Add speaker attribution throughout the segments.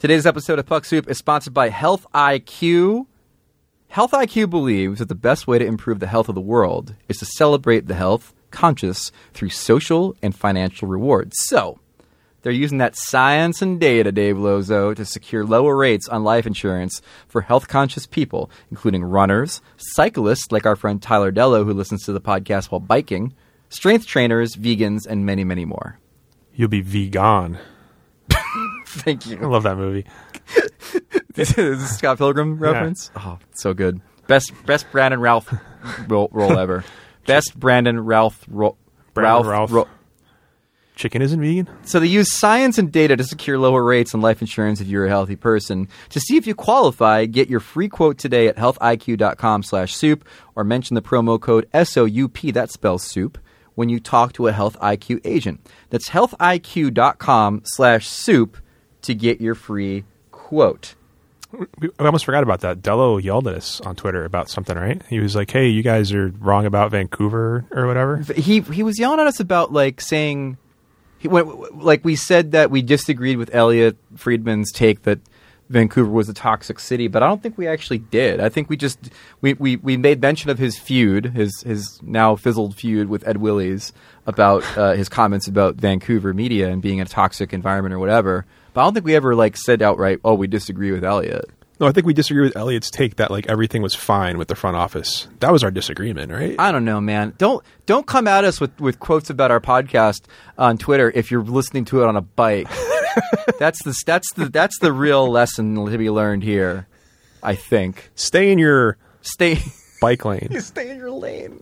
Speaker 1: Today's episode of Puck Soup is sponsored by Health IQ. Health IQ believes that the best way to improve the health of the world is to celebrate the health conscious through social and financial rewards. So, they're using that science and data, Dave Lozo, to secure lower rates on life insurance for health-conscious people, including runners, cyclists like our friend Tyler Dello, who listens to the podcast while biking, strength trainers, vegans, and many, many more.
Speaker 2: You'll be vegan.
Speaker 1: Thank you.
Speaker 2: I love that movie.
Speaker 1: Is this a Scott Pilgrim reference? Yeah. Oh, so good. Best Brandon Routh role ever. Best Brandon Routh role.
Speaker 2: Ralph. Chicken isn't vegan?
Speaker 1: So they use science and data to secure lower rates on life insurance if you're a healthy person. To see if you qualify, get your free quote today at healthiq.com/soup or mention the promo code SOUP, that spells soup, when you talk to a Health IQ agent. That's healthiq.com/soup to get your free quote.
Speaker 2: We almost forgot about that. Dello yelled at us on Twitter about something, right? He was like, hey, you guys are wrong about Vancouver or whatever.
Speaker 1: He was yelling at us about saying... we said that we disagreed with Elliot Friedman's take that Vancouver was a toxic city, but I don't think we actually did. I think we just we made mention of his feud, his now fizzled feud with Ed Willies about his comments about Vancouver media and being a toxic environment or whatever. But I don't think we ever said outright, "Oh, we disagree with Elliot."
Speaker 2: No, I think we disagree with Elliot's take that everything was fine with the front office. That was our disagreement, right?
Speaker 1: I don't know, man. Don't come at us with quotes about our podcast on Twitter if you're listening to it on a bike. That's the real lesson to be learned here, I think.
Speaker 2: Stay in your bike lane.
Speaker 1: You stay in your lane.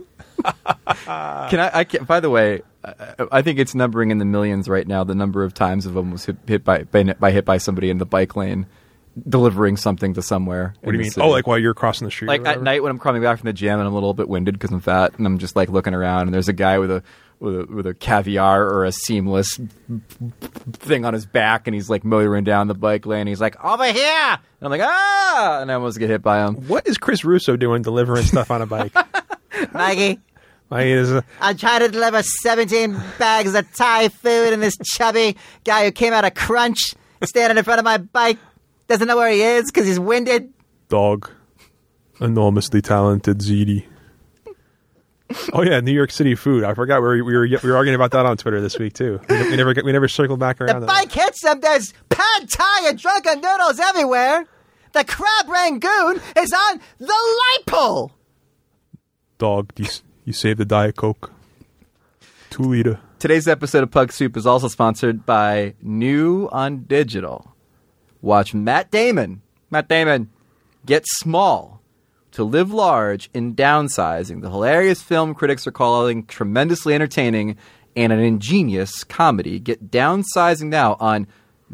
Speaker 1: By the way, I think it's numbering in the millions right now, the number of times I've almost hit by somebody in the bike lane delivering something to somewhere.
Speaker 2: What do you mean? Oh, while you're crossing the street?
Speaker 1: At night when I'm coming back from the gym and I'm a little bit winded because I'm fat and I'm just looking around and there's a guy with a caviar or a seamless thing on his back and he's motoring down the bike lane. He's like, over here! And I'm like, ah! And I almost get hit by him.
Speaker 2: What is Chris Russo doing delivering stuff on a bike?
Speaker 3: Mikey, I'm trying to deliver 17 bags of Thai food, and this chubby guy who came out of Crunch standing in front of my bike doesn't know where he is because he's winded.
Speaker 2: Dog. Enormously talented ZD. Oh yeah, New York City food. I forgot we were arguing about that on Twitter this week too. We never circled back around.
Speaker 3: The bike hits them. There's pad thai and drunken noodles everywhere. The crab rangoon is on the light pole.
Speaker 2: Dog, you saved the Diet Coke. 2 liter.
Speaker 1: Today's episode of Pug Soup is also sponsored by New on Digital. Watch Matt Damon get small to live large in Downsizing, the hilarious film critics are calling tremendously entertaining and an ingenious comedy. Get Downsizing now on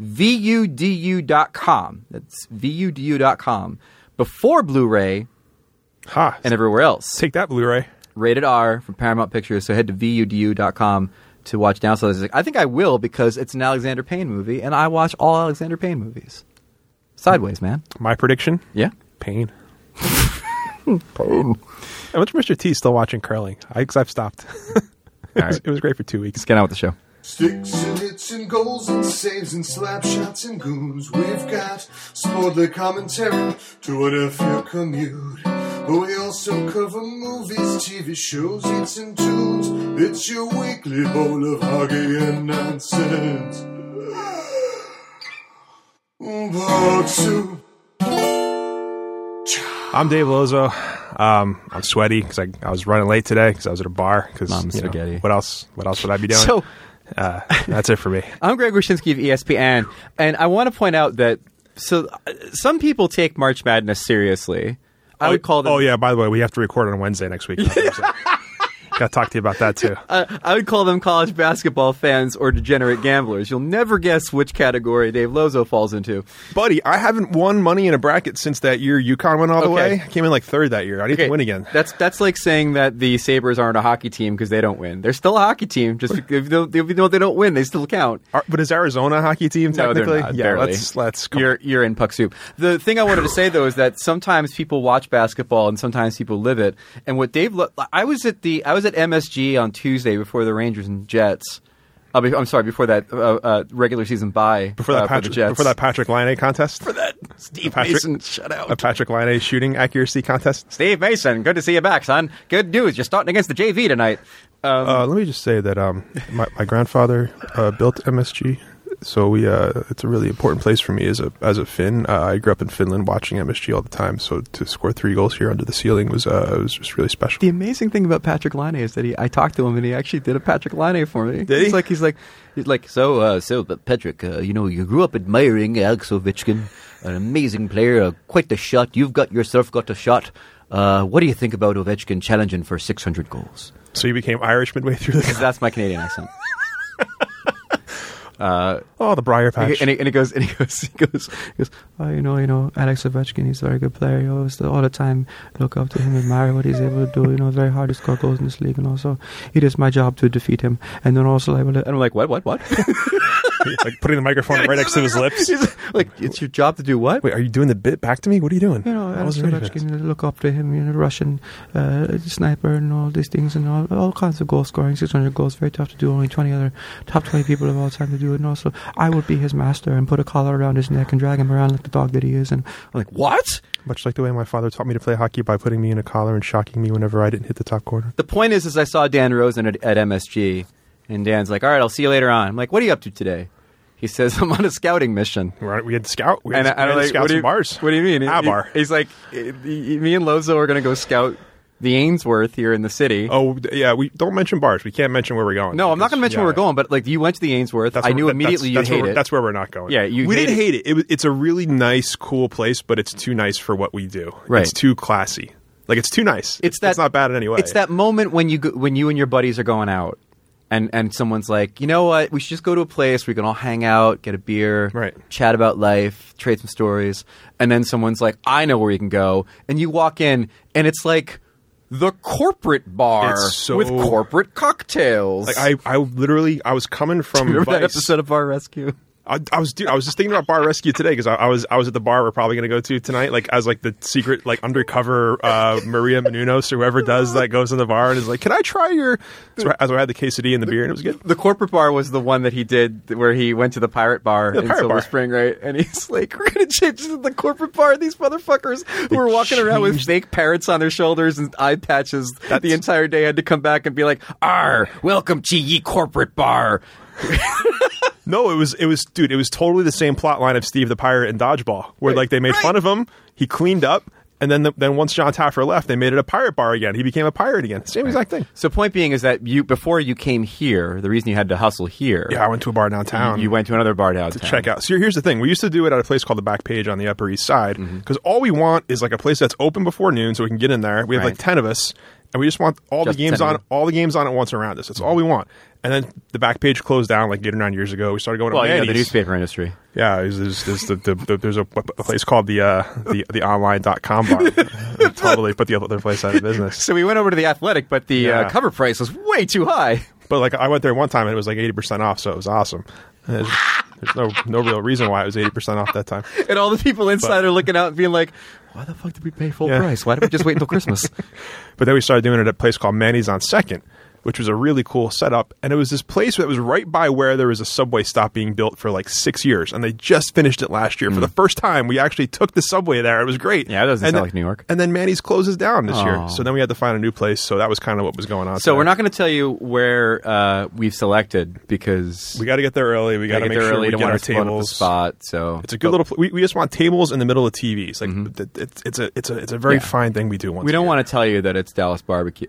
Speaker 1: VUDU.com. That's VUDU.com. Before Blu-ray and everywhere else.
Speaker 2: Take that, Blu-ray.
Speaker 1: Rated R from Paramount Pictures, so head to VUDU.com to watch Downsizing. I think I will because it's an Alexander Payne movie, and I watch all Alexander Payne movies. Sideways, man.
Speaker 2: My prediction?
Speaker 1: Yeah.
Speaker 2: Payne. Payne. How much Mr. T still watching curling? I've stopped. It was great for 2 weeks.
Speaker 1: Let's get on with the show.
Speaker 4: Sticks and hits and goals and saves and slap shots and goons. We've got sportly commentary to whatever your commute. We also cover movies, TV shows, hits and tunes. It's your weekly bowl of hockey and nonsense. Puck Soup.
Speaker 2: I'm Dave Lozo. I'm sweaty because I was running late today because I was at a bar.
Speaker 1: Mom's spaghetti.
Speaker 2: What else would I be doing?
Speaker 1: So
Speaker 2: that's it for me.
Speaker 1: I'm Greg Wyshynski of ESPN, and I want to point out that some people take March Madness seriously. I would call them.
Speaker 2: Oh yeah. By the way, we have to record on Wednesday next week. Got to talk to you about that too.
Speaker 1: I would call them college basketball fans or degenerate gamblers. You'll never guess which category Dave Lozo falls into.
Speaker 2: Buddy, I haven't won money in a bracket since that year UConn went all the way. I came in third that year. I need to win again.
Speaker 1: That's like saying that the Sabres aren't a hockey team because they don't win. They're still a hockey team. Just even though they don't win, they still count.
Speaker 2: But is Arizona a hockey team technically?
Speaker 1: No, they're not,
Speaker 2: yeah,
Speaker 1: barely.
Speaker 2: Let's
Speaker 1: You're in Puck Soup. The thing I wanted to say though is that sometimes people watch basketball and sometimes people live it. And what I was at MSG on Tuesday before the Rangers and Jets, I'm sorry. Before that regular season bye
Speaker 2: Before that,
Speaker 1: for the Jets.
Speaker 2: before that Patrick Laine contest.
Speaker 1: For that Steve
Speaker 2: Patrick-
Speaker 1: Mason shutout.
Speaker 2: A Patrick Laine shooting accuracy contest.
Speaker 1: Steve Mason, good to see you back, son. Good news. You're starting against the JV tonight.
Speaker 2: Let me just say that my grandfather built MSG, so we it's a really important place for me as a Finn. I grew up in Finland watching MSG all the time, so to score 3 goals here under the ceiling was just really special.
Speaker 1: The amazing thing about Patrick Laine is that I talked to him and he actually did a Patrick Laine for me.
Speaker 2: Did he?
Speaker 1: He's like, so Patrick, you grew up admiring Alex Ovechkin, an amazing player, quite the shot. You've got a shot. What do you think about Ovechkin challenging for 600 goals?
Speaker 2: So you became Irish midway through the.
Speaker 1: That's my Canadian accent.
Speaker 2: The Briar Patch.
Speaker 1: And he goes, oh, Alex Ovechkin, he's a very good player. You always, all the time, look up to him, admire what he's able to do. It's very hard to score goals in this league, and also it is my job to defeat him. And then also, and I'm like, what?
Speaker 2: Like putting the microphone right next to his lips.
Speaker 1: Like, it's your job to do what?
Speaker 2: Wait, are you doing the bit back to me? What are you doing?
Speaker 1: Alex Ovechkin, look up to him, Russian sniper and all these things and all kinds of goal scoring, 600 goals, very tough to do. Only 20 other top 20 people of all time to do it. And also, I would be his master and put a collar around his neck and drag him around like the dog that he is. And I'm like, what?
Speaker 2: Much like the way my father taught me to play hockey by putting me in a collar and shocking me whenever I didn't hit the top corner.
Speaker 1: The point is I saw Dan Rosen at MSG, and Dan's like, all right, I'll see you later on. I'm like, what are you up to today? He says, I'm on a scouting mission.
Speaker 2: Right, we had scout. We
Speaker 1: And
Speaker 2: had
Speaker 1: I'm like,
Speaker 2: scouts and bars.
Speaker 1: What do you mean?
Speaker 2: Bar.
Speaker 1: He's like, me and Lozo are going to go scout the Ainsworth here in the city.
Speaker 2: Oh, yeah, we don't mention bars. We can't mention where we're going.
Speaker 1: No, I'm not going to mention where we're going, but you went to the Ainsworth. I knew immediately you'd hate it.
Speaker 2: That's where we're not going.
Speaker 1: Yeah,
Speaker 2: we didn't hate it. It's a really nice, cool place, but it's too nice for what we do.
Speaker 1: Right.
Speaker 2: It's too classy. Like, it's too nice. It's not bad in any way.
Speaker 1: It's that moment when you and your buddies are going out. And someone's like, you know what? We should just go to a place where we can all hang out, get a beer,
Speaker 2: right,
Speaker 1: chat about life, trade some stories. And then someone's like, I know where you can go. And you walk in, and it's like the corporate bar with corporate cocktails.
Speaker 2: Like I was coming from.
Speaker 1: Do you remember that episode of Bar Rescue?
Speaker 2: I was just thinking about Bar Rescue today because I was at the bar we're probably going to go to tonight, like as like the secret like undercover Maria Menounos or whoever does that goes in the bar and is like, can I try your? So I had the quesadilla and the beer and it was good.
Speaker 1: The corporate bar was the one that he did where he went to the pirate bar in Silver Spring, right? And he's like, we're going to change the corporate bar. These motherfuckers who were walking around with fake parrots on their shoulders and eye patches the entire day had to come back and be like, "Arr, welcome to ye corporate bar."
Speaker 2: No, it was totally the same plot line of Steve the Pirate and Dodgeball, where like they made fun of him, he cleaned up, and then once John Taffer left, they made it a pirate bar again. He became a pirate again. Same exact thing.
Speaker 1: So point being is that before you came here, the reason you had to hustle here.
Speaker 2: Yeah, I went to a bar downtown.
Speaker 1: You went to another bar downtown
Speaker 2: to check out. So here's the thing: we used to do it at a place called the Back Page on the Upper East Side because all we want is like a place that's open before noon, so we can get in there. We have like 10 of us, and we just want all the games on at once around us. That's all we want. And then the Back Page closed down like 8 or 9 years ago. We started going to Manny's.
Speaker 1: The newspaper industry.
Speaker 2: Yeah, there's a place called the online.com bar. Totally put the other place out of business.
Speaker 1: So we went over to the Athletic, but the cover price was way too high.
Speaker 2: But like I went there one time and it was like 80% off, so it was awesome. There's no real reason why it was 80% off that time.
Speaker 1: And all the people inside are looking out and being like, why the fuck did we pay full price? Why did we just wait until Christmas?
Speaker 2: But then we started doing it at a place called Manny's on 2nd, which was a really cool setup. And it was this place that was right by where there was a subway stop being built for like 6 years. And they just finished it last year. For the first time, we actually took the subway there. It was great.
Speaker 1: Yeah, it doesn't sound like New York.
Speaker 2: And then Manny's closes down this year. So then we had to find a new place. So that was kind of what was going on.
Speaker 1: So we're not going to tell you where we've selected because...
Speaker 2: we got to get there early. We got to make sure we get our tables.
Speaker 1: Spot, so
Speaker 2: it's a good little... We just want tables in the middle of TVs. Like it's a very fine thing we do once
Speaker 1: we don't want to tell you that it's Dallas Barbecue.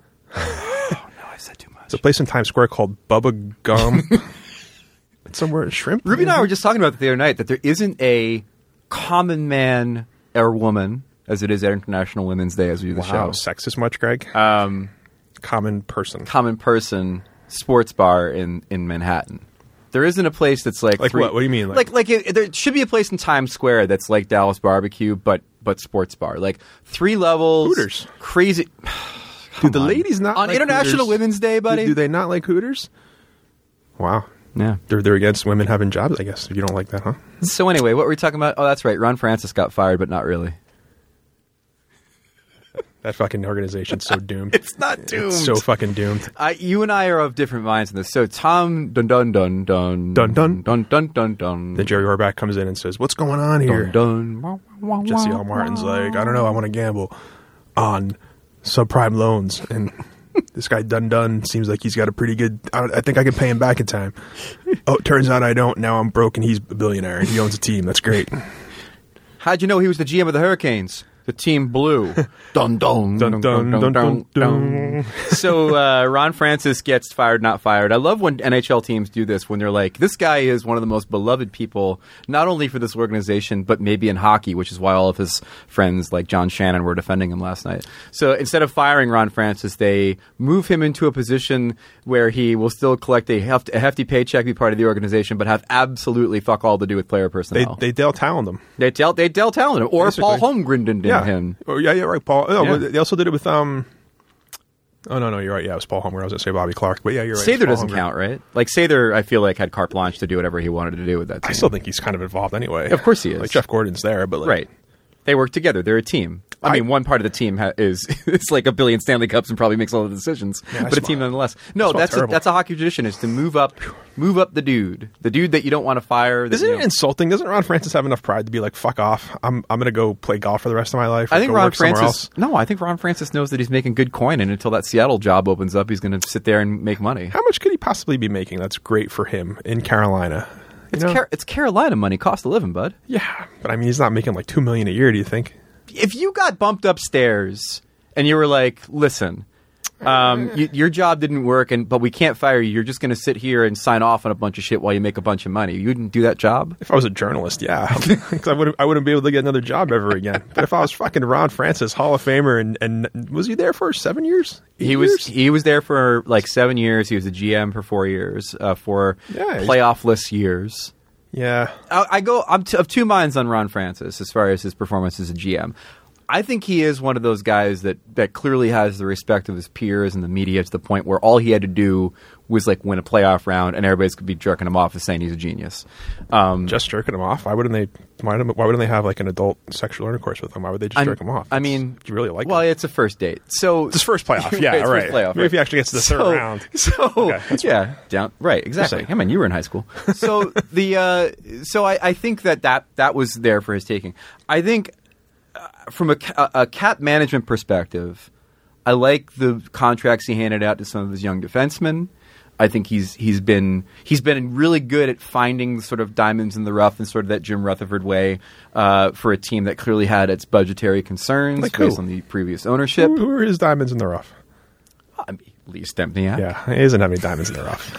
Speaker 2: It's a place in Times Square called Bubba Gum. It's somewhere shrimp.
Speaker 1: Ruby and I were just talking about it the other night that there isn't a common man or woman, as it is at International Women's Day as we do the show.
Speaker 2: Sexist much, Greg? Common person sports bar in Manhattan. There isn't a place that's like what? What do you mean?
Speaker 1: There should be a place in Times Square that's like Dallas Barbecue, but sports bar, like 3 levels.
Speaker 2: Hooters.
Speaker 1: Crazy.
Speaker 2: Do the ladies not
Speaker 1: on
Speaker 2: like
Speaker 1: International
Speaker 2: Hooters?
Speaker 1: Women's Day, buddy?
Speaker 2: Do they not like Hooters? Wow.
Speaker 1: Yeah.
Speaker 2: They're against women having jobs, I guess. If you don't like that, huh?
Speaker 1: So anyway, what were we talking about? Oh, that's right. Ron Francis got fired, but not really.
Speaker 2: That fucking organization's so doomed.
Speaker 1: It's not doomed.
Speaker 2: It's so fucking doomed.
Speaker 1: You and I are of different minds in this. So Tom dun dun dun dun
Speaker 2: Dun dun.
Speaker 1: dun dun dun dun.
Speaker 2: Then Jerry Orbach comes in and says, "What's going on here?"
Speaker 1: Dun.
Speaker 2: Jesse L. Martin's like, "I don't know. I want to gamble on subprime loans." And this guy Dun seems like he's got a pretty good. I think I can pay him back in time. Oh, it turns out I don't. Now I'm broke and he's a billionaire and he owns a team. That's great.
Speaker 1: How'd you know he was the GM of the Hurricanes? The team blue. Dun dun dun dun dun dun dun. So Ron Francis gets fired, not fired. I love when NHL teams do this, when they're like, this guy is one of the most beloved people, not only for this organization, but maybe in hockey, which is why all of his friends like John Shannon were defending him last night. So instead of firing Ron Francis, they move him into a position where he will still collect a hefty paycheck, be part of the organization, but have absolutely fuck all to do with player personnel.
Speaker 2: They Dale Talon them.
Speaker 1: They Dale Talon him. Or
Speaker 2: Basically.
Speaker 1: Paul Holmgren did him.
Speaker 2: Oh, yeah, right, Paul. No,
Speaker 1: Yeah.
Speaker 2: They also did it with Oh no, you're right. Yeah, it was Paul Holmgren. I was going to say Bobby Clark, but yeah, you're right.
Speaker 1: Sather doesn't count, right? Like Sather, I feel like had carte blanche to do whatever he wanted to do with that team.
Speaker 2: I still think he's kind of involved anyway.
Speaker 1: Of course he is.
Speaker 2: Like Jeff Gordon's there, but like,
Speaker 1: Right. They work together. They're a team. I mean, one part of the team is it's like a billion Stanley Cups and probably makes all the decisions,
Speaker 2: Yeah,
Speaker 1: but a team nonetheless. No,
Speaker 2: that's
Speaker 1: that's a hockey tradition, is to move up the dude that you don't want to fire.
Speaker 2: Isn't it insulting? Doesn't Ron Francis have enough pride to be like, fuck off? I'm going to go play golf for the rest of my life.
Speaker 1: I think
Speaker 2: go
Speaker 1: Ron
Speaker 2: work somewhere
Speaker 1: Francis.
Speaker 2: else?
Speaker 1: No, I think Ron Francis knows that he's making good coin, and until that Seattle job opens up, he's going to sit there and make money.
Speaker 2: How much could he possibly be making? That's great for him in Carolina.
Speaker 1: It's Carolina money, cost of living, bud.
Speaker 2: Yeah, but I mean, he's not making like $2 million a year. Do you think?
Speaker 1: If you got bumped upstairs and you were like, listen, your job didn't work, but we can't fire you. You're just going to sit here and sign off on a bunch of shit while you make a bunch of money. You wouldn't do that job?
Speaker 2: If I was a journalist, yeah, 'cause I wouldn't be able to get another job ever again. But if I was fucking Ron Francis, Hall of Famer, and was he there for 7 years?
Speaker 1: He was there for like 7 years. He was a GM for 4 years, for playoff-less years.
Speaker 2: Yeah,
Speaker 1: I'm of two minds on Ron Francis as far as his performance as a GM. I think he is one of those guys that clearly has the respect of his peers and the media to the point where all he had to do was like win a playoff round and everybody's could be jerking him off as saying he's a genius.
Speaker 2: Just jerking him off. Why wouldn't they have like an adult sexual intercourse with him? Why would they just jerk him off?
Speaker 1: I mean,
Speaker 2: do you really like?
Speaker 1: Well,
Speaker 2: him?
Speaker 1: it's a first date, so
Speaker 2: it's his first playoff. Yeah,
Speaker 1: it's
Speaker 2: right.
Speaker 1: First playoff,
Speaker 2: Maybe if he actually gets to the third round.
Speaker 1: Right, exactly. I mean, you were in high school, so I think that was there for his taking. I think from a cap management perspective, I like the contracts he handed out to some of his young defensemen. I think he's been really good at finding sort of diamonds in the rough in sort of that Jim Rutherford way for a team that clearly had its budgetary concerns based on the previous ownership.
Speaker 2: Who are his diamonds in the rough?
Speaker 1: I mean, Lee Stempniak.
Speaker 2: Yeah, he doesn't have any diamonds in the rough.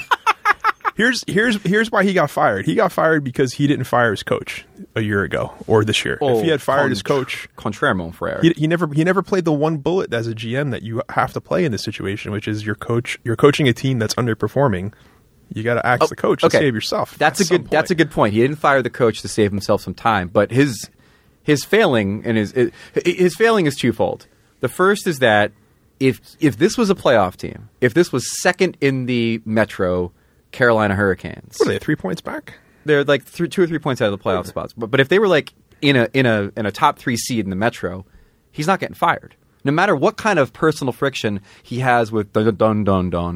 Speaker 2: Here's why he got fired. He got fired because he didn't fire his coach a year ago or this year. If he had fired his coach,
Speaker 1: contraire, mon frère.
Speaker 2: He never played the one bullet as a GM that you have to play in this situation, which is you're coaching a team that's underperforming. You got to ask the coach to save yourself.
Speaker 1: That's a good point. He didn't fire the coach to save himself some time, but his failing and his failing is twofold. The first is that if this was a playoff team, if this was second in the Metro Carolina Hurricanes,
Speaker 2: what are they, 3 points back?
Speaker 1: They're like 2 or 3 points out of the playoff spots. But if they were like in a top 3 seed in the Metro, he's not getting fired. No matter what kind of personal friction he has with that's going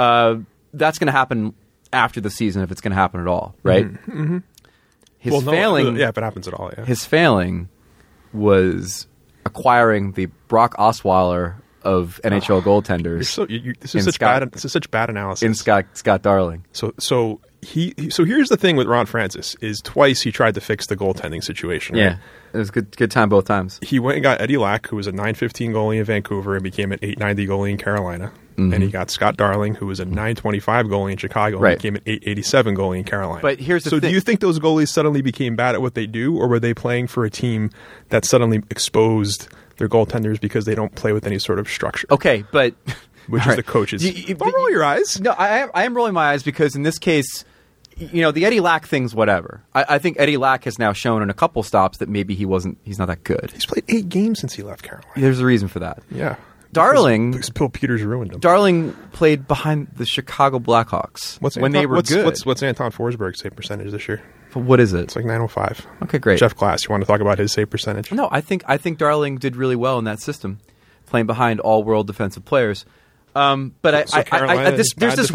Speaker 1: to happen after the season if it's going to happen at all, right?
Speaker 2: Mm-hmm.
Speaker 1: His failing,
Speaker 2: if it happens at all, yeah.
Speaker 1: His failing was acquiring the Brock Osweiler of NHL goaltenders.
Speaker 2: This is such bad analysis.
Speaker 1: In Scott Darling.
Speaker 2: So here's the thing with Ron Francis is twice he tried to fix the goaltending situation. Right?
Speaker 1: Yeah, it was good time both times.
Speaker 2: He went and got Eddie Lack, who was a .915 goalie in Vancouver and became an .890 goalie in Carolina. Mm-hmm. And he got Scott Darling, who was a .925 goalie in Chicago and became an .887 goalie in Carolina.
Speaker 1: But here's the thing.
Speaker 2: So do you think those goalies suddenly became bad at what they do, or were they playing for a team that suddenly exposed their goaltenders because they don't play with any sort of structure?
Speaker 1: Okay, but
Speaker 2: which is the coaches. Don't roll your eyes.
Speaker 1: No, I am rolling my eyes because in this case, the Eddie Lack thing's whatever. I think Eddie Lack has now shown in a couple stops that maybe he's not that good.
Speaker 2: He's played 8 games since he left Carolina.
Speaker 1: There's a reason for that.
Speaker 2: Yeah.
Speaker 1: Darling,
Speaker 2: because Bill Peters ruined him.
Speaker 1: Darling played behind the Chicago Blackhawks they were good.
Speaker 2: What's Anton Forsberg's save percentage this year?
Speaker 1: What is it?
Speaker 2: It's like .905.
Speaker 1: Okay, great.
Speaker 2: Jeff Glass, you want to talk about his save percentage?
Speaker 1: No, I think Darling did really well in that system. playing behind all-world defensive players. But there's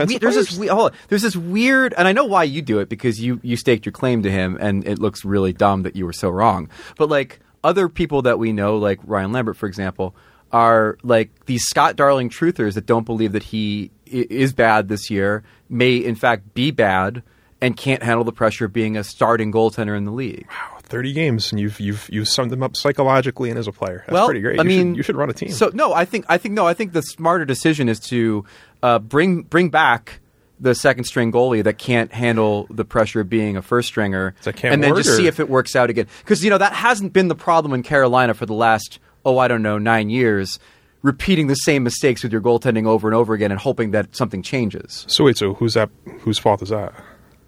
Speaker 1: this weird, and I know why you do it because you staked your claim to him, and it looks really dumb that you were so wrong. But like other people that we know, like Ryan Lambert, for example, are like these Scott Darling truthers that don't believe that he is bad this year, may in fact be bad, and can't handle the pressure of being a starting goaltender in the league.
Speaker 2: Wow, 30 games, and you've summed them up psychologically and as a player. That's pretty great. You should run a team.
Speaker 1: So I think the smarter decision is to bring back the second string goalie that can't handle the pressure of being a first stringer, and then just see if it works out again. Because that hasn't been the problem in Carolina for the last 9 years. Repeating the same mistakes with your goaltending over and over again and hoping that something changes.
Speaker 2: So wait, whose fault is that?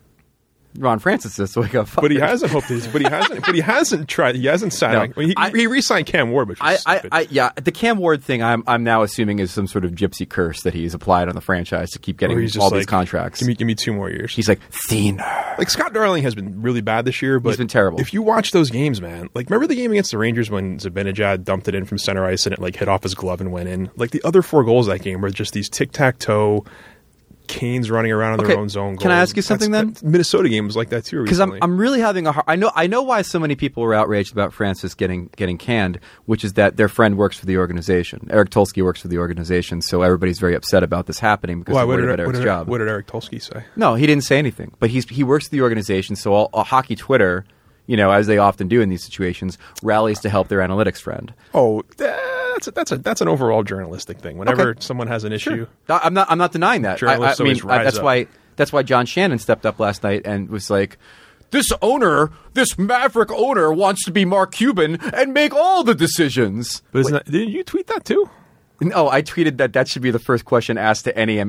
Speaker 1: Ron Francis is, so he got fired.
Speaker 2: But he hasn't hoped these. But he hasn't tried. He hasn't signed. No, he re-signed Cam Ward, which was stupid.
Speaker 1: The Cam Ward thing, I'm now assuming is some sort of gypsy curse that he's applied on the franchise to keep getting all these contracts.
Speaker 2: Give me 2 more years.
Speaker 1: He's like thinner.
Speaker 2: Like Scott Darling has been really bad this year, but
Speaker 1: he's been terrible.
Speaker 2: If you watch those games, man, like remember the game against the Rangers when Zibanejad dumped it in from center ice and it like hit off his glove and went in. Like the other 4 goals of that game were just these tic-tac-toe. Canes running around in their own zone goals.
Speaker 1: Can I ask you something then?
Speaker 2: Minnesota game was like that too.
Speaker 1: Because I'm really having a hard. I know why so many people were outraged about Francis getting canned, which is that their friend works for the organization. Eric Tulsky works for the organization, so everybody's very upset about this happening because they're worried about Eric's job.
Speaker 2: What did Eric Tulsky say?
Speaker 1: No, he didn't say anything. But he works for the organization, so all hockey Twitter, as they often do in these situations, rallies to help their analytics friend.
Speaker 2: Oh, that's an overall journalistic thing. Whenever someone has an issue,
Speaker 1: sure. I'm not denying that.
Speaker 2: Journalists always rise up.
Speaker 1: That's why John Shannon stepped up last night and was like, this Maverick owner wants to be Mark Cuban and make all the decisions.
Speaker 2: But didn't you tweet that too?
Speaker 1: No, I tweeted that should be the first question asked to any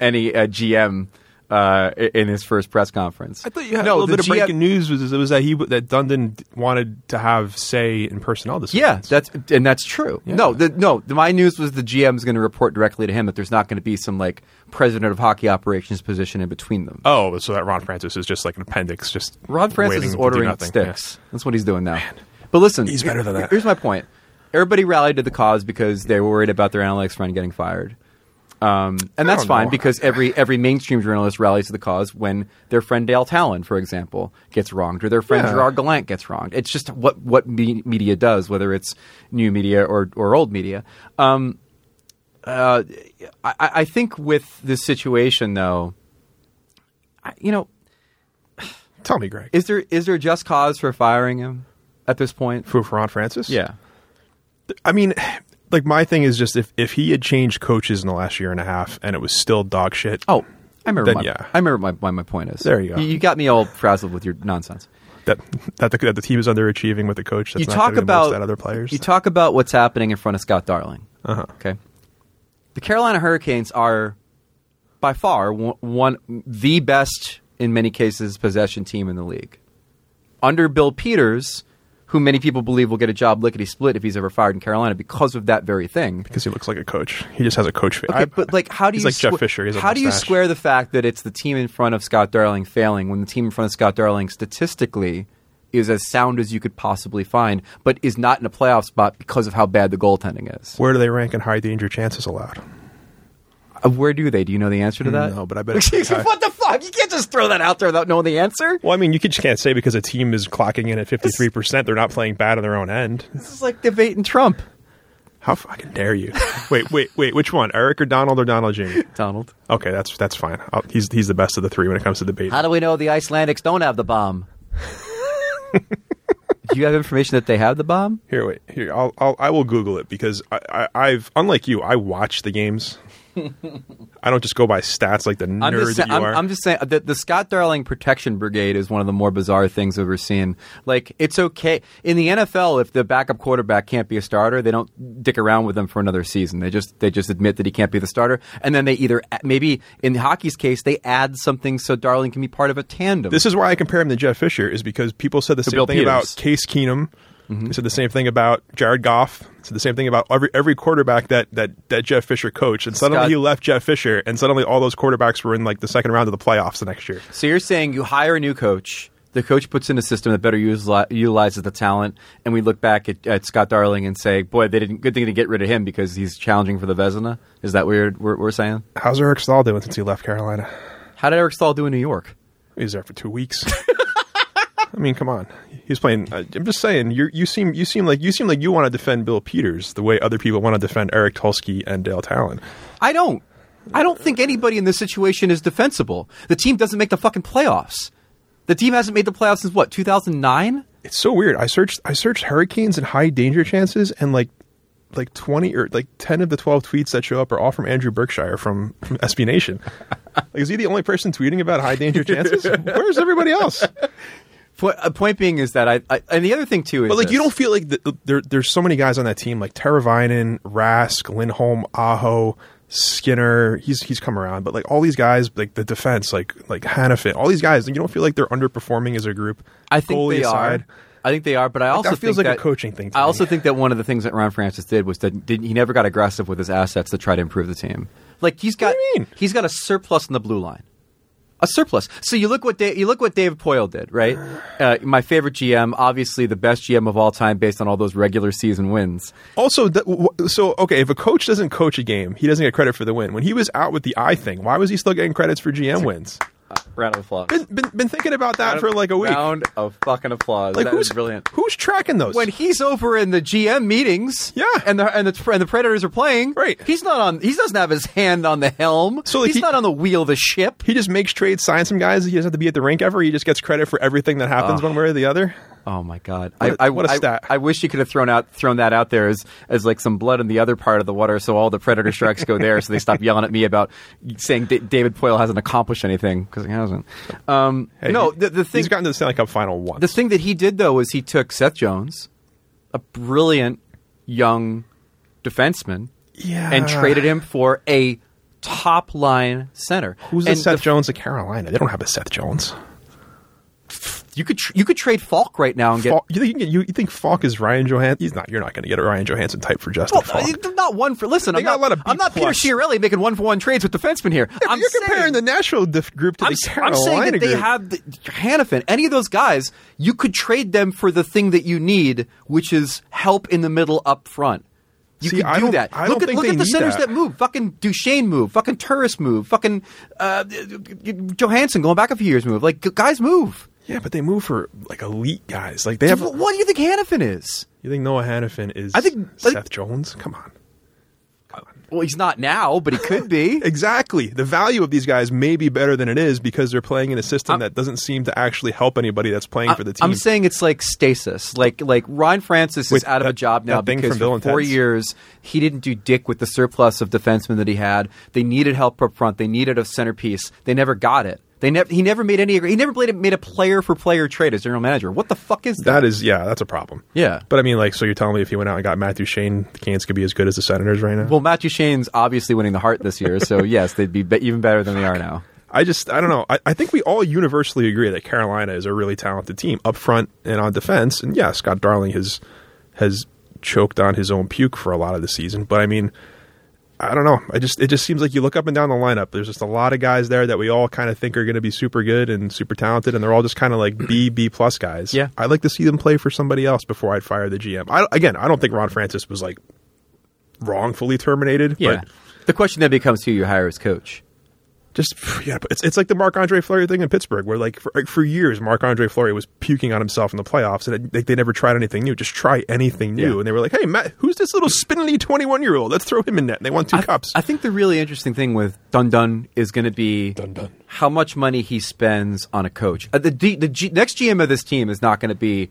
Speaker 1: GM. In his first press conference.
Speaker 2: I thought you had a little bit of breaking news was that Dundon wanted to have say in personnel decisions.
Speaker 1: Yeah, that's true. Yeah. My news was the GM is going to report directly to him that there's not going to be some like president of hockey operations position in between them.
Speaker 2: Oh, so that Ron Francis is just like an appendix. Just
Speaker 1: Ron Francis is ordering up sticks. Yeah. That's what he's doing now. Man. But listen,
Speaker 2: he's better than that.
Speaker 1: Here's my point. Everybody rallied to the cause because they were worried about their analytics friend getting fired. And that's fine because every mainstream journalist rallies to the cause when their friend Dale Talon, for example, gets wronged or their friend Gerard Gallant gets wronged. It's just what media does, whether it's new media or old media. I think with this situation, though,
Speaker 2: tell me, Greg,
Speaker 1: is there just cause for firing him at this point?
Speaker 2: For Ron Francis?
Speaker 1: Yeah.
Speaker 2: I mean, like my thing is just if he had changed coaches in the last year and a half and it was still dog shit.
Speaker 1: Oh, I remember. I remember my point is.
Speaker 2: There you go.
Speaker 1: You got me all frazzled with your nonsense.
Speaker 2: That the team is underachieving with the coach. That's not going to most other players.
Speaker 1: You talk about what's happening in front of Scott Darling. Okay. The Carolina Hurricanes are by far the best in many cases possession team in the league. Under Bill Peters, who many people believe will get a job lickety-split if he's ever fired in Carolina because of that very thing.
Speaker 2: Because he looks like a coach. He just has a coach face.
Speaker 1: Okay, but like, how do
Speaker 2: he's like Jeff Fisher.
Speaker 1: How do you square the fact that it's the team in front of Scott Darling failing when the team in front of Scott Darling statistically is as sound as you could possibly find, but is not in a playoff spot because of how bad the goaltending is?
Speaker 2: Where do they rank in high danger chances allowed?
Speaker 1: Where do they? Do you know the answer to that?
Speaker 2: No, but I bet.
Speaker 1: What the fuck? You can't just throw that out there without knowing the answer.
Speaker 2: Well, I mean, you just can't say because a team is clocking in at 53%, they're not playing bad on their own end.
Speaker 1: This is like debating Trump.
Speaker 2: How fucking dare you? Wait. Which one? Eric or Donald Jr.?
Speaker 1: Donald.
Speaker 2: Okay, that's fine. He's the best of the three when it comes to debate.
Speaker 3: How do we know the Icelandics don't have the bomb?
Speaker 1: Do you have information that they have the bomb?
Speaker 2: Here, I will Google it because I've unlike you, I watch the games. I don't just go by stats like the nerd that you are.
Speaker 1: I'm just saying that the Scott Darling Protection Brigade is one of the more bizarre things I've ever seen. Like, it's okay. In the NFL, if the backup quarterback can't be a starter, they don't dick around with them for another season. They just admit that he can't be the starter. And then they either, maybe in hockey's case, they add something so Darling can be part of a tandem.
Speaker 2: This is why I compare him to Jeff Fisher, is because people said the same thing about Case Keenum. Mm-hmm. They said the same thing about Jared Goff. They said the same thing about every quarterback that Jeff Fisher coached. And suddenly he left Jeff Fisher, and suddenly all those quarterbacks were in like the second round of the playoffs the next year.
Speaker 1: So you're saying you hire a new coach, The coach puts in a system that better utilizes the talent, and we look back at Scott Darling and say, boy, they didn't. Good thing to get rid of him because he's challenging for the Vezina. Is that what we're saying?
Speaker 2: How's Eric Stahl doing since he left Carolina?
Speaker 1: How did Eric Stahl do in New York?
Speaker 2: He was there for 2 weeks. I mean, come on. He's playing. I'm just saying. You seem like you want to defend Bill Peters the way other people want to defend Eric Tulsky and Dale Talon.
Speaker 1: I don't think anybody in this situation is defensible. The team doesn't make the fucking playoffs. The team hasn't made the playoffs since what, 2009?
Speaker 2: It's so weird. I searched hurricanes and high danger chances, and like 20 or like 10 of the 12 tweets that show up are all from Andrew Berkshire from SB Nation. Like, is he the only person tweeting about high danger chances? Where's everybody else?
Speaker 1: Point being is that I and the other thing too is,
Speaker 2: but like, you don't feel like there's so many guys on that team like Teravainen, Rask, Lindholm, Aho, Skinner, he's come around, but like all these guys, like the defense, like Hannafin, all these guys, you don't feel like they're underperforming as a group.
Speaker 1: I think they are. I think they are, but I also
Speaker 2: that feels
Speaker 1: think
Speaker 2: like a coaching thing.
Speaker 1: I also think that one of the things that Ron Francis did was that he never got aggressive with his assets to try to improve the team. Like he's got a surplus in the blue line. A surplus. So you look what David Poile did, right? My favorite GM, obviously the best GM of all time, based on all those regular season wins.
Speaker 2: Also, okay, if a coach doesn't coach a game, he doesn't get credit for the win. When he was out with the eye thing, why was he still getting credits for GM wins?
Speaker 1: Round of applause.
Speaker 2: Been thinking about that for like a week.
Speaker 1: Round of fucking applause.
Speaker 2: Like,
Speaker 1: that was brilliant.
Speaker 2: Who's tracking those?
Speaker 1: When he's over in the GM meetings,
Speaker 2: yeah,
Speaker 1: and the Predators are playing,
Speaker 2: right?
Speaker 1: He's not on. He doesn't have his hand on the helm. So like, he's not on the wheel of the ship.
Speaker 2: He just makes trades, signs some guys. He doesn't have to be at the rink ever. He just gets credit for everything that happens one way or the other.
Speaker 1: Oh my God!
Speaker 2: What a stat!
Speaker 1: I wish you could have thrown that out there as like some blood in the other part of the water, so all the Predator strikes go there, so they stop yelling at me about saying David Poile hasn't accomplished anything, because he hasn't. The thing,
Speaker 2: he's gotten to the Stanley Cup final once.
Speaker 1: The thing that he did though is he took Seth Jones, a brilliant young defenseman, and traded him for a top line center.
Speaker 2: Who's the Seth Jones of Carolina? They don't have a Seth Jones.
Speaker 1: You could trade Falk right now and get.
Speaker 2: Falk, you think Falk is Ryan Johansson? He's not. You're not going to get a Ryan Johansson type for Justin Falk.
Speaker 1: Not one for. Listen, I'm not Peter Chiarelli making 1-for-1 trades with defensemen here.
Speaker 2: Yeah, you're comparing the Nashville group to the Carolina
Speaker 1: I'm saying that
Speaker 2: group.
Speaker 1: they have Hannafin. Any of those guys, you could trade them for the thing that you need, which is help in the middle up front. You could do that. Look at the centers that move. Fucking Duchesne move. Fucking Turris move. Fucking Johansson going back a few years move. Like, guys move.
Speaker 2: Yeah, but they move for like elite guys. Like they have.
Speaker 1: What do you think Hannafin is?
Speaker 2: You think Noah Hannafin is? Seth Jones. Come on.
Speaker 1: Well, he's not now, but he could be.
Speaker 2: Exactly. The value of these guys may be better than it is because they're playing in a system that doesn't seem to actually help anybody that's playing for the team.
Speaker 1: I'm saying it's like stasis. Like Ron Francis is out of a job now because for 4 years he didn't do dick with the surplus of defensemen that he had. They needed help up front. They needed a centerpiece. They never got it. He never made made a player for player trade as general manager. What the fuck is that?
Speaker 2: That's a problem.
Speaker 1: Yeah.
Speaker 2: But I mean, like, so you're telling me if he went out and got Matt Duchene, the Canes could be as good as the Senators right now?
Speaker 1: Well, Matt Duchene's obviously winning the Hart this year, so yes, they'd be even better than they are now.
Speaker 2: I don't know. I think we all universally agree that Carolina is a really talented team up front and on defense. And yeah, Scott Darling has choked on his own puke for a lot of the season. But I mean, I don't know. It just seems like you look up and down the lineup. There's just a lot of guys there that we all kind of think are going to be super good and super talented, and they're all just kind of like B+ guys.
Speaker 1: Yeah,
Speaker 2: I'd like to see them play for somebody else before I'd fire the GM. I don't think Ron Francis was like wrongfully terminated.
Speaker 1: Yeah, but the question then becomes who you hire as coach.
Speaker 2: But it's like the Marc-Andre Fleury thing in Pittsburgh, where like for years Marc-Andre Fleury was puking on himself in the playoffs, and they never tried anything new. Just try anything new, and they were like, "Hey, Matt, who's this little spindly 21-year-old? Let's throw him in net." And they won 2 cups.
Speaker 1: I think the really interesting thing with Dun is going to be how much money he spends on a coach. The next GM of this team is not going to be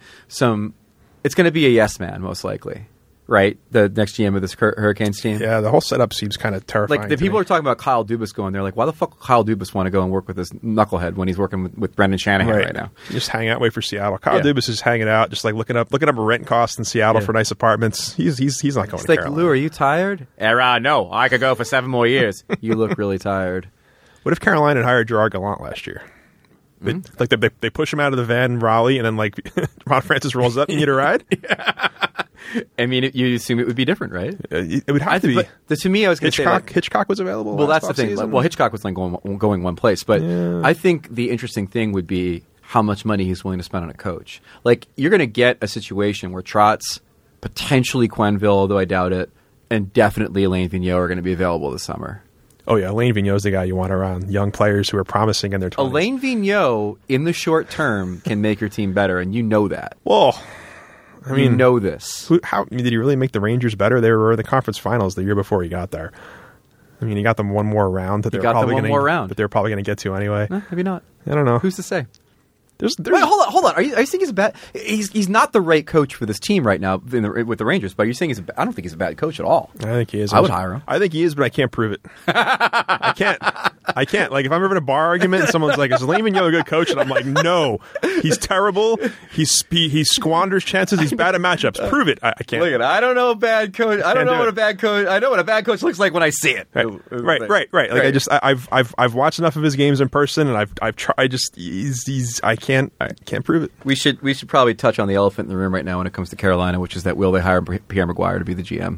Speaker 1: it's going to be a yes man, most likely. Right? The next GM of this Hurricanes team.
Speaker 2: Yeah, the whole setup seems kind of terrifying.
Speaker 1: Like, the people are talking about Kyle Dubas going there. Like, why the fuck would Kyle Dubas want to go and work with this knucklehead when he's working with Brendan Shanahan right now?
Speaker 2: Just hang out, wait for Seattle. Kyle Dubas is hanging out, just like looking up rent costs in Seattle for nice apartments. He's not going to Carolina.
Speaker 1: Lou, are you tired? No, I could go for 7 more years. You look really tired.
Speaker 2: What if Carolina had hired Gerard Gallant last year? Like they push him out of the van in Raleigh, and then like Ron Francis rolls up and you get a ride?
Speaker 1: Yeah. I mean, you assume it would be different, right?
Speaker 2: It would have to be.
Speaker 1: But to me, I was going to say
Speaker 2: Hitchcock was available.
Speaker 1: Well, that's the thing. Well, Hitchcock was like going one place, but I think the interesting thing would be how much money he's willing to spend on a coach. Like, you're going to get a situation where Trotz, potentially Quenneville, although I doubt it, and definitely Alain Vigneault are going to be available this summer.
Speaker 2: Oh, yeah. Alain Vigneault's the guy you want around young players who are promising in their 20s.
Speaker 1: Alain Vigneault, in the short term, can make your team better, and you know that.
Speaker 2: Well, I mean,
Speaker 1: you know this.
Speaker 2: Did he really make the Rangers better? They were in the conference finals the year before he got there. I mean, he got them one more round that they're probably going to get to anyway.
Speaker 1: Maybe not.
Speaker 2: I don't know.
Speaker 1: Who's to say?
Speaker 2: There's
Speaker 1: Wait, hold on. Are you saying he's a bad? He's not the right coach for this team right now with the Rangers. But are you saying I don't think he's a bad coach at all.
Speaker 2: I think he is.
Speaker 1: I would hire him.
Speaker 2: I think he is, but I can't prove it. I can't. Like, if I'm ever in a bar argument and someone's like, "Is Alain Vigneault a good coach?" and I'm like, "No, he's terrible. He squanders chances. He's bad at matchups. Prove it." I can't.
Speaker 1: Look at. I don't know a bad coach. I don't know what a bad coach. I know what a bad coach looks like when I see it.
Speaker 2: Right. Like, I've watched enough of his games in person, and I've tried. I can't prove it.
Speaker 1: We should probably touch on the elephant in the room right now when it comes to Carolina, which is that will they hire Pierre Maguire to be the GM?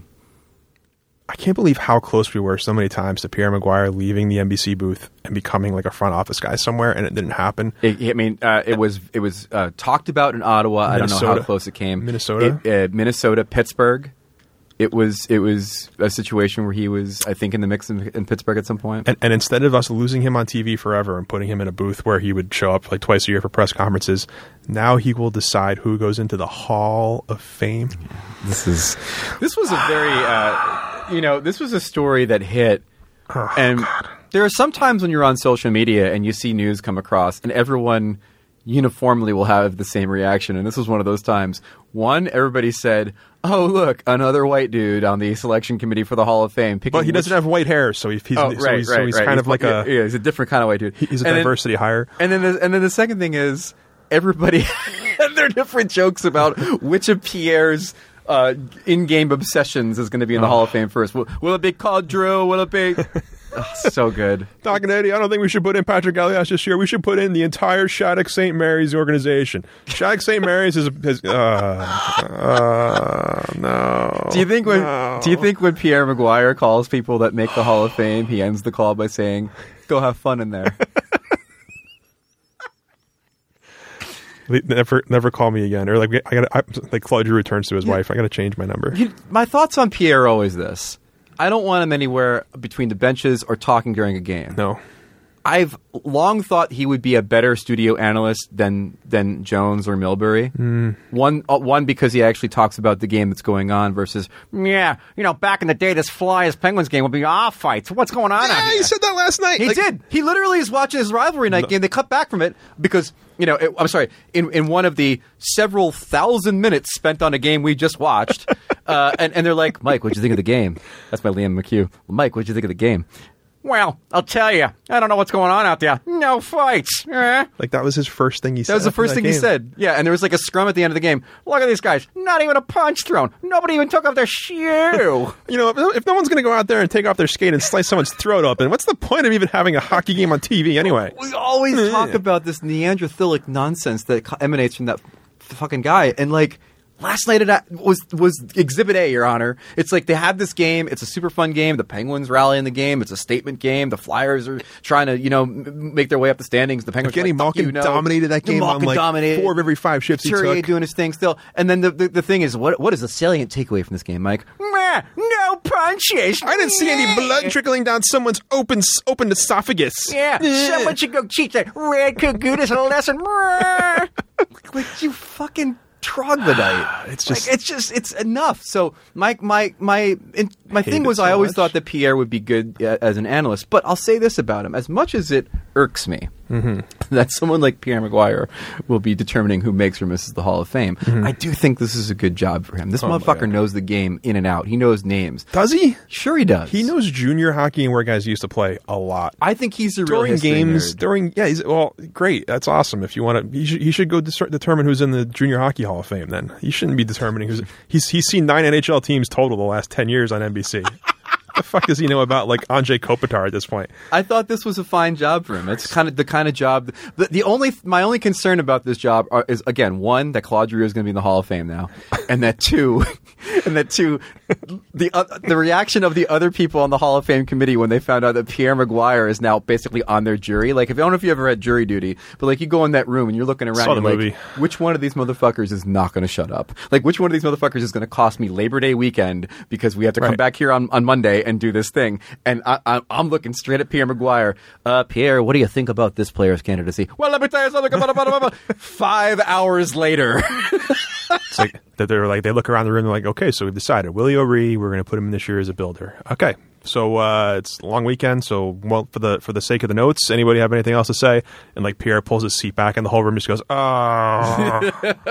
Speaker 2: I can't believe how close we were so many times to Pierre Maguire leaving the NBC booth and becoming like a front office guy somewhere, and it didn't happen.
Speaker 1: It was talked about in Ottawa.
Speaker 2: Minnesota.
Speaker 1: I don't know how close it came.
Speaker 2: Minnesota,
Speaker 1: Pittsburgh. It was a situation where he was, I think, in the mix in Pittsburgh at some point.
Speaker 2: And instead of us losing him on TV forever and putting him in a booth where he would show up like twice a year for press conferences, now he will decide who goes into the Hall of Fame.
Speaker 1: This was a very, this was a story that hit. There are some times when you're on social media and you see news come across and everyone uniformly will have the same reaction. And this was one of those times. One, everybody said, "Oh, look, another white dude on the selection committee for the Hall of Fame."
Speaker 2: But he doesn't have white hair, so he's kind of like
Speaker 1: he's a different kind of white dude.
Speaker 2: He's a diversity hire.
Speaker 1: And then the second thing is everybody had their different jokes about which of Pierre's in-game obsessions is going to be in the Hall of Fame first. Will it be Claude Giroux? Will it be... so good.
Speaker 2: Doc and Eddie, I don't think we should put in Patrick Elias this year. We should put in the entire Shattuck St. Mary's organization. Shattuck St. Mary's is no.
Speaker 1: Do you think when Pierre Maguire calls people that make the Hall of Fame, he ends the call by saying, "Go have fun in there"?
Speaker 2: Never call me again. Or like Claude Giroux returns to his wife. I got to change my number.
Speaker 1: My thoughts on Pierre are always this. I don't want him anywhere between the benches or talking during a game.
Speaker 2: No.
Speaker 1: I've long thought he would be a better studio analyst than Jones or Milbury. One because he actually talks about the game that's going on versus, back in the day, this Flyers-Penguins game would be off fights. What's going on out here?
Speaker 2: Yeah, he said that last night.
Speaker 1: He did. He literally is watching his rivalry night game. They cut back from it because, in one of the several thousand minutes spent on a game we just watched, and they're like, "Mike, what'd you think of the game?" That's my Liam McHugh. "Mike, what'd you think of the game?" "Well, I'll tell you. I don't know what's going on out there. No fights."
Speaker 2: Like, that was his first thing he said.
Speaker 1: That was the first thing he said. Yeah, and there was like a scrum at the end of the game. "Look at these guys. Not even a punch thrown. Nobody even took off their shoe."
Speaker 2: If no one's going to go out there and take off their skate and slice someone's throat open, what's the point of even having a hockey game on TV anyway?
Speaker 1: We always talk about this Neanderthalic nonsense that emanates from that fucking guy. And like, last night was Exhibit A, Your Honor. It's like they had this game. It's a super fun game. The Penguins rally in the game. It's a statement game. The Flyers are trying to, make their way up the standings. The Penguins
Speaker 2: Evgeny Malkin dominated that game on like 4 of every 5 shifts he took.
Speaker 1: Doing his thing still. And then the thing is, what is the salient takeaway from this game, Mike? No punches.
Speaker 2: I didn't see any blood trickling down someone's open esophagus.
Speaker 3: Yeah, someone should go teach that red cagoodus a lesson.
Speaker 1: Like, you fucking troglodyte. It's enough. So my thing was, I always thought that Pierre would be good as an analyst, but I'll say this about him: as much as it irks me that someone like Pierre Maguire will be determining who makes or misses the Hall of Fame, I do think this is a good job for him. This motherfucker knows the game in and out. He knows names.
Speaker 2: Does he?
Speaker 1: Sure, he does.
Speaker 2: He knows junior hockey and where guys used to play a lot.
Speaker 1: I think he's a real history
Speaker 2: nerd. Great. That's awesome. If you want to, he should go determine who's in the Junior Hockey Hall of Fame. Then he shouldn't be determining who's. He's seen 9 NHL teams total the last 10 years on NBC. What the fuck does he know about like Andrei Kopitar at this point?
Speaker 1: I thought this was a fine job for him. It's kind of the kind of job. My only concern about this job is, again, one, that Claude Giroux is going to be in the Hall of Fame now, and that two, And that two, the reaction of the other people on the Hall of Fame committee when they found out that Pierre Maguire is now basically on their jury. Like, I don't know if you ever had jury duty, but like you go in that room and you're looking around,
Speaker 2: Saw the
Speaker 1: and you're
Speaker 2: movie.
Speaker 1: like, which one of these motherfuckers is not going to shut up? Like, which one of these motherfuckers is going to cost me Labor Day weekend because we have to come back here on Monday and do this thing? And I'm looking straight at Pierre Maguire. Pierre, what do you think about this player's candidacy? Well, let me tell you something about 5 hours later.
Speaker 2: It's like that they look around the room and they're like, okay, so we've decided Willie O'Ree, we're going to put him in this year as a builder. Okay. So it's a long weekend, so for the sake of the notes, anybody have anything else to say? And like Pierre pulls his seat back and the whole room just goes, oh.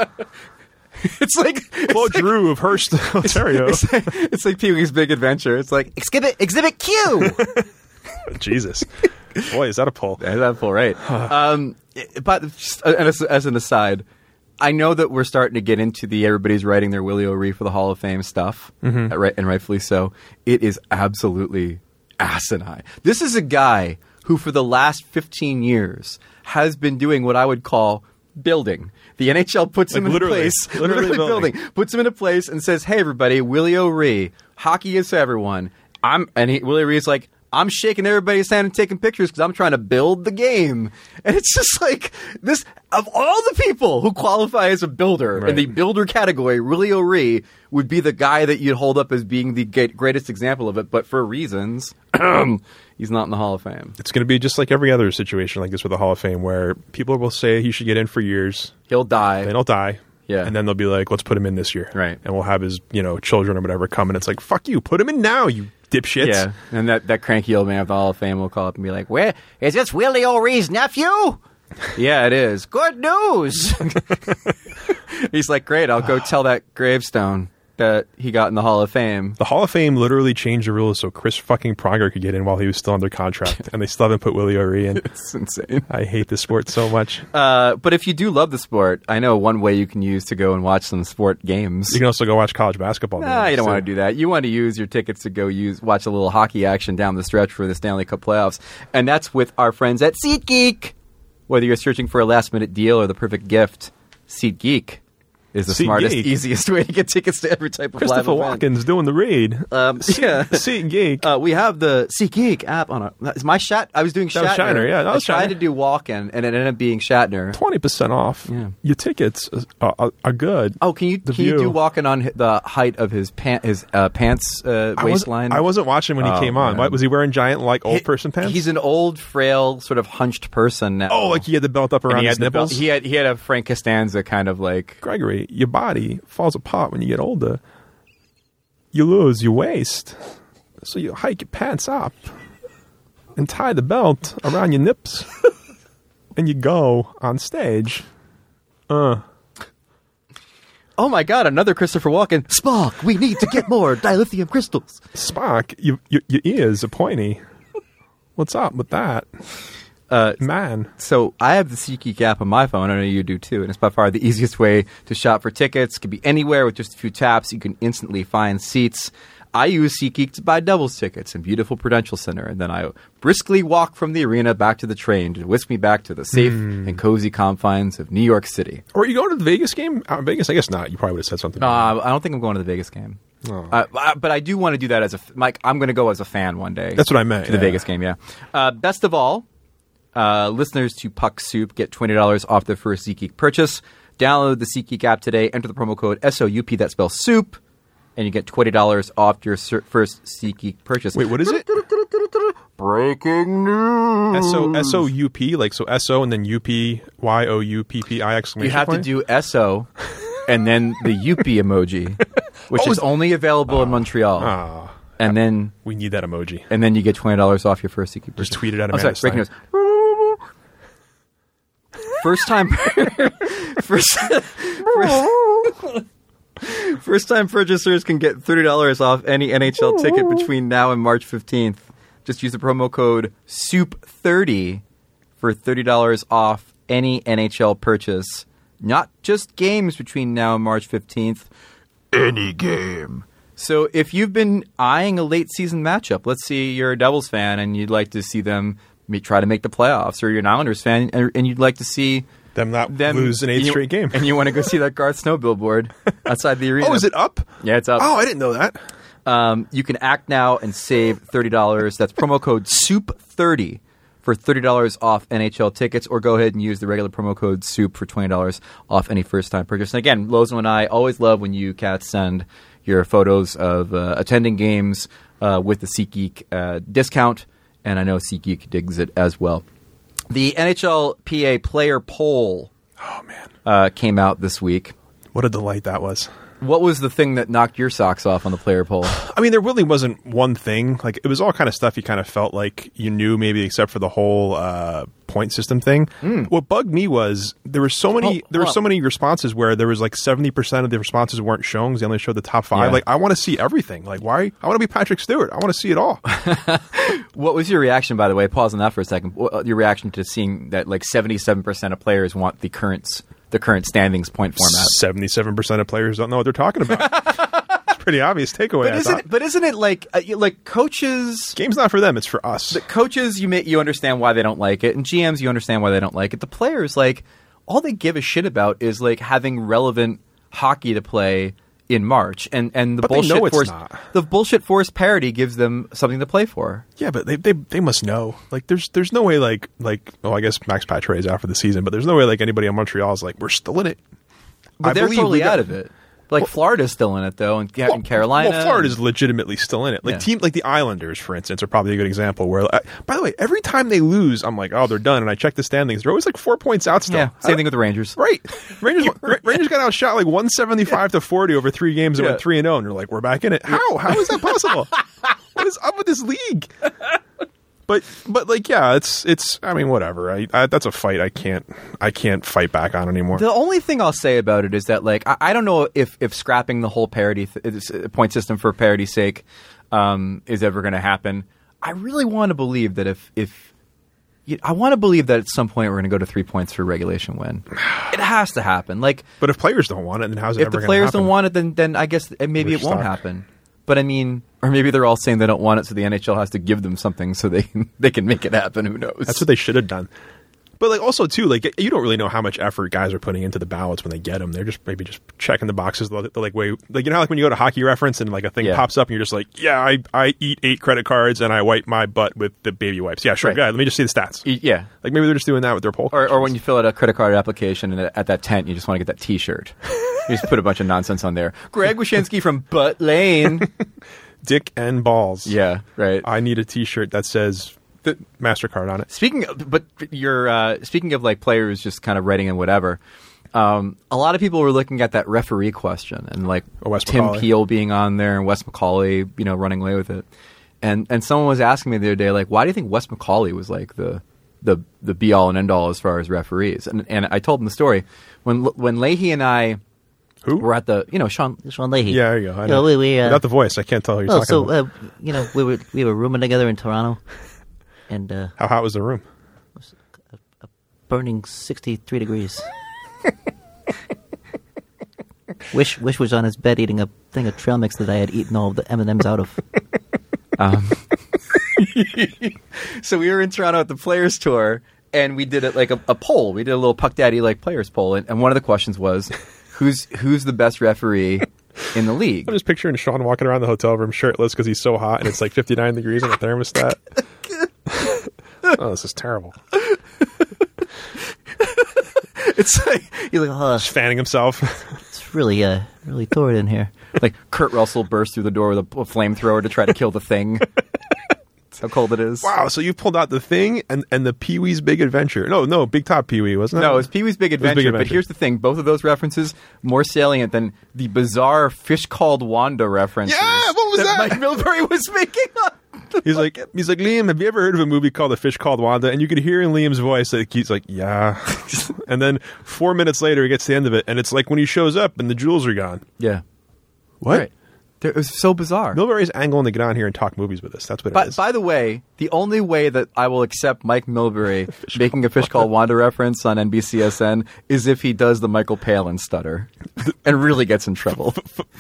Speaker 1: It's like
Speaker 2: Claude Giroux of Hearst, Ontario.
Speaker 1: It's like Pee-wee's Big Adventure. It's like exhibit Q.
Speaker 2: Jesus. Boy, is that a pull.
Speaker 1: Is that a pull, right? But just, as an aside, I know that we're starting to get into everybody's writing their Willie O'Ree for the Hall of Fame stuff, and rightfully so. It is absolutely asinine. This is a guy who, for the last 15 years, has been doing what I would call building. The NHL puts him in place, literally building, puts him into place, and says, "Hey, everybody, Willie O'Ree, hockey is for everyone." Willie O'Ree is like, I'm shaking everybody's hand and taking pictures because I'm trying to build the game. And it's just like this, of all the people who qualify as a builder in the builder category, Willie O'Ree would be the guy that you'd hold up as being the greatest example of it. But for reasons, he's not in the Hall of Fame.
Speaker 2: It's going to be just like every other situation like this with the Hall of Fame where people will say he should get in for years.
Speaker 1: He'll die.
Speaker 2: Then he'll die.
Speaker 1: Yeah.
Speaker 2: And then they'll be like, let's put him in this year.
Speaker 1: Right.
Speaker 2: And we'll have his, children or whatever come, and it's like, fuck you, put him in now, you dipshits.
Speaker 1: Yeah. And that cranky old man of the Hall of Fame will call up and be like, where is this Willie O'Ree's nephew? Yeah, it is. Good news. He's like, great, I'll go tell that gravestone that he got in the Hall of Fame.
Speaker 2: The Hall of Fame literally changed the rules so Chris fucking Pronger could get in while he was still under contract, and they still haven't put Willie O'Ree in.
Speaker 1: It's insane.
Speaker 2: I hate this sport so much.
Speaker 1: But if you do love the sport, I know one way you can use to go and watch some sport games.
Speaker 2: You can also go watch college basketball.
Speaker 1: Nah, you don't want to do that. You want to use your tickets to go watch a little hockey action down the stretch for the Stanley Cup playoffs. And that's with our friends at SeatGeek. Whether you're searching for a last-minute deal or the perfect gift, SeatGeek is the smartest, easiest way to get tickets to every type of live event.
Speaker 2: Christopher Walken's doing the read.
Speaker 1: Yeah.
Speaker 2: SeatGeek.
Speaker 1: We have the SeatGeek app on our... Is my I was doing Shatner.
Speaker 2: That was Shatner, yeah.
Speaker 1: I tried to do Walken, and it ended up being Shatner.
Speaker 2: 20% off. Yeah. Your tickets are good.
Speaker 1: Oh, can you do Walken on the height of his pants waistline?
Speaker 2: I wasn't watching when he came on. What, was he wearing giant, old person pants?
Speaker 1: He's an old, frail, sort of hunched person now.
Speaker 2: Oh, like he had the belt up around his nipples?
Speaker 1: He had a Frank Costanza kind of like...
Speaker 2: Gregory, your body falls apart when you get older. You lose your waist. So you hike your pants up and tie the belt around your nips and you go on stage.
Speaker 1: Oh my God, another Christopher Walken. Spock, we need to get more dilithium crystals.
Speaker 2: Spock, your ears are pointy. What's up with that? Man.
Speaker 1: So I have the SeatGeek app on my phone. I know you do too. And it's by far the easiest way to shop for tickets. It can be anywhere with just a few taps. You can instantly find seats. I use SeatGeek to buy doubles tickets in beautiful Prudential Center. And then I briskly walk from the arena back to the train to whisk me back to the safe and cozy confines of New York City.
Speaker 2: Or you go to the Vegas game? Vegas, I guess not. You probably would have said something.
Speaker 1: I don't think I'm going to the Vegas game. Oh. But I do want to do that as I'm going to go as a fan one day.
Speaker 2: That's what I meant.
Speaker 1: To the Vegas game, yeah. Best of all, listeners to Puck Soup get $20 off their first SeatGeek purchase. Download the SeatGeek app today. Enter the promo code SOUP, that spells soup, and you get $20 off your first SeatGeek purchase.
Speaker 2: Wait, what is it?
Speaker 1: Breaking news.
Speaker 2: SOUP, like so SO and then UPYOUPPI exclamation
Speaker 1: You have
Speaker 2: point?
Speaker 1: to do SO and then the UP emoji, which is only available in Montreal.
Speaker 2: And
Speaker 1: then
Speaker 2: we need that emoji.
Speaker 1: And then you get $20 off your first SeatGeek purchase.
Speaker 2: Just tweet it at Amanda Stein.
Speaker 1: Breaking news. First time purchasers can get $30 off any NHL ticket between now and March 15th. Just use the promo code SOUP30 for $30 off any NHL purchase. Not just games between now and March 15th. Any game. So if you've been eyeing a late season matchup, let's say you're a Devils fan and you'd like to see them try to make the playoffs, or you're an Islanders fan and you'd like to see
Speaker 2: Them not lose an 8th straight game.
Speaker 1: And you want to go see that Garth Snow billboard outside the arena.
Speaker 2: Oh, is it up?
Speaker 1: Yeah, it's up.
Speaker 2: Oh, I didn't know that.
Speaker 1: You can act now and save $30. That's promo code SOUP30 for $30 off NHL tickets, or go ahead and use the regular promo code SOUP for $20 off any first-time purchase. And again, Lozo and I always love when you cats send your photos of attending games with the SeatGeek discount, and I know SeatGeek digs it as well. The NHLPA player poll came out this week.
Speaker 2: What a delight that was.
Speaker 1: What was the thing that knocked your socks off on the player poll?
Speaker 2: I mean, there really wasn't one thing. Like, it was all kind of stuff you kind of felt like you knew, maybe, except for the whole point system thing. What bugged me was there were so many responses where there was like 70% of the responses weren't shown because they only showed the top 5.
Speaker 1: Yeah.
Speaker 2: Like, I want to see everything. Like, why? I want to be Patrick Stewart. I want to see it all.
Speaker 1: What was your reaction, by the way? Pause on that for a second. Your reaction to seeing that like 77% of players want the current standings point format.
Speaker 2: 77% of players don't know what they're talking about. It's pretty obvious takeaway.
Speaker 1: But isn't it like coaches?
Speaker 2: Game's not for them; it's for us.
Speaker 1: The coaches, you understand why they don't like it, and GMs, you understand why they don't like it. The players, like, all they give a shit about is like having relevant hockey to play in March, and the bullshit forced parity gives them something to play for.
Speaker 2: Yeah, but they must know. Like, there's no way like I guess Max Patre is out for the season, but there's no way like anybody in Montreal is like, we're still in it.
Speaker 1: But they're totally out of it. Like, Florida's still in it though, and Carolina.
Speaker 2: Well, Florida's legitimately still in it. Like like the Islanders, for instance, are probably a good example. Where, by the way, every time they lose, I'm like, oh, they're done. And I check the standings; they're always like 4 points out still.
Speaker 1: Yeah, same thing with the Rangers.
Speaker 2: Right, Rangers got outshot like 175-40 over 3 games and went 3-0, and you're like, we're back in it. How is that possible? What is up with this league? But like, yeah, it's. I mean, whatever. I that's a fight I can't fight back on anymore.
Speaker 1: The only thing I'll say about it is that, like, I don't know if scrapping the whole parity point system for parity's sake is ever going to happen. I really want to believe that I want to believe that at some point we're going to go to 3 points for regulation win. It has to happen. Like,
Speaker 2: but if players don't want it, then how's it ever going to happen?
Speaker 1: If the players don't want it, then I guess maybe it won't happen. But I mean, or maybe they're all saying they don't want it, so the NHL has to give them something so they can make it happen. Who knows?
Speaker 2: That's what they should have done. But like, also too, like, you don't really know how much effort guys are putting into the ballots when they get them. They're just maybe just checking the boxes. The like way, like, you know, like when you go to Hockey Reference and like a thing pops up and you're just like, yeah, I eat 8 credit cards and I wipe my butt with the baby wipes. Yeah, sure. Right. Let me just see the stats.
Speaker 1: Yeah,
Speaker 2: like maybe they're just doing that with their poll.
Speaker 1: Or when you fill out a credit card application and at that tent you just want to get that T-shirt. You just put a bunch of nonsense on there. Greg Wyshynski from Butt Lane.
Speaker 2: Dick and balls.
Speaker 1: Yeah, right.
Speaker 2: I need a T-shirt that says MasterCard on it.
Speaker 1: Speaking of like players just kind of writing in whatever, a lot of people were looking at that referee question and like Tim Peel being on there and Wes McCauley, running away with it. And someone was asking me the other day, like, why do you think Wes McCauley was like the be all and end all as far as referees? And I told him the story when Leahy and I.
Speaker 2: Who?
Speaker 1: We're at the, Sean Leahy.
Speaker 2: Yeah, there you go. I know. Without the voice, I can't tell who you're talking about.
Speaker 3: We were rooming together in Toronto, and
Speaker 2: how hot was the room?
Speaker 3: It was a burning 63 degrees. Wish was on his bed eating a thing of trail mix that I had eaten all of the M&Ms out of.
Speaker 1: So we were in Toronto at the Players Tour, and we did it like a poll. We did a little Puck Daddy like Players poll, and one of the questions was, who's the best referee in the league?
Speaker 2: I'm just picturing Sean walking around the hotel room shirtless because he's so hot and it's like 59 degrees on the thermostat. Oh, this is terrible.
Speaker 1: It's like
Speaker 3: he's like,
Speaker 2: just fanning himself.
Speaker 3: It's really torrid in here.
Speaker 1: Like Kurt Russell burst through the door with a flamethrower to try to kill the Thing. That's how cold it is.
Speaker 2: Wow, so you pulled out the Thing and the Pee-wee's Big Adventure. No, Big Top Pee-wee, wasn't it?
Speaker 1: No, it was Pee-wee's Big Adventure. But here's the thing. Both of those references more salient than the bizarre Fish Called Wanda references.
Speaker 2: Yeah, what was that?
Speaker 1: Mike Milbury was making up.
Speaker 2: He's like, Liam, have you ever heard of a movie called A Fish Called Wanda? And you could hear in Liam's voice that he's like, yeah. And then 4 minutes later, he gets to the end of it, and it's like when he shows up and the jewels are gone.
Speaker 1: Yeah.
Speaker 2: What?
Speaker 1: Right. It was so bizarre.
Speaker 2: Milbury's angling to get on here and talk movies with us. That's what it is.
Speaker 1: By the way, the only way that I will accept Mike Milbury making a Fish Called Wanda reference on NBCSN is if he does the Michael Palin stutter and really gets in trouble.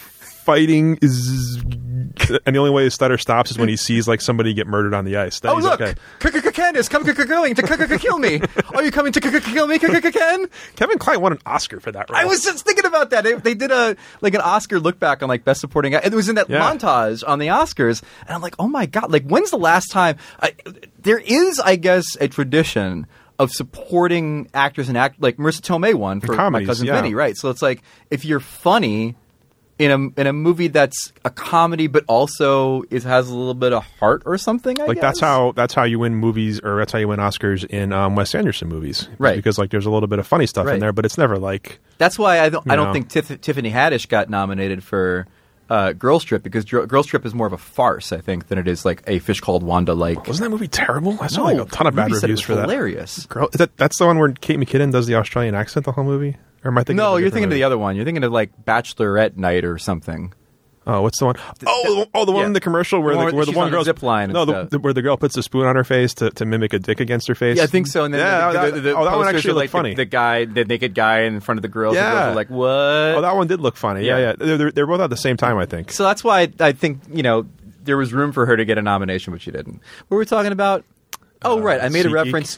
Speaker 2: fighting is, and the only way Stutter stops is when he sees like somebody get murdered on the ice. Then he's
Speaker 1: look,
Speaker 2: okay.
Speaker 1: Candace, come going to kill me. Are you coming to kill me, Ken?
Speaker 2: Kevin Kline won an Oscar for that role.
Speaker 1: I was just thinking about that. They did an Oscar look back on like best supporting. It was in that montage on the Oscars, and I'm like, oh my god! Like, when's the last time? There is, I guess, a tradition of supporting actors and like Marissa Tomei won for
Speaker 2: comedies,
Speaker 1: My Cousin Vinny, right? So it's like if you're funny in a movie that's a comedy, but also has a little bit of heart or something. I guess.
Speaker 2: that's how you win movies, or that's how you win Oscars in Wes Anderson movies,
Speaker 1: right?
Speaker 2: Because like there's a little bit of funny stuff in there, but it's never like.
Speaker 1: That's why I don't think Tiffany Haddish got nominated for Girls Trip, because Girls Trip is more of a farce, I think, than it is like A Fish Called Wanda. Like,
Speaker 2: wasn't that movie terrible? I saw like a ton of bad reviews for that.
Speaker 1: Hilarious.
Speaker 2: That's the one where Kate McKinnon does the Australian accent the whole movie. Or am I thinking?
Speaker 1: No, you're thinking of the other one. You're thinking of like Bachelorette Night or something.
Speaker 2: Oh, what's the one? The one in the commercial where the one girl
Speaker 1: zip line.
Speaker 2: No, where the girl puts a spoon on her face to mimic a dick against her face.
Speaker 1: Yeah, I think so. And then
Speaker 2: that one actually looked funny.
Speaker 1: The naked guy in front of the girls.
Speaker 2: Yeah,
Speaker 1: the girls were like, what?
Speaker 2: Oh, that one did look funny. Yeah. They're both at the same time, I think.
Speaker 1: So that's why I think there was room for her to get a nomination, but she didn't. What were we talking about? Oh, right. I made a reference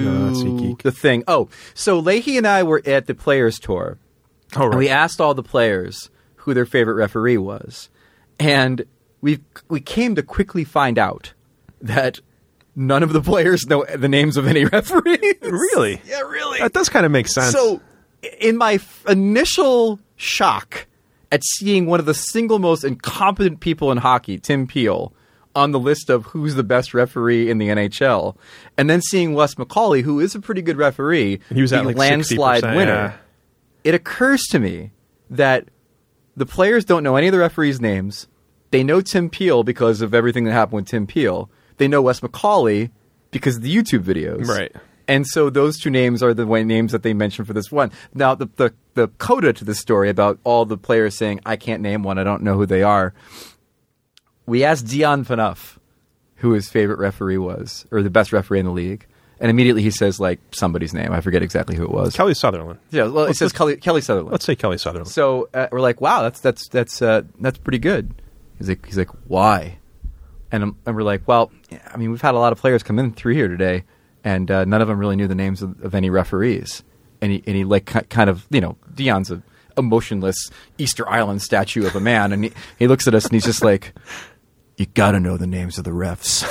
Speaker 1: to the thing. Oh, so Leahy and I were at the Players Tour.
Speaker 2: Oh, right.
Speaker 1: And we asked all the players who their favorite referee was. And we came to quickly find out that none of the players know the names of any referees.
Speaker 2: Really?
Speaker 1: Yeah, really.
Speaker 2: That does kind of make sense.
Speaker 1: So in my initial shock at seeing one of the single most incompetent people in hockey, Tim Peel, on the list of who's the best referee in the NHL, and then seeing Wes McCauley, who is a pretty good referee,
Speaker 2: he was at like
Speaker 1: landslide
Speaker 2: 60%,
Speaker 1: winner. It occurs to me that the players don't know any of the referees' names. They know Tim Peel because of everything that happened with Tim Peel. They know Wes McCauley because of the YouTube videos.
Speaker 2: Right.
Speaker 1: And so those two names are the names that they mentioned for this one. Now, the coda to this story about all the players saying, I can't name one, I don't know who they are. We asked Dion Phaneuf who his favorite referee was, or the best referee in the league. And immediately he says, like, somebody's name. I forget exactly who it was.
Speaker 2: Kelly Sutherland.
Speaker 1: Yeah, well, it says Kelly Sutherland.
Speaker 2: Let's say Kelly Sutherland.
Speaker 1: So we're like, wow, that's pretty good. He's like, why? And we're like, well, I mean, we've had a lot of players come in through here today, and none of them really knew the names of any referees. And he like kind of, Dion's a motionless Easter Island statue of a man, and he looks at us and he's just like, you got to know the names of the refs.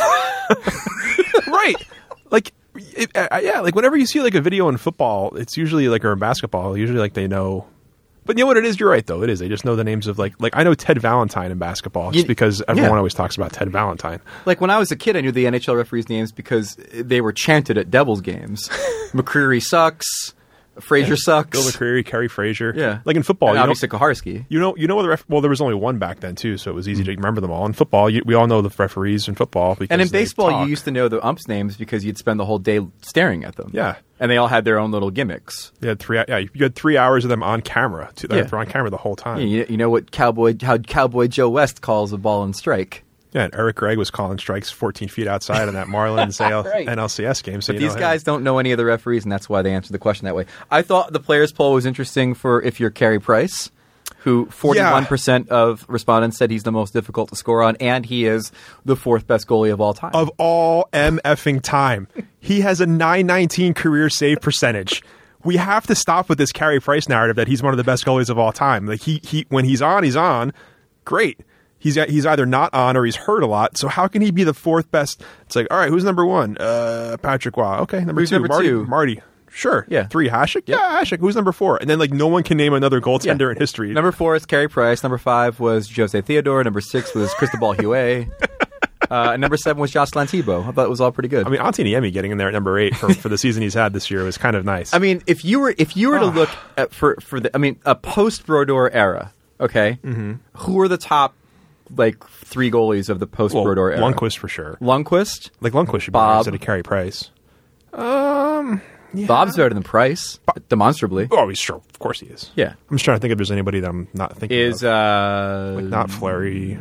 Speaker 2: Right. Like. Like whenever you see like a video in football, it's usually like, or in basketball, usually like they know. But you know what it is? You're right, though. It is. They just know the names of like I know Ted Valentine in basketball just because everyone always talks about Ted Valentine.
Speaker 1: Like when I was a kid, I knew the NHL referees' names because they were chanted at Devils games. McCreary sucks. Frazier sucks.
Speaker 2: Bill McCreary, Kerry Frazier.
Speaker 1: Yeah.
Speaker 2: Like in football.
Speaker 1: And obviously Koharski.
Speaker 2: You know well, there was only one back then, too, so it was easy to remember them all. In football, we all know the referees in football.
Speaker 1: And in baseball, you used to know the umps' names because you'd spend the whole day staring at them.
Speaker 2: Yeah.
Speaker 1: And they all had their own little gimmicks.
Speaker 2: You had 3 hours of them on camera. They're on camera the whole time.
Speaker 1: Yeah, you know what how Cowboy Joe West calls a ball and strike.
Speaker 2: Yeah, and Eric Gregg was calling strikes 14 feet outside on that Marlins right. NLCS game. So
Speaker 1: but these guys don't know any of the referees, and that's why they answered the question that way. I thought the players' poll was interesting for if you're Carey Price, who 41% of respondents said he's the most difficult to score on, and he is the fourth best goalie of all time.
Speaker 2: Of all MFing time. He has a .919 career save percentage. We have to stop with this Carey Price narrative that he's one of the best goalies of all time. Like he when he's on. Great. He's either not on or he's hurt a lot. So how can he be the fourth best? It's like, all right, who's number one? Patrick Waugh. Okay,
Speaker 1: who's number two?
Speaker 2: Marty. Sure.
Speaker 1: Yeah.
Speaker 2: 3, Hasek?
Speaker 1: Yep.
Speaker 2: Yeah, Hasek. Who's number 4? And then like no one can name another goaltender in history.
Speaker 1: Number 4 is Carey Price. Number 5 was Jose Theodore. Number 6 was Cristobal Huet. And number 7 was Jocelyn Thibault. I thought it was all pretty good.
Speaker 2: I mean, Antti Niemi getting in there at number 8 for the season he's had this year was kind of nice.
Speaker 1: I mean, if you were to look at for a post Brodeur era, okay, who are the top like 3 goalies of the post Brodeur era?
Speaker 2: Lundqvist for sure.
Speaker 1: Lundqvist?
Speaker 2: Like Lundqvist should be instead of Carey Price. Yeah.
Speaker 1: Bob's better than Price, demonstrably.
Speaker 2: Oh, he's sure. Of course he is.
Speaker 1: Yeah.
Speaker 2: I'm just trying to think if there's anybody that I'm not thinking of. Like not Fleury.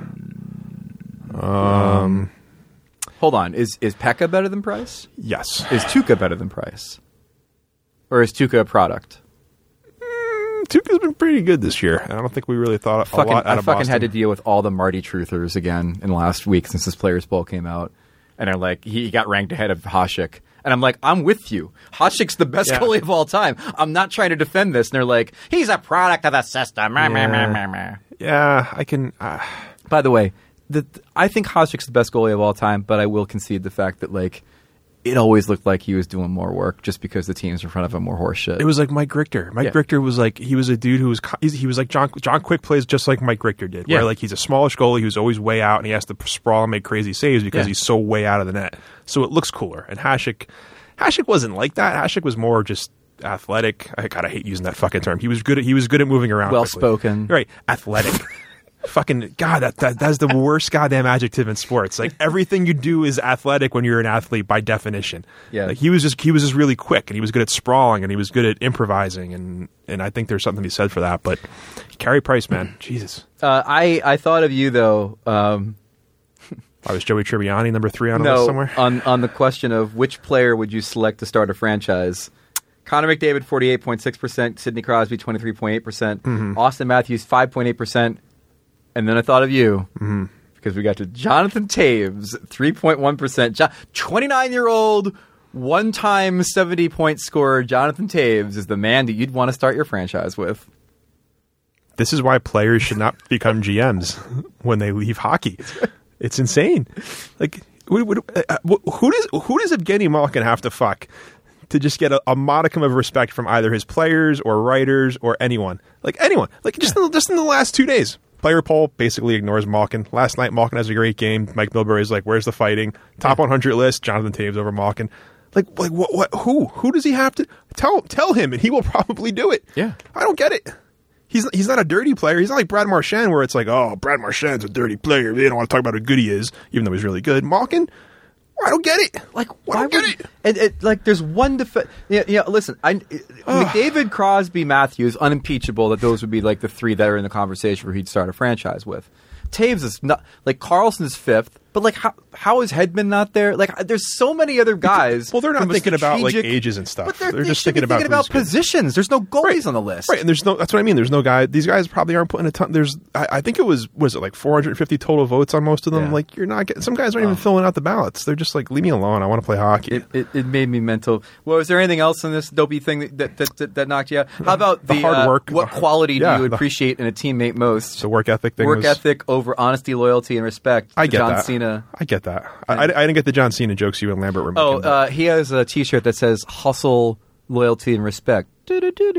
Speaker 1: Hold on. Is Pekka better than Price?
Speaker 2: Yes.
Speaker 1: Is Tuukka better than Price? Or is Tuukka a product?
Speaker 2: Tuukka's been pretty good this year. And I don't think we really thought a lot out of Boston.
Speaker 1: I fucking had to deal with all the Marty truthers again in the last week since this Players Bowl came out. And they're like, he got ranked ahead of Hasek. And I'm like, I'm with you. Hasek's the best goalie of all time. I'm not trying to defend this. And they're like, he's a product of the system.
Speaker 2: Yeah, I can...
Speaker 1: By the way, I think Hasek's the best goalie of all time, but I will concede the fact that, like, it always looked like he was doing more work just because the teams in front of him were horse shit.
Speaker 2: It was like Mike Richter. Mike Richter was like, he was a dude who was like John Quick plays just like Mike Richter did. Where like he's a smallish goalie who's always way out and he has to sprawl and make crazy saves because he's so way out of the net. So it looks cooler. And Hasek wasn't like that. Hasek was more just athletic. I hate using that fucking term. He was good at moving around.
Speaker 1: Well spoken.
Speaker 2: Right. Athletic. Fucking God, that's the worst goddamn adjective in sports. Like everything you do is athletic when you're an athlete by definition.
Speaker 1: Yeah.
Speaker 2: Like he was just really quick and he was good at sprawling and he was good at improvising and I think there's something to be said for that. But Carey Price, man, Jesus.
Speaker 1: I thought of you though.
Speaker 2: I was Joey Tribbiani, number 3 on a list somewhere.
Speaker 1: on the question of which player would you select to start a franchise. Connor McDavid 48.6%, Sidney Crosby 23.8%, Austin Matthews 5.8%. And then I thought of you because we got to Jonathan Toews, 3.1%. 29-year-old, one-time 70-point scorer Jonathan Toews is the man that you'd want to start your franchise with.
Speaker 2: This is why players should not become GMs when they leave hockey. It's insane. Like, who does Evgeny Malkin have to fuck to just get a modicum of respect from either his players or writers or anyone? Like anyone. Like just in the last 2 days. Player poll basically ignores Malkin. Last night, Malkin has a great game. Mike Milbury's like, where's the fighting? Top 100 list, Jonathan Toews over Malkin. Like what? Who does he have to tell him, and he will probably do it.
Speaker 1: Yeah,
Speaker 2: I don't get it. He's not a dirty player. He's not like Brad Marchand, where it's like, oh, Brad Marchand's a dirty player. They don't want to talk about how good he is, even though he's really good. Malkin, I don't get it. Like, I don't get it.
Speaker 1: Like, there's one defense. Yeah. Listen, McDavid, Crosby, Matthews, unimpeachable that those would be like the 3 that are in the conversation where he'd start a franchise with. Toews is not like Carlson's 5th, but like how is Hedman not there? Like there's so many other guys.
Speaker 2: Well, they're not thinking about like ages and stuff.
Speaker 1: But
Speaker 2: they're just thinking about
Speaker 1: positions. There's no goalies on the list,
Speaker 2: right? And there's no. That's what I mean. There's no guy. These guys probably aren't putting a ton. There's. I think it was it like 450 total votes on most of them. Yeah. Like you're not getting. Some guys aren't even filling out the ballots. They're just like, leave me alone. I want to play hockey.
Speaker 1: It made me mental. Well, is there anything else in this dopey thing that knocked you out? How about the hard work? What quality do you appreciate in a teammate most?
Speaker 2: The work ethic thing.
Speaker 1: Work ethic over honesty, loyalty, and respect.
Speaker 2: I get
Speaker 1: John
Speaker 2: that.
Speaker 1: Cena.
Speaker 2: I get that. I didn't get the John Cena jokes you and Lambert were making.
Speaker 1: He has a T-shirt that says "Hustle, Loyalty, and Respect."
Speaker 2: Oh,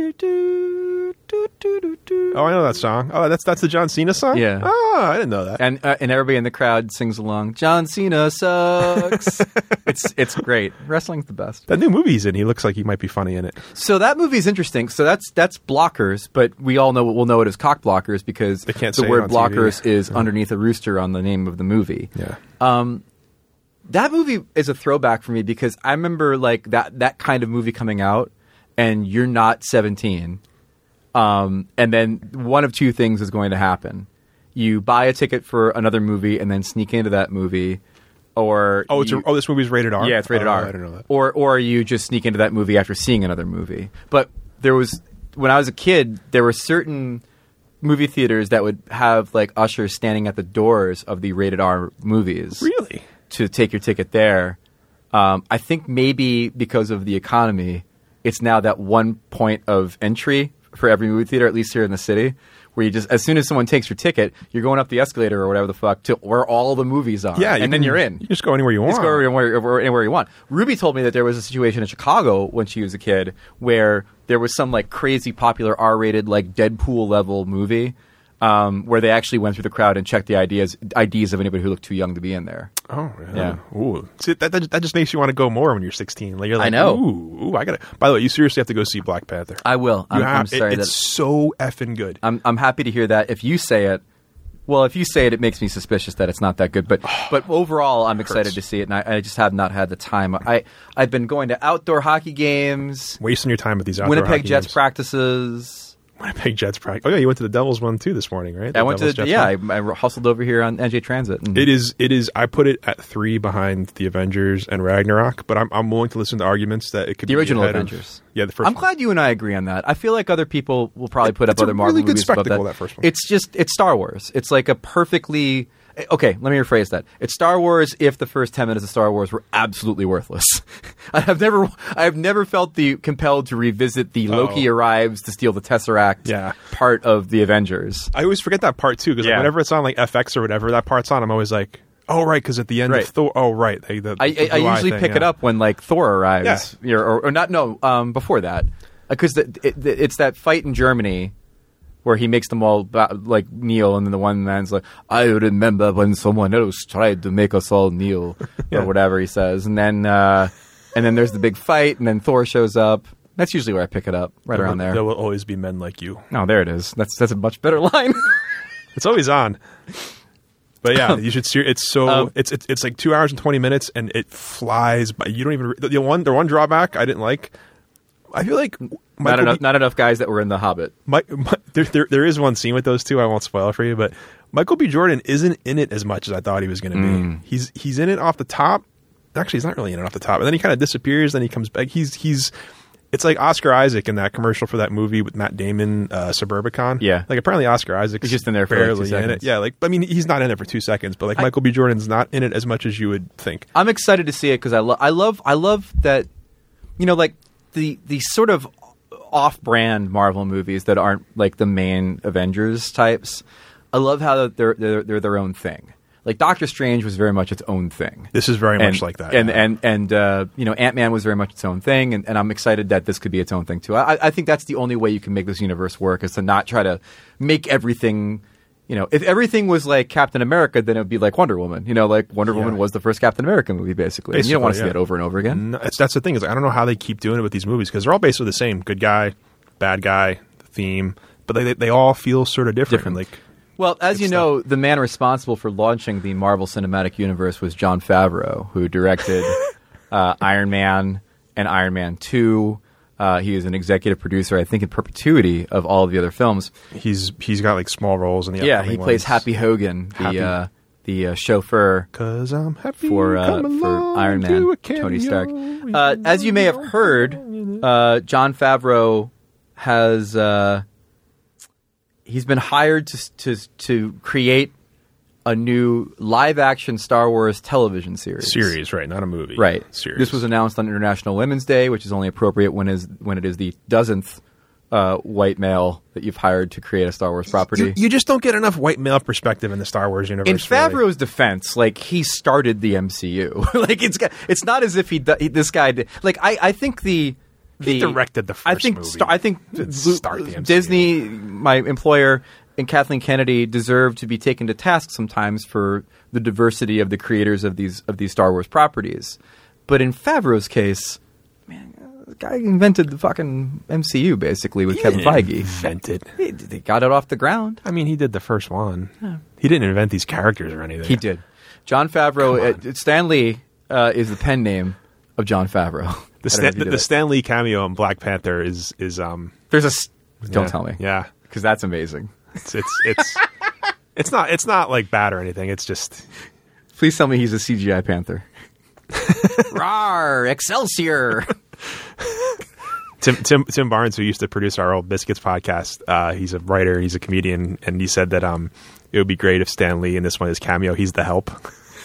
Speaker 2: I know that song. Oh, that's the John Cena song?
Speaker 1: Yeah.
Speaker 2: Oh, I didn't know that.
Speaker 1: And everybody in the crowd sings along. John Cena sucks. It's great. Wrestling's the best.
Speaker 2: That new movie he's in, he looks like he might be funny in it.
Speaker 1: So that movie's interesting. So that's blockers, but we all we'll know it as cock blockers because the word blockers is underneath a rooster on the name of the movie.
Speaker 2: Yeah.
Speaker 1: That movie is a throwback for me because I remember like that kind of movie coming out and you're not 17. And then one of two things is going to happen. You buy a ticket for another movie and then sneak into that movie, or
Speaker 2: this movie's rated R?
Speaker 1: Yeah, it's rated R.
Speaker 2: I didn't know that.
Speaker 1: Or you just sneak into that movie after seeing another movie. But when I was a kid, there were certain movie theaters that would have like ushers standing at the doors of the rated R movies.
Speaker 2: Really?
Speaker 1: To take your ticket there. I think maybe because of the economy, it's now that one point of entry for every movie theater, at least here in the city, where you just, as soon as someone takes your ticket, you're going up the escalator or whatever the fuck to where all the movies are.
Speaker 2: Yeah,
Speaker 1: then you're in.
Speaker 2: You just go anywhere you want.
Speaker 1: Just go anywhere you want. Ruby told me that there was a situation in Chicago when she was a kid where there was some like crazy popular R-rated like Deadpool level movie where they actually went through the crowd and checked the IDs of anybody who looked too young to be in there.
Speaker 2: Oh, yeah. Ooh. See, that just makes you want to go more when you're 16. Like, you're like,
Speaker 1: I know.
Speaker 2: Ooh, I got to. By the way, you seriously have to go see Black Panther.
Speaker 1: I will. I'm sorry.
Speaker 2: It's so effing good.
Speaker 1: I'm happy to hear that. If you say it, it makes me suspicious that it's not that good. But overall, I'm excited to see it, and I just have not had the time. I've been going to outdoor hockey games.
Speaker 2: Wasting your time with these outdoor
Speaker 1: Winnipeg
Speaker 2: hockey
Speaker 1: Jets
Speaker 2: games.
Speaker 1: Practices.
Speaker 2: Winnipeg Jets practice. Oh yeah, you went to the Devils one too this morning, right?
Speaker 1: I went to I hustled over here on NJ Transit.
Speaker 2: It is. I put it at 3 behind the Avengers and Ragnarok, but I'm willing to listen to arguments that it could be
Speaker 1: the original
Speaker 2: ahead
Speaker 1: Avengers.
Speaker 2: Yeah, the first.
Speaker 1: I'm glad you and I agree on that. I feel like other people will probably put up other Marvel
Speaker 2: really good
Speaker 1: movies above
Speaker 2: spectacle, that first one.
Speaker 1: It's Star Wars. It's like a perfectly. Okay, let me rephrase that. It's Star Wars if the first 10 minutes of Star Wars were absolutely worthless. I have never felt compelled to revisit the Loki arrives to steal the Tesseract part of the Avengers.
Speaker 2: I always forget that part too, because like, whenever it's on like FX or whatever that part's on, I'm always like, oh right, because at the end of Thor, oh right.
Speaker 1: I usually pick it up when like Thor arrives, or not. No, before that, because it's that fight in Germany where he makes them all like kneel, and then the one man's like, "I remember when someone else tried to make us all kneel," or whatever he says, and then there's the big fight, and then Thor shows up. That's usually where I pick it up, around there.
Speaker 2: There will always be men like you.
Speaker 1: Oh, there it is. That's a much better line.
Speaker 2: It's always on. But yeah, you should see. It's so it's like 2 hours and 20 minutes, and it flies by. You don't even the one drawback I didn't like. I feel like
Speaker 1: not enough guys that were in The Hobbit.
Speaker 2: There is one scene with those two. I won't spoil it for you, but Michael B. Jordan isn't in it as much as I thought he was going to be. He's in it off the top. Actually, he's not really in it off the top, and then he kind of disappears. Then he comes back. It's like Oscar Isaac in that commercial for that movie with Matt Damon, Suburbicon.
Speaker 1: Yeah,
Speaker 2: like apparently Oscar Isaac's
Speaker 1: he's just in there for
Speaker 2: barely
Speaker 1: like 2 seconds.
Speaker 2: in it. Yeah, like I mean he's not in it for 2 seconds, but like Michael B. Jordan's not in it as much as you would think.
Speaker 1: I'm excited to see it because I love that, like the sort of off-brand Marvel movies that aren't like the main Avengers types. I love how they're their own thing. Like Doctor Strange was very much its own thing.
Speaker 2: This is very much like that.
Speaker 1: And Ant-Man was very much its own thing, and I'm excited that this could be its own thing too. I think that's the only way you can make this universe work, is to not try to make everything. If everything was like Captain America, then it would be like Wonder Woman. Like Wonder Woman was the first Captain America movie, basically. And you don't want to see that over and over again.
Speaker 2: No, that's the thing, is I don't know how they keep doing it with these movies, because they're all basically the same: good guy, bad guy, theme, but they all feel sort of different. Like,
Speaker 1: well, as you know, the man responsible for launching the Marvel Cinematic Universe was Jon Favreau, who directed Iron Man and Iron Man 2. He is an executive producer, I think, in perpetuity of all of the other films.
Speaker 2: He's got like small roles in the
Speaker 1: he plays Happy Hogan, the chauffeur
Speaker 2: 'Cause I'm happy
Speaker 1: for Iron Man, Tony Stark. As you may have heard, Jon Favreau has he's been hired to create a new live-action Star Wars television series.
Speaker 2: Series, right? Not a movie.
Speaker 1: Right.
Speaker 2: Series.
Speaker 1: This was announced on International Women's Day, which is only appropriate when it is the dozenth white male that you've hired to create a Star Wars property.
Speaker 2: You just don't get enough white male perspective in the Star Wars universe.
Speaker 1: In Favreau's defense, like, he started the MCU. Like, it's not as if this guy did. Like, I think he
Speaker 2: directed the first movie.
Speaker 1: I think Disney, my employer, and Kathleen Kennedy deserve to be taken to task sometimes for the diversity of the creators of these Star Wars properties. But in Favreau's case, man, the guy invented the fucking MCU basically with Kevin Feige.
Speaker 2: Invented.
Speaker 1: They got it off the ground.
Speaker 2: I mean, he did the first one. Yeah. He didn't invent these characters or anything.
Speaker 1: He did. Jon Favreau. Stan Lee is the pen name of Jon Favreau.
Speaker 2: The Stan Lee cameo in Black Panther is there's
Speaker 1: a don't tell me.
Speaker 2: Yeah,
Speaker 1: because that's amazing.
Speaker 2: It's not like bad or anything. It's just,
Speaker 1: please tell me he's a CGI panther. Rawr, Excelsior.
Speaker 2: Tim Barnes, who used to produce our old Biscuits podcast, he's a writer, he's a comedian, and he said that it would be great if Stan Lee in this one is cameo, he's the Help.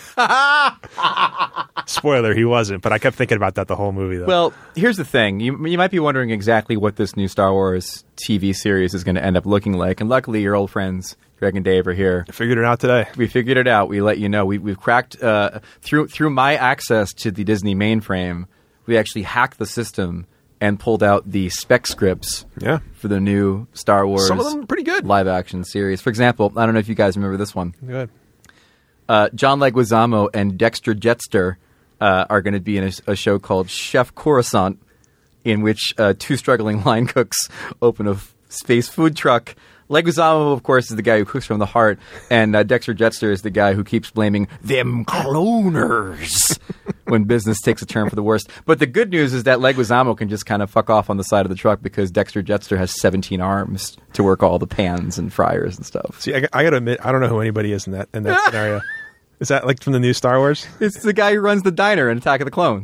Speaker 2: Spoiler, he wasn't, but I kept thinking about that the whole movie, though.
Speaker 1: Well, here's the thing. You might be wondering exactly what this new Star Wars TV series is going to end up looking like, and luckily your old friends, Greg and Dave, are here.
Speaker 2: I figured it out today.
Speaker 1: We figured it out. We let you know. We've cracked, through my access to the Disney mainframe, we actually hacked the system and pulled out the spec scripts for the new Star Wars
Speaker 2: Some of them are pretty good.
Speaker 1: live-action series. For example, I don't know if you guys remember this one.
Speaker 2: Good.
Speaker 1: John Leguizamo and Dexter Jettster are going to be in a show called Chef Coruscant, in which two struggling line cooks open a space food truck. Leguizamo, of course, is the guy who cooks from the heart, and Dexter Jettster is the guy who keeps blaming them cloners when business takes a turn for the worst. But the good news is that Leguizamo can just kind of fuck off on the side of the truck because Dexter Jettster has 17 arms to work all the pans and fryers and stuff.
Speaker 2: See, I got to admit, I don't know who anybody is in that scenario. Is that like from the new Star Wars?
Speaker 1: It's the guy who runs the diner in Attack of the Clones.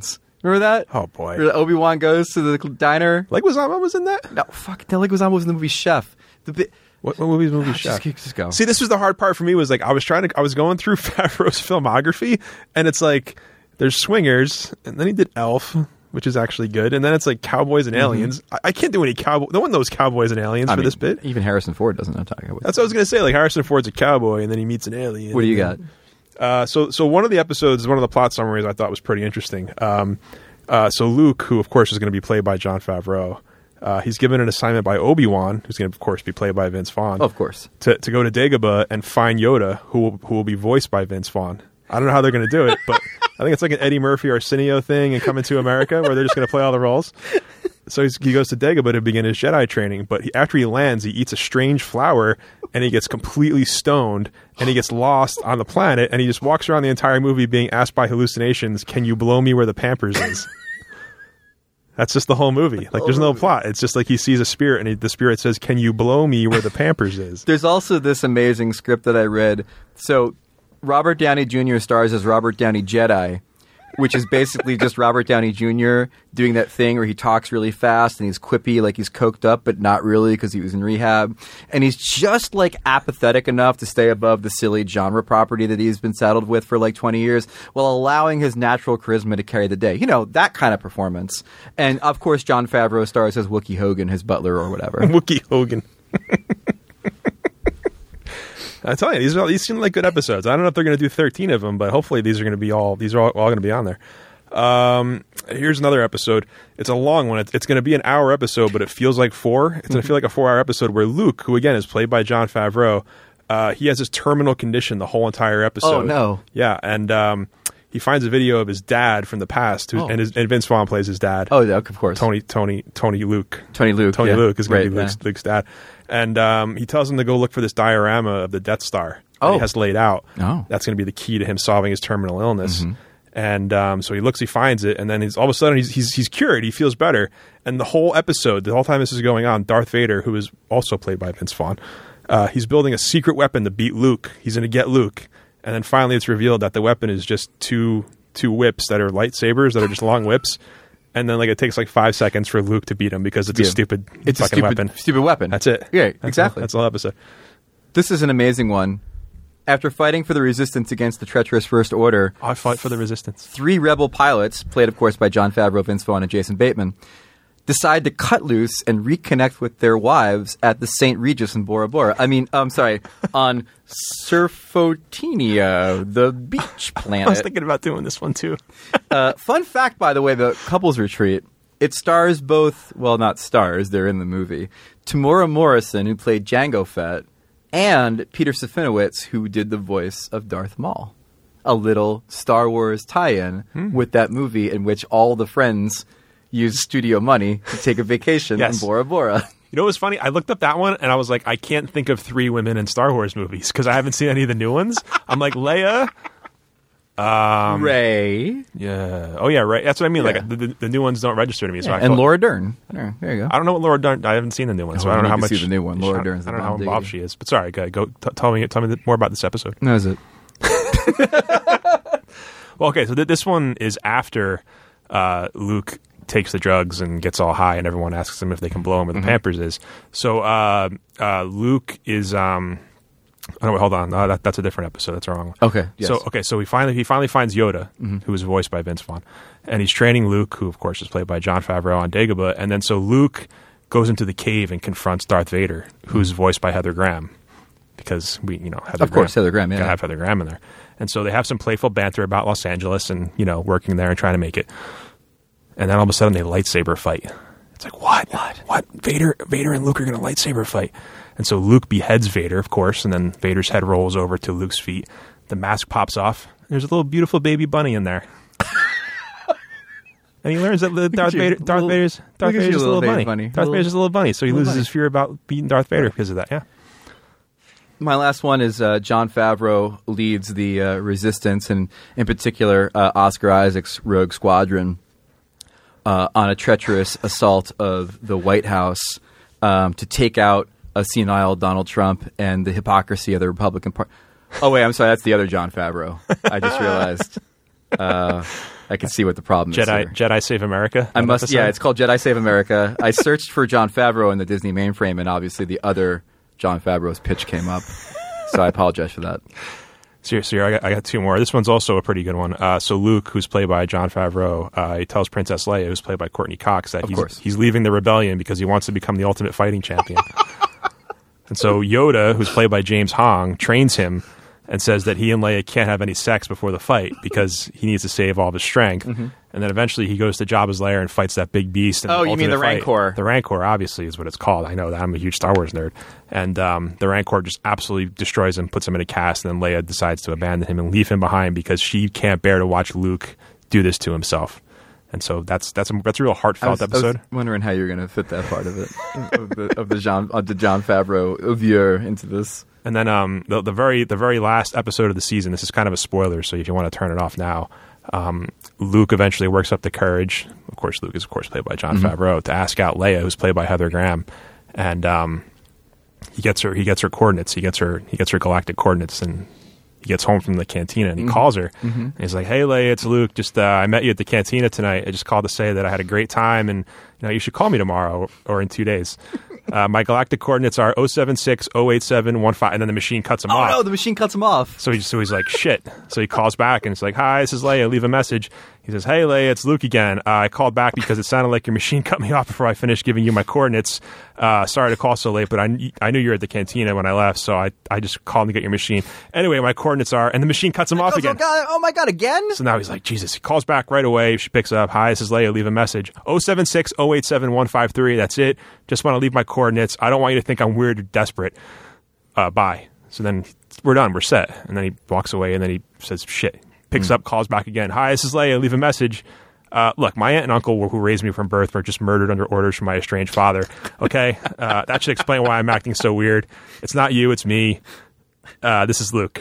Speaker 1: Remember that?
Speaker 2: Oh, boy.
Speaker 1: Where Obi-Wan goes to the diner.
Speaker 2: Leguizamo was in that?
Speaker 1: No, fuck. Leguizamo was in the movie Chef.
Speaker 2: What movie Chef?
Speaker 1: Just go.
Speaker 2: See, this was the hard part for me. Was like I was going through Favreau's filmography, and it's like there's Swingers, and then he did Elf, which is actually good, and then it's like Cowboys and Aliens. I can't do any cowboy. No one knows Cowboys and Aliens for this bit.
Speaker 1: Even Harrison Ford doesn't know Cowboys.
Speaker 2: That's what I was gonna say. Like Harrison Ford's a cowboy, and then he meets an alien.
Speaker 1: What do you got?
Speaker 2: So one of the episodes, one of the plot summaries, I thought was pretty interesting. So Luke, who of course is going to be played by Jon Favreau. He's given an assignment by Obi-Wan, who's going to, of course, be played by Vince Vaughn.
Speaker 1: Of course.
Speaker 2: To go to Dagobah and find Yoda, who will be voiced by Vince Vaughn. I don't know how they're going to do it, but I think it's like an Eddie Murphy Arsenio thing in Coming to America where they're just going to play all the roles. So he goes to Dagobah to begin his Jedi training, but after he lands, he eats a strange flower, and he gets completely stoned, and he gets lost on the planet, and he just walks around the entire movie being asked by hallucinations, "Can you blow me where the Pampers is?" That's just the whole movie. Like, there's no plot. It's just like he sees a spirit, and the spirit says, "Can you blow me where the Pampers is?"
Speaker 1: There's also this amazing script that I read. So Robert Downey Jr. stars as Robert Downey Jedi, which is basically just Robert Downey Jr. doing that thing where he talks really fast and he's quippy, like he's coked up, but not really because he was in rehab. And he's just like apathetic enough to stay above the silly genre property that he's been saddled with for like 20 years while allowing his natural charisma to carry the day. You know, that kind of performance. And of course, Jon Favreau stars as Wookie Hogan, his butler or whatever.
Speaker 2: Wookie Hogan. I tell you, these seem like good episodes. I don't know if they're going to do 13 of them, but hopefully these are all going to be on there. Here's another episode. It's a long one. It's going to be an hour episode, but it feels like 4. It's going to feel like a 4-hour episode where Luke, who again is played by Jon Favreau, he has this terminal condition the whole entire episode.
Speaker 1: Oh no!
Speaker 2: Yeah, and he finds a video of his dad from the past, and Vince Vaughn plays his dad.
Speaker 1: Oh, yeah, of course.
Speaker 2: Tony Luke.
Speaker 1: Tony Luke
Speaker 2: is going to be Luke's dad. And he tells him to go look for this diorama of the Death Star that he has laid out.
Speaker 1: Oh.
Speaker 2: That's going to be the key to him solving his terminal illness. Mm-hmm. And so he looks, he finds it, and then all of a sudden he's cured. He feels better. And the whole episode, the whole time this is going on, Darth Vader, who is also played by Vince Vaughn, he's building a secret weapon to beat Luke. He's going to get Luke. And then finally it's revealed that the weapon is just two whips that are lightsabers that are just long whips. And then it takes 5 seconds for Luke to beat him because it's a stupid weapon.
Speaker 1: Stupid weapon.
Speaker 2: That's it.
Speaker 1: Yeah, exactly.
Speaker 2: That's the whole episode.
Speaker 1: This is an amazing one. After fighting for the resistance against the treacherous First Order...
Speaker 2: I fight for the resistance.
Speaker 1: 3 rebel pilots, played of course by Jon Favreau, Vince Vaughn, and Jason Bateman, decide to cut loose and reconnect with their wives at the St. Regis in Bora Bora. On Surfotinia, the beach planet.
Speaker 2: I was thinking about doing this one too.
Speaker 1: Fun fact, by the way, the couples retreat, it stars both, well, not stars, they're in the movie, Tamora Morrison, who played Jango Fett, and Peter Serafinowicz, who did the voice of Darth Maul. A little Star Wars tie-in with that movie in which all the friends use studio money to take a vacation in Bora Bora.
Speaker 2: You know what was funny? I looked up that one, and I was like, I can't think of 3 women in Star Wars movies because I haven't seen any of the new ones. I'm like, Leia...
Speaker 1: Rey.
Speaker 2: Yeah. Oh, yeah, right. That's what I mean.
Speaker 1: Yeah.
Speaker 2: The new ones don't register to me. So
Speaker 1: and Laura Dern. There you go.
Speaker 2: I don't know what Laura Dern... I haven't seen the new one, so I don't know how much...
Speaker 1: see the new one. Laura Dern's
Speaker 2: I don't know how involved she is. But sorry, go tell me more about this episode.
Speaker 1: No, is it?
Speaker 2: Well, okay, so this one is after Luke takes the drugs and gets all high, and everyone asks him if they can blow him where the Pampers is. So Luke is... Oh, wait, hold on. That's a different episode. That's the wrong one.
Speaker 1: Okay. Yes.
Speaker 2: So he finally finds Yoda, who is voiced by Vince Vaughn, and he's training Luke, who of course is played by Jon Favreau, on Dagobah. And then so Luke goes into the cave and confronts Darth Vader, who's voiced by Heather Graham, because Heather
Speaker 1: Graham, yeah,
Speaker 2: gotta have Heather Graham in there. And so they have some playful banter about Los Angeles and working there and trying to make it. And then all of a sudden they lightsaber fight. It's like, what? Vader and Luke are going to lightsaber fight. And so Luke beheads Vader, of course, and then Vader's head rolls over to Luke's feet. The mask pops off. There's a little beautiful baby bunny in there. And he learns that Darth Vader's just a little bunny. Darth Vader's just a little bunny, so he loses his fear about beating Darth Vader because of that, yeah.
Speaker 1: My last one is Jon Favreau leads the Resistance, and in particular Oscar Isaac's Rogue Squadron, on a treacherous assault of the White House to take out a senile Donald Trump and the hypocrisy of the Republican Party. Oh, wait, I'm sorry. That's the other Jon Favreau. I just realized. I can see what the problem is here.
Speaker 2: Jedi Save America?
Speaker 1: I must. Yeah, it's called Jedi Save America. I searched for Jon Favreau in the Disney mainframe, and obviously the other Jon Favreau's pitch came up. So I apologize for that.
Speaker 2: Seriously, I got two more. This one's also a pretty good one. So Luke, who's played by Jon Favreau, he tells Princess Leia, who's played by Courtney Cox, that he's leaving the rebellion because he wants to become the ultimate fighting champion. And so Yoda, who's played by James Hong, trains him and says that he and Leia can't have any sex before the fight because he needs to save all of his strength. Mm-hmm. And then eventually he goes to Jabba's lair and fights that big beast.
Speaker 1: Oh, you mean the Rancor?
Speaker 2: The Rancor, obviously, is what it's called. I know that. I'm a huge Star Wars nerd. And the Rancor just absolutely destroys him, puts him in a cast, and then Leia decides to abandon him and leave him behind because she can't bear to watch Luke do this to himself. And so that's a real heartfelt episode.
Speaker 1: I was wondering how you're going to fit that part of it, of the Jon Favreau viewer into this.
Speaker 2: And then the very last episode of the season, this is kind of a spoiler, so if you want to turn it off now, Luke eventually works up the courage. Of course, Luke is played by Jon Favreau, to ask out Leia, who's played by Heather Graham, and he gets her coordinates. He gets her galactic coordinates, and he gets home from the cantina and he calls her. And he's like, "Hey, Leia, it's Luke. Just I met you at the cantina tonight. I just called to say that I had a great time, and you should call me tomorrow or in 2 days." My galactic coordinates are 076-087-15, and then the machine cuts him off.
Speaker 1: Oh no, the machine cuts him off.
Speaker 2: So he's like, shit. So he calls back and it's like, "Hi, this is Leia. Leave a message." He says, "Hey, Leia, it's Luke again. I called back because it sounded like your machine cut me off before I finished giving you my coordinates. Sorry to call so late, but I knew you were at the cantina when I left, so I just called to get your machine. Anyway, my coordinates are," and the machine cuts him off again.
Speaker 1: Oh my God, again?
Speaker 2: So now he's like, Jesus. He calls back right away. She picks up. "Hi, this is Leia. Leave a message. 076-087-153. That's it. Just want to leave my coordinates. I don't want you to think I'm weird or desperate. Bye." So then we're done. We're set. And then he walks away and then he says, shit. Picks up, calls back again. "Hi, this is Leia. Leave a message. Look, my aunt and uncle who raised me from birth were just murdered under orders from my estranged father. Okay? That should explain why I'm acting so weird. It's not you, it's me. This is Luke."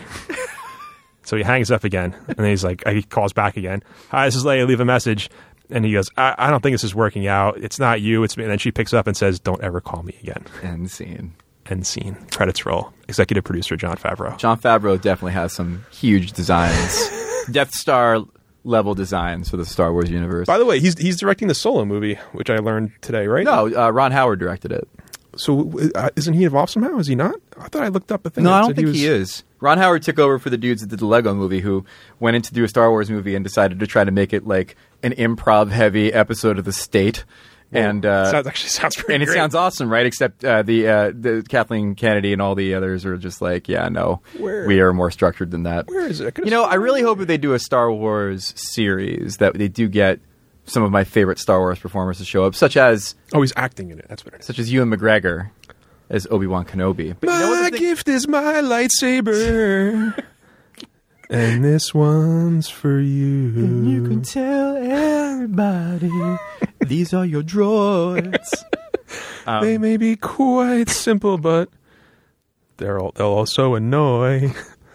Speaker 2: So he hangs up again. And then he calls back again. "Hi, this is Leia. Leave a message." And he goes, I don't think this is working out. It's not you, it's me. And then she picks up and says, "Don't ever call me again."
Speaker 1: End scene.
Speaker 2: End scene. Credits roll. Executive producer Jon Favreau.
Speaker 1: Jon Favreau definitely has some huge designs. Death Star level designs for the Star Wars universe.
Speaker 2: By the way, he's directing the Solo movie, which I learned today, right?
Speaker 1: No, Ron Howard directed it.
Speaker 2: So isn't he involved somehow? Is he not? I thought I looked up a thing.
Speaker 1: No, I don't think he is. Ron Howard took over for the dudes that did the Lego movie, who went in to do a Star Wars movie and decided to try to make it like an improv-heavy episode of The State. And
Speaker 2: sounds pretty
Speaker 1: and it
Speaker 2: great.
Speaker 1: sounds awesome, right? Except the Kathleen Kennedy and all the others are just like, yeah, no, we are more structured than that.
Speaker 2: Where is it?
Speaker 1: I really hope that they do a Star Wars series that they do get some of my favorite Star Wars performers to show up, such as
Speaker 2: he's acting in it. That's what it is.
Speaker 1: Such as Ewan McGregor as Obi-Wan Kenobi. But
Speaker 2: my gift is my lightsaber. And this one's for you.
Speaker 1: And you can tell everybody these are your droids.
Speaker 2: They may be quite simple, but they'll also annoy.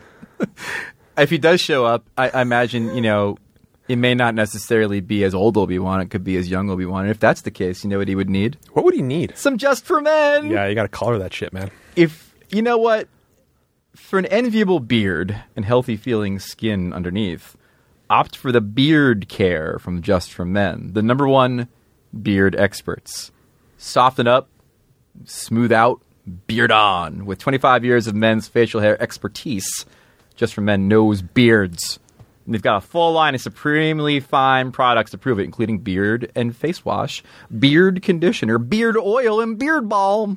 Speaker 1: If he does show up, I imagine, it may not necessarily be as old Obi-Wan. It could be as young Obi-Wan. And if that's the case, you know what he would need?
Speaker 2: What would he need?
Speaker 1: Some Just for Men.
Speaker 2: Yeah, you got to color that shit, man.
Speaker 1: You know what? For an enviable beard and healthy-feeling skin underneath, opt for the beard care from Just for Men, the #1 beard experts. Soften up, smooth out, beard on. With 25 years of men's facial hair expertise, Just for Men knows beards. And they've got a full line of supremely fine products to prove it, including beard and face wash, beard conditioner, beard oil, and beard balm.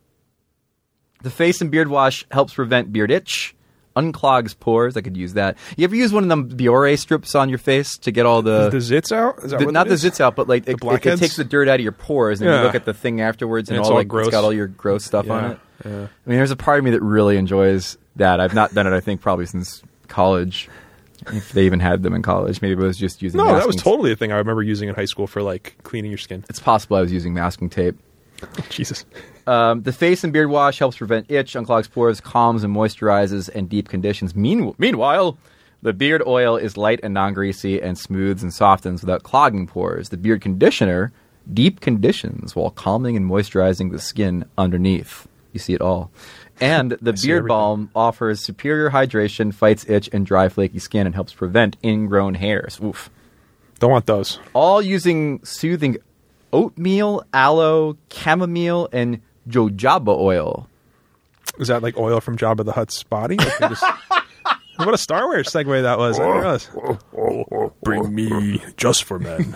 Speaker 1: The face and beard wash helps prevent beard itch, unclogs pores. I could use that. You ever use one of them Biore strips on your face to get all the
Speaker 2: zits out? Is that what
Speaker 1: not
Speaker 2: it
Speaker 1: the
Speaker 2: is?
Speaker 1: zits out, but like it takes the dirt out of your pores, and you look at the thing afterwards, and
Speaker 2: it's
Speaker 1: all
Speaker 2: all
Speaker 1: like
Speaker 2: gross.
Speaker 1: It's got all your gross stuff on it.
Speaker 2: Yeah.
Speaker 1: I mean, there's a part of me that really enjoys that. I've not done it, I think, probably since college. If they even had them in college. Maybe it was just using
Speaker 2: No,
Speaker 1: masking.
Speaker 2: that was totally a thing I remember using in high school for like cleaning your skin.
Speaker 1: It's possible I was using masking tape.
Speaker 2: Jesus.
Speaker 1: The face and beard wash helps prevent itch, unclogs pores, calms and moisturizes, and deep conditions. Meanwhile, the beard oil is light and non-greasy and smooths and softens without clogging pores. The beard conditioner deep conditions while calming and moisturizing the skin underneath. You see it all. And the Beard Balm offers superior hydration, fights itch and dry, flaky skin, and helps prevent ingrown hairs. Oof.
Speaker 2: Don't want those.
Speaker 1: All using soothing oatmeal, aloe, chamomile, and jojoba oil.
Speaker 2: Is that like oil from Jabba the Hutt's body? What a Star Wars segue that was. I didn't realize. Bring me just for men.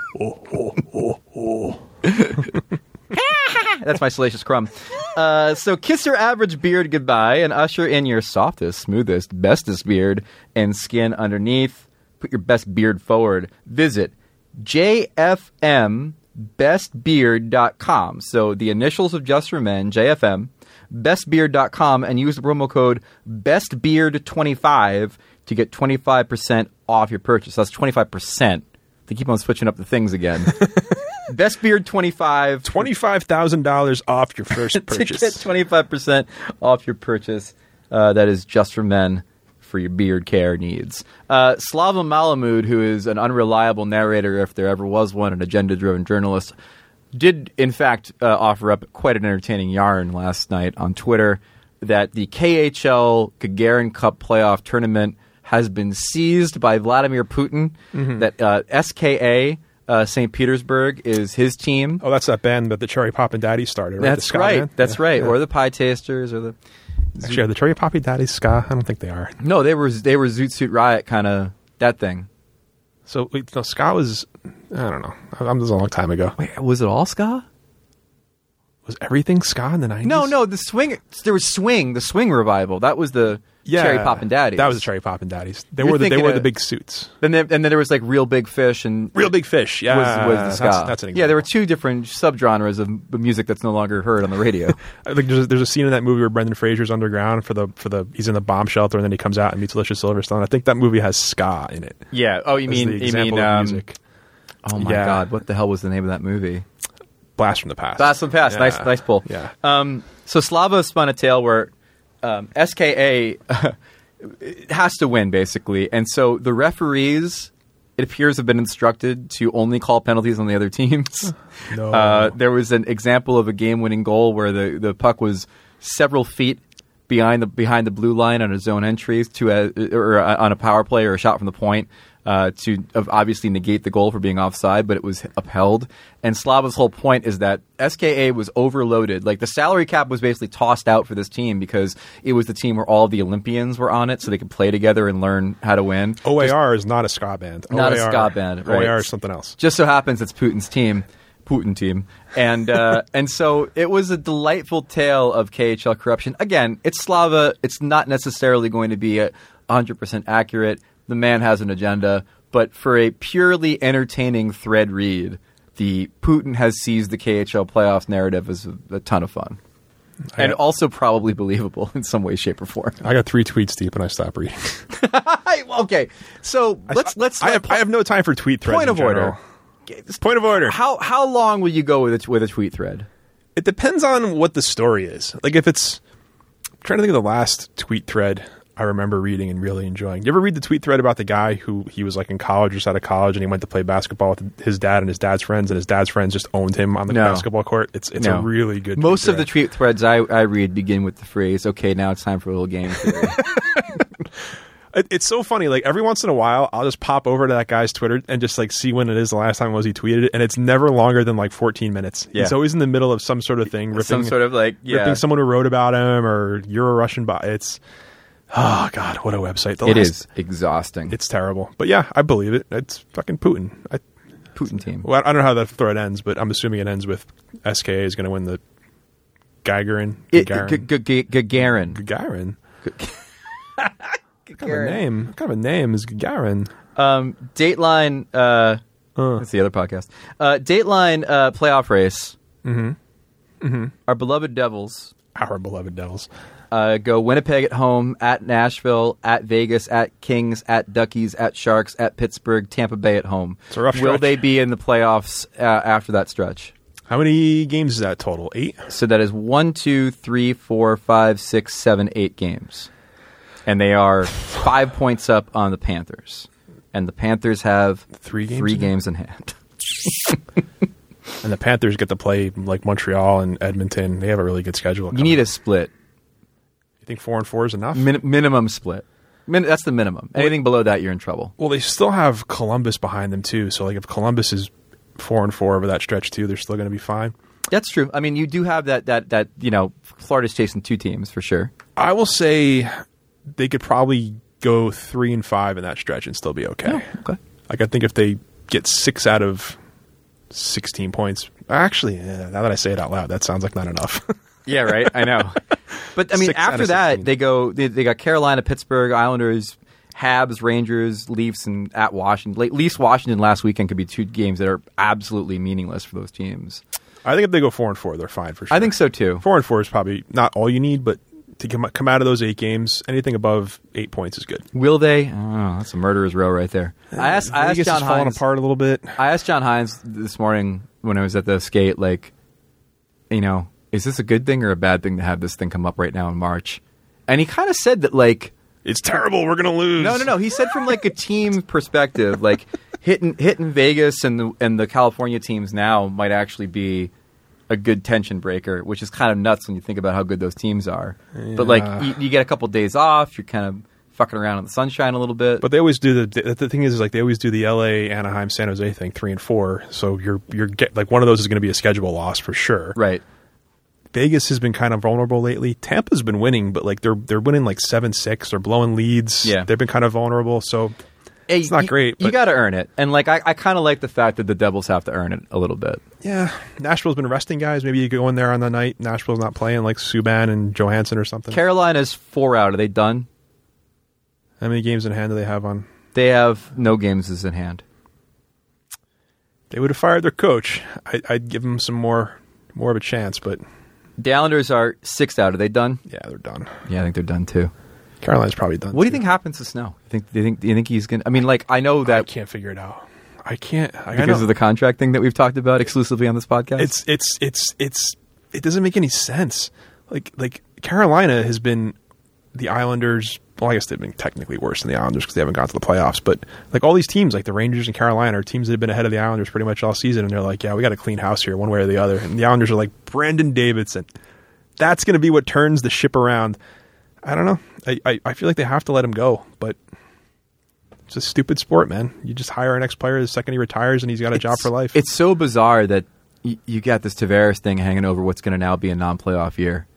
Speaker 1: That's my Salacious Crumb. So kiss your average beard goodbye and usher in your softest, smoothest, bestest beard and skin underneath. Put your best beard forward. Visit jfmbestbeard.com. So the initials of Just for Men, JFM, bestbeard.com, and use the promo code bestbeard25 to get 25% off your purchase. That's 25%. They keep on switching up the things again. bestbeard25.
Speaker 2: $25,000 off your first purchase.
Speaker 1: To get 25% off your purchase. That is Just for Men for your beard care needs. Slava Malamud, who is an unreliable narrator, if there ever was one, an agenda-driven journalist, did, in fact, offer up quite an entertaining yarn last night on Twitter that the KHL Gagarin Cup playoff tournament has been seized by Vladimir Putin, that SKA, St. Petersburg, is his team.
Speaker 2: Oh, that's that band that the Cherry Poppin' Daddies started, right?
Speaker 1: That's right.
Speaker 2: Band?
Speaker 1: That's right. Yeah. Or the Pie Tasters, or the...
Speaker 2: Actually, are the Cherry Poppin' Daddies ska? I don't think they are.
Speaker 1: No, they were Zoot Suit Riot, kind of that thing.
Speaker 2: So, wait, no, ska was... I don't know. This was a long time ago.
Speaker 1: Wait, was it all ska?
Speaker 2: Was everything ska in the 90s?
Speaker 1: No, the swing... There was swing, the swing revival. That was the... Cherry Poppin' Daddies.
Speaker 2: That was the Cherry Poppin' Daddies. They wore the big suits.
Speaker 1: And then there was like Real Big Fish and
Speaker 2: Real Big Fish. Yeah,
Speaker 1: was the ska.
Speaker 2: That's an example.
Speaker 1: Yeah, there were two different subgenres of music that's no longer heard on the radio.
Speaker 2: I think there's a scene in that movie where Brendan Fraser's underground for the he's in the bomb shelter and then he comes out and meets Alicia Silverstone. I think that movie has ska in it.
Speaker 1: Yeah. Oh, you mean
Speaker 2: music?
Speaker 1: Oh my God! What the hell was the name of that movie?
Speaker 2: Blast from the Past.
Speaker 1: Blast from the Past.
Speaker 2: Yeah.
Speaker 1: Nice pull.
Speaker 2: Yeah.
Speaker 1: So Slava spun a tale where SKA has to win, basically. And so the referees, it appears, have been instructed to only call penalties on the other teams.
Speaker 2: No.
Speaker 1: There was an example of a game-winning goal where the puck was several feet behind the blue line on a zone entry or on a power play or a shot from the point to obviously negate the goal for being offside, but it was upheld. And Slava's whole point is that SKA was overloaded. Like, the salary cap was basically tossed out for this team because it was the team where all the Olympians were on it, so they could play together and learn how to win.
Speaker 2: OAR is not a ska band.
Speaker 1: Not a ska band, right?
Speaker 2: OAR is something else.
Speaker 1: Just so happens it's Putin's team. Putin team. And and so it was a delightful tale of KHL corruption. Again, it's Slava. It's not necessarily going to be 100% accurate. The man has an agenda. But for a purely entertaining thread read, the Putin has seized the KHL playoffs narrative is a ton of fun. And also probably believable in some way, shape, or form.
Speaker 2: I got 3 tweets deep and I stopped reading.
Speaker 1: Okay, so let's.
Speaker 2: I have no time for tweet threads.
Speaker 1: Point of order.
Speaker 2: Point of order.
Speaker 1: How long will you go with a tweet thread?
Speaker 2: It depends on what the story is. Like, if it's... I'm trying to think of the last tweet thread I remember reading and really enjoying. You ever read the tweet thread about the guy who he was like in college or just out of college and he went to play basketball with his dad and his dad's friends, and his dad's friends just owned him on the basketball court? It's a really good
Speaker 1: Most of the tweet threads I read begin with the phrase, "Okay, now it's time for a little game theory."
Speaker 2: It's so funny. Like, every once in a while, I'll just pop over to that guy's Twitter and just like see when it is the last time was he tweeted it, and it's never longer than like 14 minutes. Yeah. He's always in the middle of some sort of thing, ripping someone who wrote about him, or you're a Russian bot. It's oh god, what a website!
Speaker 1: It is exhausting.
Speaker 2: It's terrible, but yeah, I believe it. It's fucking Putin.
Speaker 1: Putin team.
Speaker 2: Well, I don't know how that thread ends, but I'm assuming it ends with SKA is going to win the Gagarin. Gagarin. What kind of a name is Gagarin?
Speaker 1: Dateline. That's the other podcast. Dateline playoff race. Our beloved Devils. Go Winnipeg at home, at Nashville, at Vegas, at Kings, at Duckies, at Sharks, at Pittsburgh, Tampa Bay at home.
Speaker 2: It's a rough stretch.
Speaker 1: Will they be in the playoffs after that stretch?
Speaker 2: How many games is that total? 8?
Speaker 1: So that is 1, 2, 3, 4, 5, 6, 7, 8 games. And they are 5 points up on the Panthers. And the Panthers have 3 games in hand.
Speaker 2: And the Panthers get to play like Montreal and Edmonton. They have a really good schedule.
Speaker 1: You need a split.
Speaker 2: You think 4-4 is enough?
Speaker 1: Minimum split. That's the minimum. Anything below that, you're in trouble.
Speaker 2: Well, they still have Columbus behind them too. So like if Columbus is 4-4 over that stretch too, they're still going to be fine.
Speaker 1: That's true. I mean, you do have that Florida's chasing 2 teams for sure.
Speaker 2: I will say they could probably go 3-5 in that stretch and still be okay.
Speaker 1: Oh, okay.
Speaker 2: Like I think if they get 6 out of 16 points, actually, now that I say it out loud, that sounds like not enough.
Speaker 1: Yeah, right. I know. But I mean, after that, they got Carolina, Pittsburgh, Islanders, Habs, Rangers, Leafs, and at Washington. Leafs, Washington last weekend could be 2 games that are absolutely meaningless for those teams.
Speaker 2: I think if they go 4-4, they're fine for sure.
Speaker 1: I think so too.
Speaker 2: 4-4 is probably not all you need, but to come out of those 8 games, anything above 8 points is good.
Speaker 1: Will they? Oh, that's a murderer's row right there. I asked John Hines.
Speaker 2: Falling apart a little bit.
Speaker 1: I asked John Hines this morning when I was at the skate, is this a good thing or a bad thing to have this thing come up right now in March? And he kind of said that
Speaker 2: it's terrible. We're gonna lose.
Speaker 1: No. He said from a team perspective, hitting Vegas and the California teams now might actually be a good tension breaker, which is kind of nuts when you think about how good those teams are. Yeah. But you get a couple days off, you're kind of fucking around in the sunshine a little bit.
Speaker 2: But they always do the thing is they always do the LA, Anaheim, San Jose thing 3-4. So you're one of those is going to be a schedule loss for sure.
Speaker 1: Right.
Speaker 2: Vegas has been kind of vulnerable lately. Tampa's been winning, but they're winning 7-6. They're blowing leads.
Speaker 1: Yeah.
Speaker 2: They've been kind of vulnerable. So it's not great.
Speaker 1: You got to earn it. And I kind of like the fact that the Devils have to earn it a little bit.
Speaker 2: Yeah. Nashville's been resting guys. Maybe you go in there on the night Nashville's not playing, like Subban and Johansson or something.
Speaker 1: Carolina's 4 out. Are they done?
Speaker 2: How many games in hand do they have on?
Speaker 1: They have no games in hand.
Speaker 2: They would have fired their coach. I'd give them some more of a chance, but...
Speaker 1: The Islanders are 6 out. Are they done?
Speaker 2: Yeah, they're done.
Speaker 1: Yeah, I think they're done too.
Speaker 2: Carolina's probably done.
Speaker 1: What do you think happens to Snow? Do you think he's gonna? I mean, I know that
Speaker 2: I can't figure it out. I can't
Speaker 1: because of the contract thing that we've talked about exclusively on this podcast.
Speaker 2: It doesn't make any sense. Like Carolina has been the Islanders. Well, I guess they've been technically worse than the Islanders because they haven't gone to the playoffs. But all these teams, like the Rangers and Carolina, are teams that have been ahead of the Islanders pretty much all season, and they're like, yeah, we got to clean house here one way or the other. And the Islanders are like Brandon Davidson. That's going to be what turns the ship around. I don't know. I feel like they have to let him go, but it's a stupid sport, man. You just hire an ex-player the second he retires, and he's got a job for life.
Speaker 1: It's so bizarre that you got this Tavares thing hanging over what's going to now be a non-playoff year.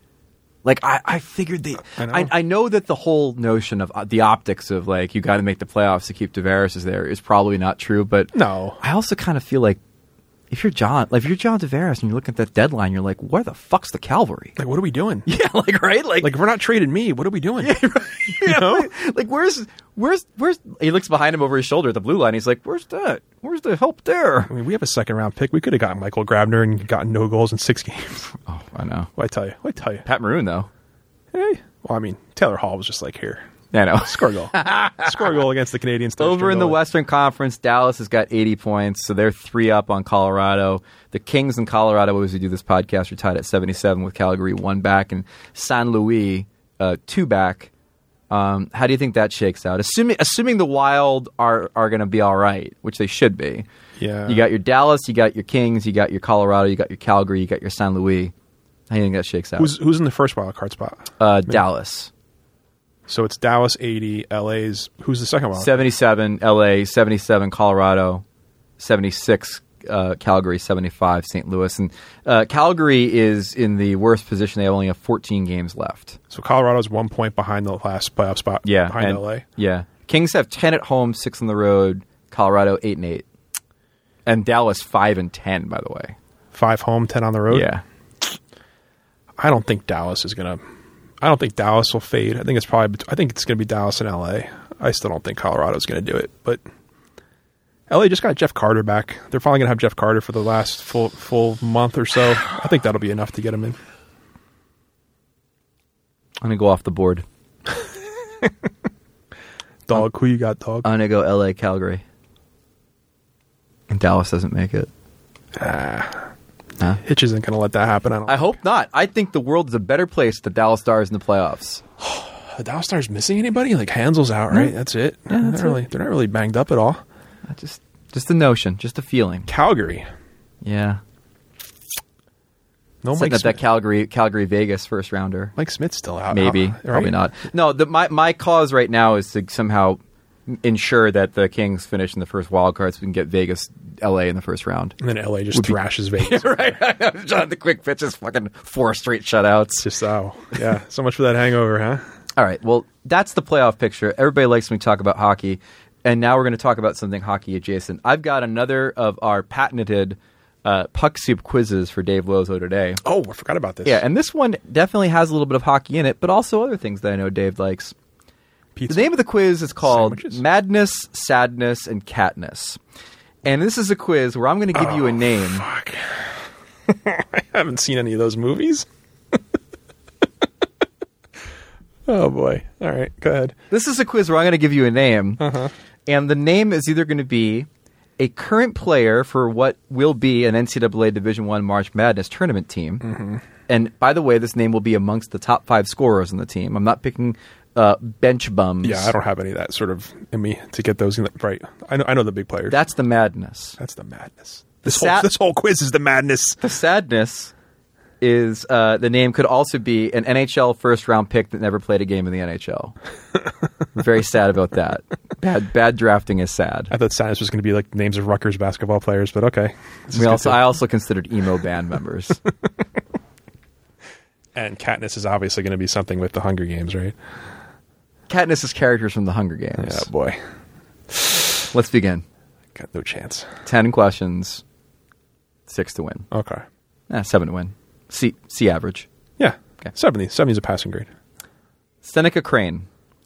Speaker 1: I figured I know that the whole notion of the optics of you got to make the playoffs to keep Tavares is there is probably not true, but
Speaker 2: no.
Speaker 1: I also kind of feel like if you're John Tavares and you look at that deadline, you're like, where the fuck's the Cavalry?
Speaker 2: What are we doing?
Speaker 1: Yeah, right?
Speaker 2: If we're not trading me, what are we doing?
Speaker 1: Yeah, right. You know? Where's he looks behind him over his shoulder at the blue line. He's like, where's that? Where's the help there?
Speaker 2: I mean, we have a 2nd round pick. We could have gotten Michael Grabner and gotten no goals in 6 games.
Speaker 1: Oh, I know.
Speaker 2: What I tell you.
Speaker 1: Pat Maroon, though.
Speaker 2: Hey. Well, I mean, Taylor Hall was just here.
Speaker 1: I know.
Speaker 2: Score a goal. Score a goal against the Canadiens.
Speaker 1: Over in the Western Conference, Dallas has got 80 points, so they're 3 up on Colorado. The Kings in Colorado, as we do this podcast, are tied at 77 with Calgary 1 back, and San Luis 2 back. How do you think that shakes out? Assuming the Wild are going to be all right, which they should be.
Speaker 2: Yeah.
Speaker 1: You got your Dallas, you got your Kings, you got your Colorado, you got your Calgary, you got your San Luis. How do you think that shakes out?
Speaker 2: Who's in the first wild card spot?
Speaker 1: Dallas.
Speaker 2: So it's Dallas 80, LA's. Who's the second wild?
Speaker 1: 77 LA, 77 Colorado, 76 Calgary, 75 St. Louis, and Calgary is in the worst position. They only have 14 games left.
Speaker 2: So Colorado's 1 point behind the last playoff spot.
Speaker 1: Yeah,
Speaker 2: behind LA.
Speaker 1: Yeah, Kings have 10 at home, 6 on the road. Colorado 8-8, and Dallas 5-10. By the way,
Speaker 2: 5 home, 10 on the road.
Speaker 1: Yeah.
Speaker 2: I don't think Dallas will fade. I think it's going to be Dallas and LA. I still don't think Colorado's going to do it, but LA just got Jeff Carter back. They're finally going to have Jeff Carter for the last full month or so. I think that'll be enough to get him in.
Speaker 1: I'm going to go off the board.
Speaker 2: Dog, who you got, dog?
Speaker 1: I'm going to go LA, Calgary. And Dallas doesn't make it.
Speaker 2: Hitch isn't going to let that happen.
Speaker 1: I hope not. I think the world is a better place with the Dallas Stars in the playoffs.
Speaker 2: The Dallas Stars missing anybody? Hansel's out, right? That's it.
Speaker 1: Yeah,
Speaker 2: they're not really banged up at all.
Speaker 1: Just a notion, just a feeling.
Speaker 2: Calgary.
Speaker 1: Yeah.
Speaker 2: No
Speaker 1: Setting
Speaker 2: Mike
Speaker 1: up
Speaker 2: Smith.
Speaker 1: that Calgary Vegas first rounder.
Speaker 2: Mike Smith's still out.
Speaker 1: Maybe,
Speaker 2: right?
Speaker 1: probably not. No, my cause right now is to somehow ensure that the Kings finish in the first wild card so we can get Vegas, LA in the first round.
Speaker 2: And then LA just thrashes Vegas.
Speaker 1: Right. John, the quick pitches, fucking 4 straight shutouts.
Speaker 2: Just yeah. So much for that hangover, huh?
Speaker 1: All right. Well, that's the playoff picture. Everybody likes when we talk about hockey. And now we're going to talk about something hockey adjacent. I've got another of our patented Puck Soup quizzes for Dave Lozo today.
Speaker 2: Oh, I forgot about this.
Speaker 1: Yeah, and this one definitely has a little bit of hockey in it, but also other things that I know Dave likes.
Speaker 2: Pizza.
Speaker 1: The name of the quiz is called
Speaker 2: Sandwiches?
Speaker 1: Madness, Sadness, and Catness. And this is a quiz where I'm going to give you a name.
Speaker 2: Fuck. I haven't seen any of those movies. Oh, boy. All right, go ahead.
Speaker 1: This is a quiz where I'm going to give you a name. And the name is either going to be a current player for what will be an NCAA Division I March Madness tournament team. And by the way, this name will be amongst the top 5 scorers on the team. I'm not picking bench bums.
Speaker 2: Yeah, I don't have any of that sort of in me to get those right. I know the big players.
Speaker 1: That's the madness.
Speaker 2: That's the madness.
Speaker 1: The
Speaker 2: This whole quiz is the madness.
Speaker 1: The sadness is the name could also be an NHL first-round pick that never played a game in the NHL. I'm very sad about that. Bad drafting is sad.
Speaker 2: I thought sadness was going to be like names of Rutgers basketball players, but okay.
Speaker 1: I also considered emo band members.
Speaker 2: And Katniss is obviously going to be something with the Hunger Games, right?
Speaker 1: Katniss is characters from the Hunger Games.
Speaker 2: Yeah, boy.
Speaker 1: Let's begin.
Speaker 2: Got no chance.
Speaker 1: 10 questions, 6 to win.
Speaker 2: Okay.
Speaker 1: 7 to win. C average.
Speaker 2: Yeah.
Speaker 1: Okay.
Speaker 2: 70. 70 is a passing grade.
Speaker 1: Seneca Crane.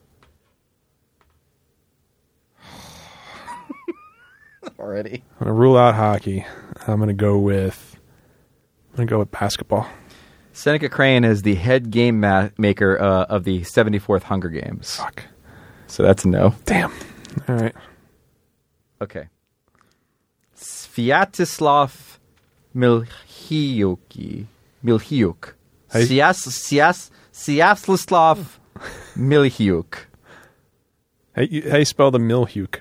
Speaker 1: Already.
Speaker 2: I'm going to rule out hockey. I'm going to go with basketball.
Speaker 1: Seneca Crane is the head game maker of the 74th Hunger Games.
Speaker 2: Fuck.
Speaker 1: So that's a no.
Speaker 2: Damn. All right.
Speaker 1: Okay. Sviatoslav Milhiuk. Sviatoslav Milhiuk.
Speaker 2: How you spell the Milhiuk?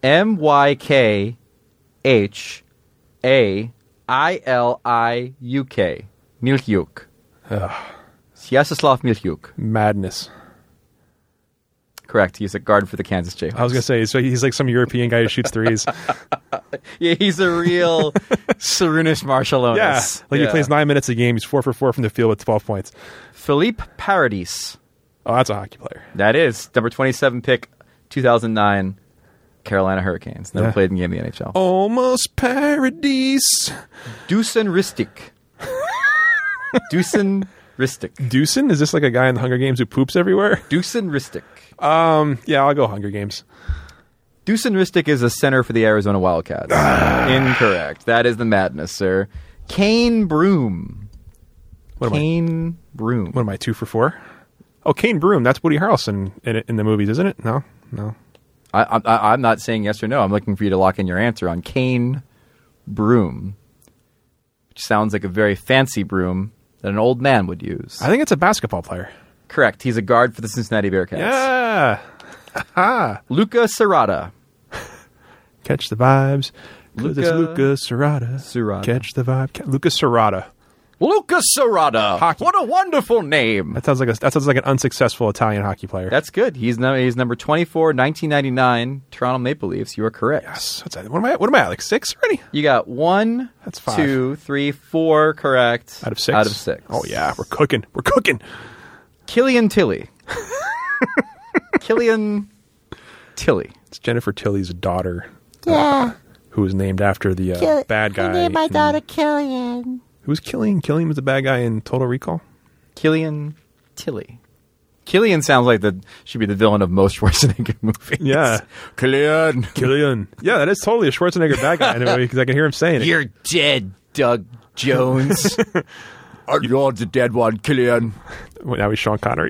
Speaker 1: MYKHAILIUK. Milhiuk. Sviatoslav Milhiuk.
Speaker 2: Madness.
Speaker 1: Correct. He's a guard for the Kansas Jayhawks.
Speaker 2: I was going to say, so he's like some European guy who shoots threes.
Speaker 1: Yeah, he's a real Sarunas Marshallonis.
Speaker 2: Yeah. He plays 9 minutes a game. He's 4 for 4 from the field with 12 points.
Speaker 1: Philippe Paradis.
Speaker 2: Oh, that's a hockey player.
Speaker 1: That is. Number 27 pick, 2009, Carolina Hurricanes. Never played in the game in the NHL.
Speaker 2: Almost Paradis.
Speaker 1: Dusan Ristic. Dusan Ristic.
Speaker 2: Dusan? Is this like a guy in the Hunger Games who poops everywhere?
Speaker 1: Dusan Ristic.
Speaker 2: Yeah, I'll go Hunger Games.
Speaker 1: Dusan Ristic is a center for the Arizona Wildcats. Incorrect. That is the madness, sir. Kane Broom. Kane Broom.
Speaker 2: What am I, 2 for 4? Oh, Kane Broom. That's Woody Harrelson in the movies, isn't it? No.
Speaker 1: I'm not saying yes or no. I'm looking for you to lock in your answer on Kane Broom, which sounds like a very fancy broom that an old man would use.
Speaker 2: I think it's a basketball player.
Speaker 1: Correct. He's a guard for the Cincinnati Bearcats.
Speaker 2: Yeah.
Speaker 1: Luca Serrata.
Speaker 2: Catch the vibes.
Speaker 1: Luca
Speaker 2: Serrata. Catch the vibe. Luca Serrata.
Speaker 1: Luca Serrata.
Speaker 2: Hockey.
Speaker 1: What a wonderful name.
Speaker 2: That sounds like an unsuccessful Italian hockey player.
Speaker 1: That's good. He's number 24, 1999, Toronto Maple Leafs. You are correct.
Speaker 2: Yes. What's that? What am I at? Like 6 already?
Speaker 1: You got 1,
Speaker 2: That's 5.
Speaker 1: 2, 3, 4 correct.
Speaker 2: Out of 6? Oh, yeah. We're cooking.
Speaker 1: Killian Tilly. Killian Tilly.
Speaker 2: It's Jennifer Tilly's daughter.
Speaker 3: Yeah.
Speaker 2: Who was named after the bad guy.
Speaker 3: I named my daughter Killian.
Speaker 2: Who was Killian? Killian was the bad guy in Total Recall?
Speaker 1: Killian Tilly. Killian sounds like should be the villain of most Schwarzenegger movies.
Speaker 2: Yeah. Killian. Yeah, that is totally a Schwarzenegger bad guy in a movie because I can hear him saying it.
Speaker 1: You're dead, Doug Jones. You're the dead one, Killian.
Speaker 2: Well, now he's Sean Connery.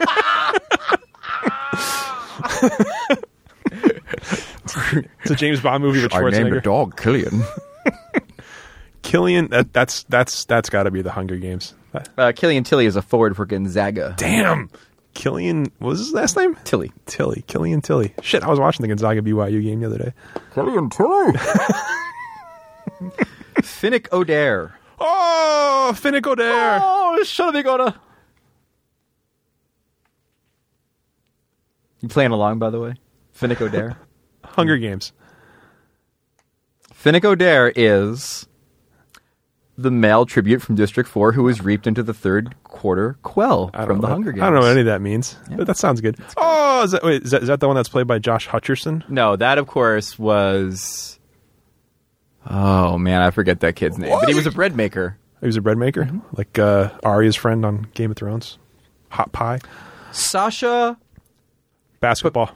Speaker 2: It's a James Bond movie with Schwarzenegger.
Speaker 1: I named a dog Killian.
Speaker 2: Killian, that's got to be the Hunger Games.
Speaker 1: Killian Tilly is a forward for Gonzaga.
Speaker 2: Damn. Killian, what was his last name?
Speaker 1: Tilly.
Speaker 2: Killian Tilly. Shit, I was watching the Gonzaga BYU game the other day.
Speaker 1: Killian Tilly. Finnick O'Dare.
Speaker 2: Oh, Finnick Odair.
Speaker 1: Oh, shut up, Igona. You playing along, by the way? Finnick Odair?
Speaker 2: Hunger Games.
Speaker 1: Finnick Odair is the male tribute from District 4 who was reaped into the third quarter quell from the Hunger Games.
Speaker 2: I don't know what any of that means, but that sounds good. Oh, is that the one that's played by Josh Hutcherson?
Speaker 1: No, that, of course, was... Oh, man, I forget that kid's name. But he was a bread maker.
Speaker 2: He was a bread maker? Like Arya's friend on Game of Thrones? Hot Pie?
Speaker 1: Sasha...
Speaker 2: Basketball.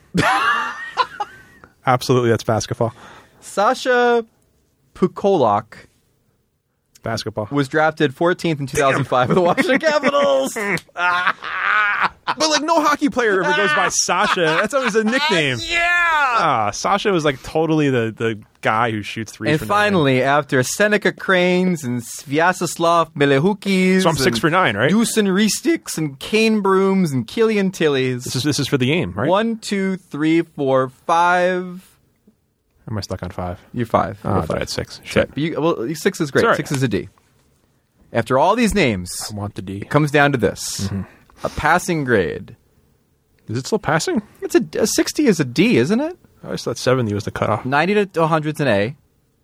Speaker 2: Absolutely, that's basketball.
Speaker 1: Sasha Pukolak
Speaker 2: Basketball.
Speaker 1: was drafted 14th in 2005 with the Washington Capitals.
Speaker 2: But like no hockey player ever goes by Sasha. That's always a nickname. Sasha was like totally the guy who shoots threes.
Speaker 1: And finally, after Seneca Cranes and Sviatoslav Milehukis,
Speaker 2: so I'm 6 for 9, right?
Speaker 1: Dusan Ristics and Kane Brooms and Killian Tillies.
Speaker 2: This is for the game, right?
Speaker 1: 1, 2, 3, 4, 5.
Speaker 2: Am I stuck on 5?
Speaker 1: You're 5.
Speaker 2: Oh, I thought 6. Shit.
Speaker 1: Well, 6 is great.
Speaker 2: Right.
Speaker 1: 6 is a D. After all these names,
Speaker 2: I want the D.
Speaker 1: It comes down to this. Mm-hmm. A passing grade.
Speaker 2: Is it still passing?
Speaker 1: It's a 60 is a D, isn't it?
Speaker 2: I just thought 70 was the cutoff.
Speaker 1: 90 to 100 is an A.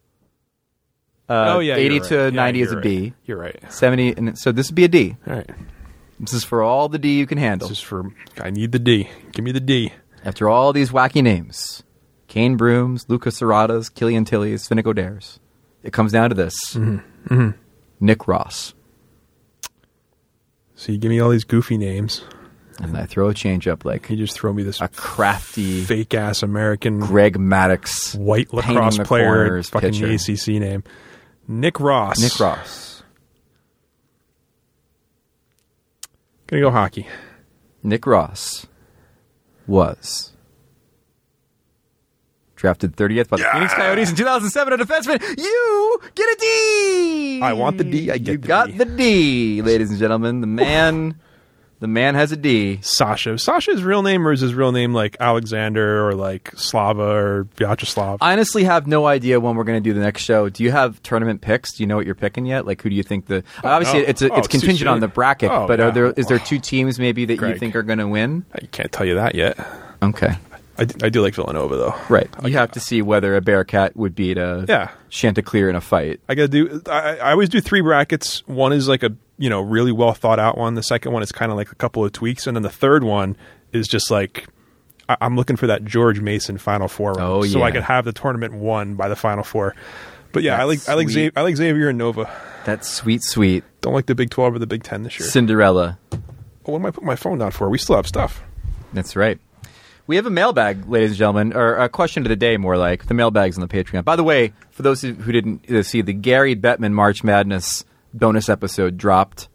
Speaker 1: 80 to 90 is a B.
Speaker 2: You're right.
Speaker 1: 70, and so this would be a D.
Speaker 2: All right.
Speaker 1: This is for all the D you can handle.
Speaker 2: This is for, I need the D. Give me the D.
Speaker 1: After all these wacky names, Kane Brooms, Lucas Serratas, Killian Tillies, Finnick Odairs, it comes down to this.
Speaker 2: Mm-hmm. Mm-hmm.
Speaker 1: Nick Ross.
Speaker 2: So you give me all these goofy names.
Speaker 1: And I throw a change up like...
Speaker 2: You just throw me this...
Speaker 1: A crafty...
Speaker 2: Fake-ass American...
Speaker 1: Greg Maddux...
Speaker 2: White lacrosse player... Fucking the ACC name. Nick Ross.
Speaker 1: Nick Ross.
Speaker 2: Gonna go hockey.
Speaker 1: Nick Ross was... drafted 30th by the Phoenix Coyotes in 2007, a defenseman. You get a D!
Speaker 2: I want the D, I get
Speaker 1: you
Speaker 2: the
Speaker 1: got
Speaker 2: D.
Speaker 1: the D, ladies and gentlemen. The man has a D.
Speaker 2: Sasha. Sasha's real name, or is his real name like Alexander or like Slava or Vyacheslav?
Speaker 1: I honestly have no idea when we're going to do the next show. Do you have tournament picks? Do you know what you're picking yet? Like, who do you think the... Obviously, it's contingent on the bracket, but is there 2 teams maybe that you think are going to win?
Speaker 2: I can't tell you that yet.
Speaker 1: Okay.
Speaker 2: I do like Villanova, though.
Speaker 1: Right. You have to see whether a Bearcat would beat a Chanticleer in a fight.
Speaker 2: I always do 3 brackets. One is like a really well thought out one. The second one is kind of like a couple of tweaks, and then the third one is just like I'm looking for that George Mason Final Four run, so I could have the tournament won by the Final Four. But yeah, I like Xavier and Nova.
Speaker 1: That's sweet.
Speaker 2: Don't like the Big 12 or the Big 10 this year.
Speaker 1: Cinderella.
Speaker 2: Oh, what am I putting my phone down for? We still have stuff.
Speaker 1: That's right. We have a mailbag, ladies and gentlemen, or a question of the day, more like. The mailbag's on the Patreon. By the way, for those who didn't see, the Gary Bettman March Madness bonus episode dropped.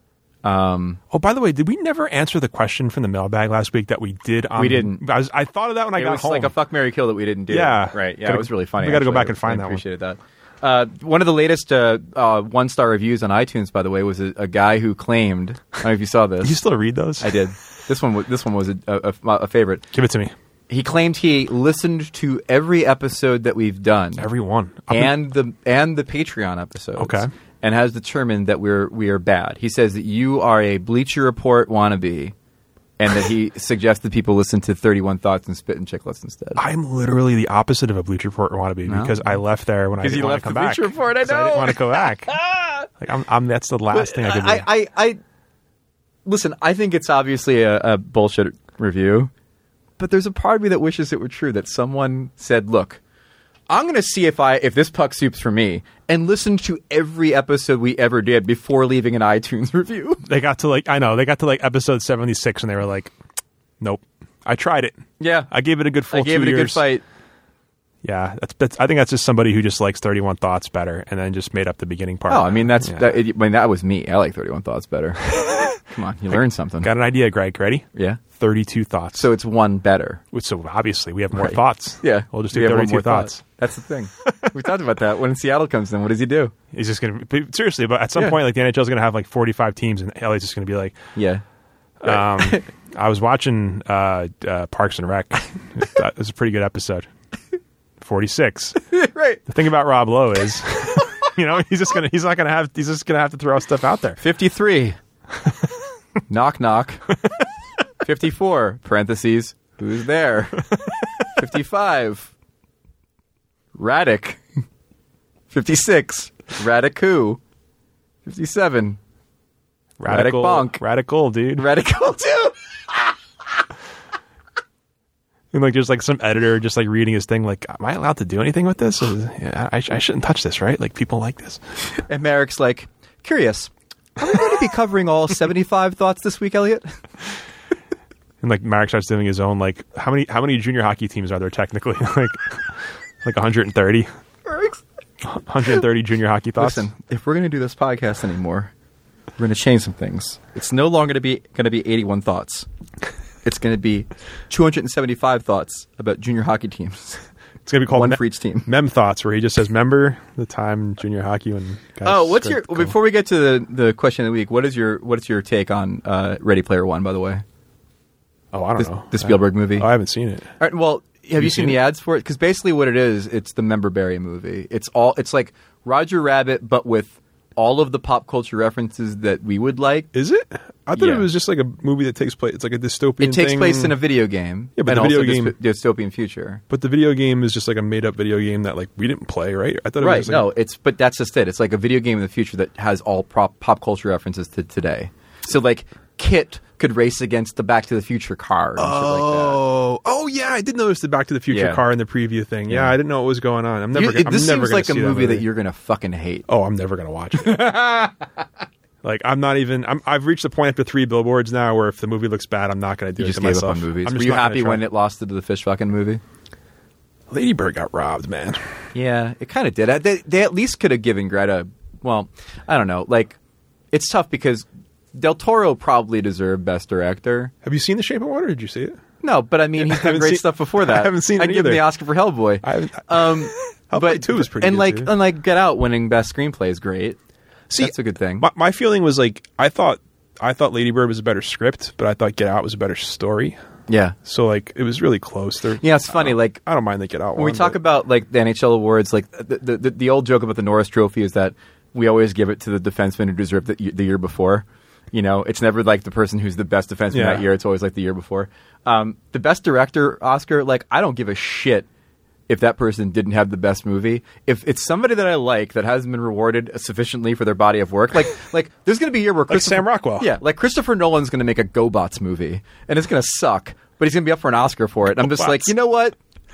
Speaker 2: By the way, did we never answer the question from the mailbag last week that we did?
Speaker 1: We didn't.
Speaker 2: I thought of that when I got home.
Speaker 1: It was like a fuck, marry, kill that we didn't do.
Speaker 2: Yeah.
Speaker 1: Right. Yeah, it was really funny.
Speaker 2: We got to go back and find that one.
Speaker 1: I appreciated that. One of the latest 1-star reviews on iTunes, by the way, was a guy who claimed... I don't know if you saw this.
Speaker 2: You still read those?
Speaker 1: I did. This one was a favorite.
Speaker 2: Give it to me.
Speaker 1: He claimed he listened to every episode that we've done.
Speaker 2: Every one.
Speaker 1: And the Patreon episodes.
Speaker 2: Okay.
Speaker 1: And has determined that we are bad. He says that you are a Bleacher Report wannabe, and that he suggests that people listen to 31 Thoughts and Spit and Chicklets instead.
Speaker 2: I'm literally the opposite of a Bleacher Report wannabe because I left there when I didn't want to come back.
Speaker 1: Bleacher Report, I know.
Speaker 2: I didn't want to go back. That's the last thing I could do.
Speaker 1: Listen, I think it's obviously a bullshit review, but there's a part of me that wishes it were true, that someone said, look, I'm going to see if this puck soup's for me, and listen to every episode we ever did before leaving an iTunes review.
Speaker 2: They got to episode 76 and they were like, nope, I tried it.
Speaker 1: Yeah.
Speaker 2: I gave it a good full 2 years.
Speaker 1: I gave it a good fight.
Speaker 2: Yeah, I think that's just somebody who just likes 31 Thoughts better and then just made up the beginning part.
Speaker 1: Oh, I mean, that was me. I like 31 Thoughts better. Come on, you learned something.
Speaker 2: Got an idea, Greg. Ready?
Speaker 1: Yeah.
Speaker 2: 32 Thoughts.
Speaker 1: So it's one better.
Speaker 2: So obviously we have more thoughts.
Speaker 1: Yeah.
Speaker 2: We'll just do 32 thoughts.
Speaker 1: That's the thing. We talked about that. When Seattle comes in, what does he do?
Speaker 2: He's just going to... Seriously, but at some point, like the NHL is going to have like 45 teams and LA's just going to be like...
Speaker 1: Yeah.
Speaker 2: I was watching Parks and Rec. It was a pretty good episode. 46.
Speaker 1: Right.
Speaker 2: The thing about Rob Lowe is... You know, he's just gonna have to throw stuff out there.
Speaker 1: 53. Knock knock. 54. Parentheses. Who's there? 55. Radic. 56. Radicu. 57. Radic bonk.
Speaker 2: Radical, dude.
Speaker 1: Radical too.
Speaker 2: And like, there's like some editor just like reading his thing, like, am I allowed to do anything with this? I shouldn't touch this, right? Like, people like this.
Speaker 1: And Merrick's like, curious, are we going to be covering all 75 thoughts this week, Elliot?
Speaker 2: And like, Marek starts doing his own, like, how many junior hockey teams are there technically? like 130? 130 junior hockey thoughts?
Speaker 1: Listen, if we're going to do this podcast anymore, we're going to change some things. It's no longer going to be 81 thoughts. It's going to be 275 thoughts about junior hockey teams.
Speaker 2: It's going to be called
Speaker 1: one for each team.
Speaker 2: Mem Thoughts, where he just says, "Remember the time in junior hockey when?" Guys
Speaker 1: before we get to the question of the week? What's your take on Ready Player One? By the way,
Speaker 2: I don't know
Speaker 1: the Spielberg movie.
Speaker 2: Oh, I haven't seen it.
Speaker 1: All right, well, have you seen the ads for it? Because basically, what it is, it's the Member Berry movie. It's like Roger Rabbit, but with all of the pop culture references that we would like.
Speaker 2: Is it? I thought it was just like a movie that takes place. It's like a dystopian.
Speaker 1: It takes place in a video game.
Speaker 2: Yeah, but
Speaker 1: and
Speaker 2: the video
Speaker 1: also
Speaker 2: game
Speaker 1: dystopian future.
Speaker 2: But the video game is just like a made-up video game that like we didn't play, right? I thought it was like,
Speaker 1: but that's just it. It's like a video game in the future that has all pop culture references to today. So like Kit could race against the Back to the Future car. And shit like that.
Speaker 2: Oh yeah, I did notice the Back to the Future car in the preview thing. Yeah, I didn't know what was going on.
Speaker 1: This seems like a movie that you're gonna fucking hate.
Speaker 2: Oh, I'm never gonna watch it. Like, I've reached the point after 3 billboards now where if the movie looks bad, I'm not going to do it to myself.
Speaker 1: You just gave up on movies. Were you happy when it lost to the fish fucking movie?
Speaker 2: Lady Bird got robbed, man.
Speaker 1: Yeah, it kind of did. They at least could have given Greta, well, I don't know. Like, it's tough because Del Toro probably deserved Best Director.
Speaker 2: Have you seen The Shape of Water? Did you see it?
Speaker 1: No, but I mean, he's done great stuff before that.
Speaker 2: I haven't seen it
Speaker 1: I'd give him the Oscar for Hellboy.
Speaker 2: Hellboy 2 was pretty good, too.
Speaker 1: And like Get Out winning Best Screenplay is great. See, that's a good thing.
Speaker 2: My feeling was like I thought Lady Bird was a better script, but I thought Get Out was a better story.
Speaker 1: Yeah.
Speaker 2: So like it was really close.
Speaker 1: It's funny. Like
Speaker 2: I don't mind the Get Out.
Speaker 1: When we talk about like the NHL awards, like the old joke about the Norris Trophy is that we always give it to the defenseman who deserved it the year before. You know, it's never like the person who's the best defenseman that year. It's always like the year before. The Best Director Oscar, like I don't give a shit if that person didn't have the best movie. If it's somebody that I like that hasn't been rewarded sufficiently for their body of work, like there's going to be a year where
Speaker 2: like Sam Rockwell.
Speaker 1: Yeah, like Christopher Nolan's going to make a GoBots movie, and it's going to suck, but he's going to be up for an Oscar for it. And I'm just like, you know what?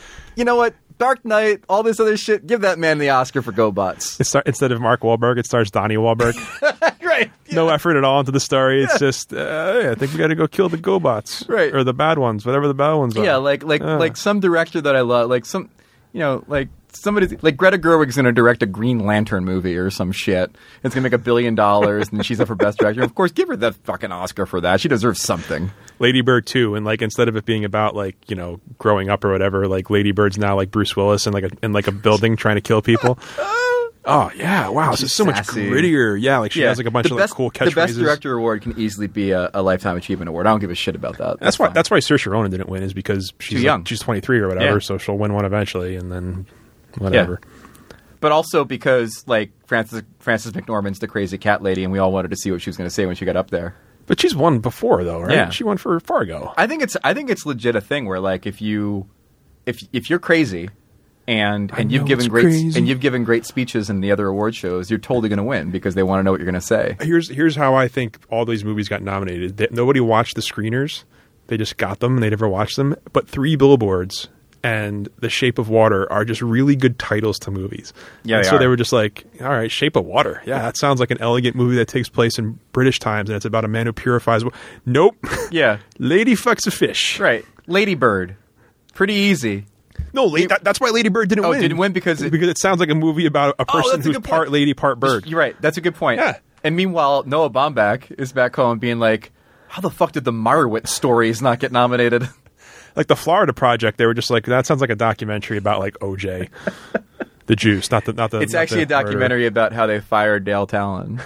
Speaker 1: Dark Knight, all this other shit, give that man the Oscar for GoBots.
Speaker 2: Instead of Mark Wahlberg, it stars Donnie Wahlberg.
Speaker 1: Right. Yeah.
Speaker 2: No effort at all into the story. It's just, I think we got to go kill the GoBots.
Speaker 1: Right.
Speaker 2: Or the bad ones, whatever the bad ones are.
Speaker 1: Yeah, like some director that I love, like some... You know, like somebody like Greta Gerwig's going to direct a Green Lantern movie or some shit. It's going to make $1 billion, and she's up for Best Director. Of course, give her that fucking Oscar for that. She deserves something.
Speaker 2: Lady Bird 2, and like instead of it being about like growing up or whatever, like Lady Bird's now like Bruce Willis in like a building trying to kill people. Oh yeah! Wow, this is so much grittier. Yeah, like she has like a bunch of like cool catchphrases.
Speaker 1: The Best Director award can easily be a Lifetime Achievement Award. I don't give a shit about that.
Speaker 2: That's why Saoirse Ronan didn't win, is because she's
Speaker 1: too young.
Speaker 2: She's 23 or whatever, so she'll win one eventually, and then whatever.
Speaker 1: Yeah. But also because like Frances McDormand's the crazy cat lady, and we all wanted to see what she was going to say when she got up there.
Speaker 2: But she's won before though, right?
Speaker 1: Yeah.
Speaker 2: She won for Fargo.
Speaker 1: I think it's legit a thing where like if you're crazy. And you've given great speeches in the other award shows, you're totally going to win because they want to know what you're going to say.
Speaker 2: Here's how I think all these movies got nominated. Nobody watched the screeners; they just got them and they never watched them. But 3 Billboards and The Shape of Water are just really good titles to movies.
Speaker 1: Yeah,
Speaker 2: so they were just like, all right, Shape of Water. Yeah, that sounds like an elegant movie that takes place in British times, and it's about a man who purifies. Nope.
Speaker 1: Yeah,
Speaker 2: lady fucks a fish.
Speaker 1: Right, Lady Bird. Pretty easy.
Speaker 2: No, that's why Lady Bird didn't win.
Speaker 1: Didn't win because
Speaker 2: it sounds like a movie about a person who's part lady, part bird.
Speaker 1: You're right. That's a good point.
Speaker 2: Yeah.
Speaker 1: And meanwhile, Noah Baumbach is back home being like, how the fuck did the Meyerowitz stories not get nominated?
Speaker 2: Like the Florida Project, they were just like, that sounds like a documentary about like OJ, the juice, not the.
Speaker 1: It's actually a documentary about how they fired Dale Talon.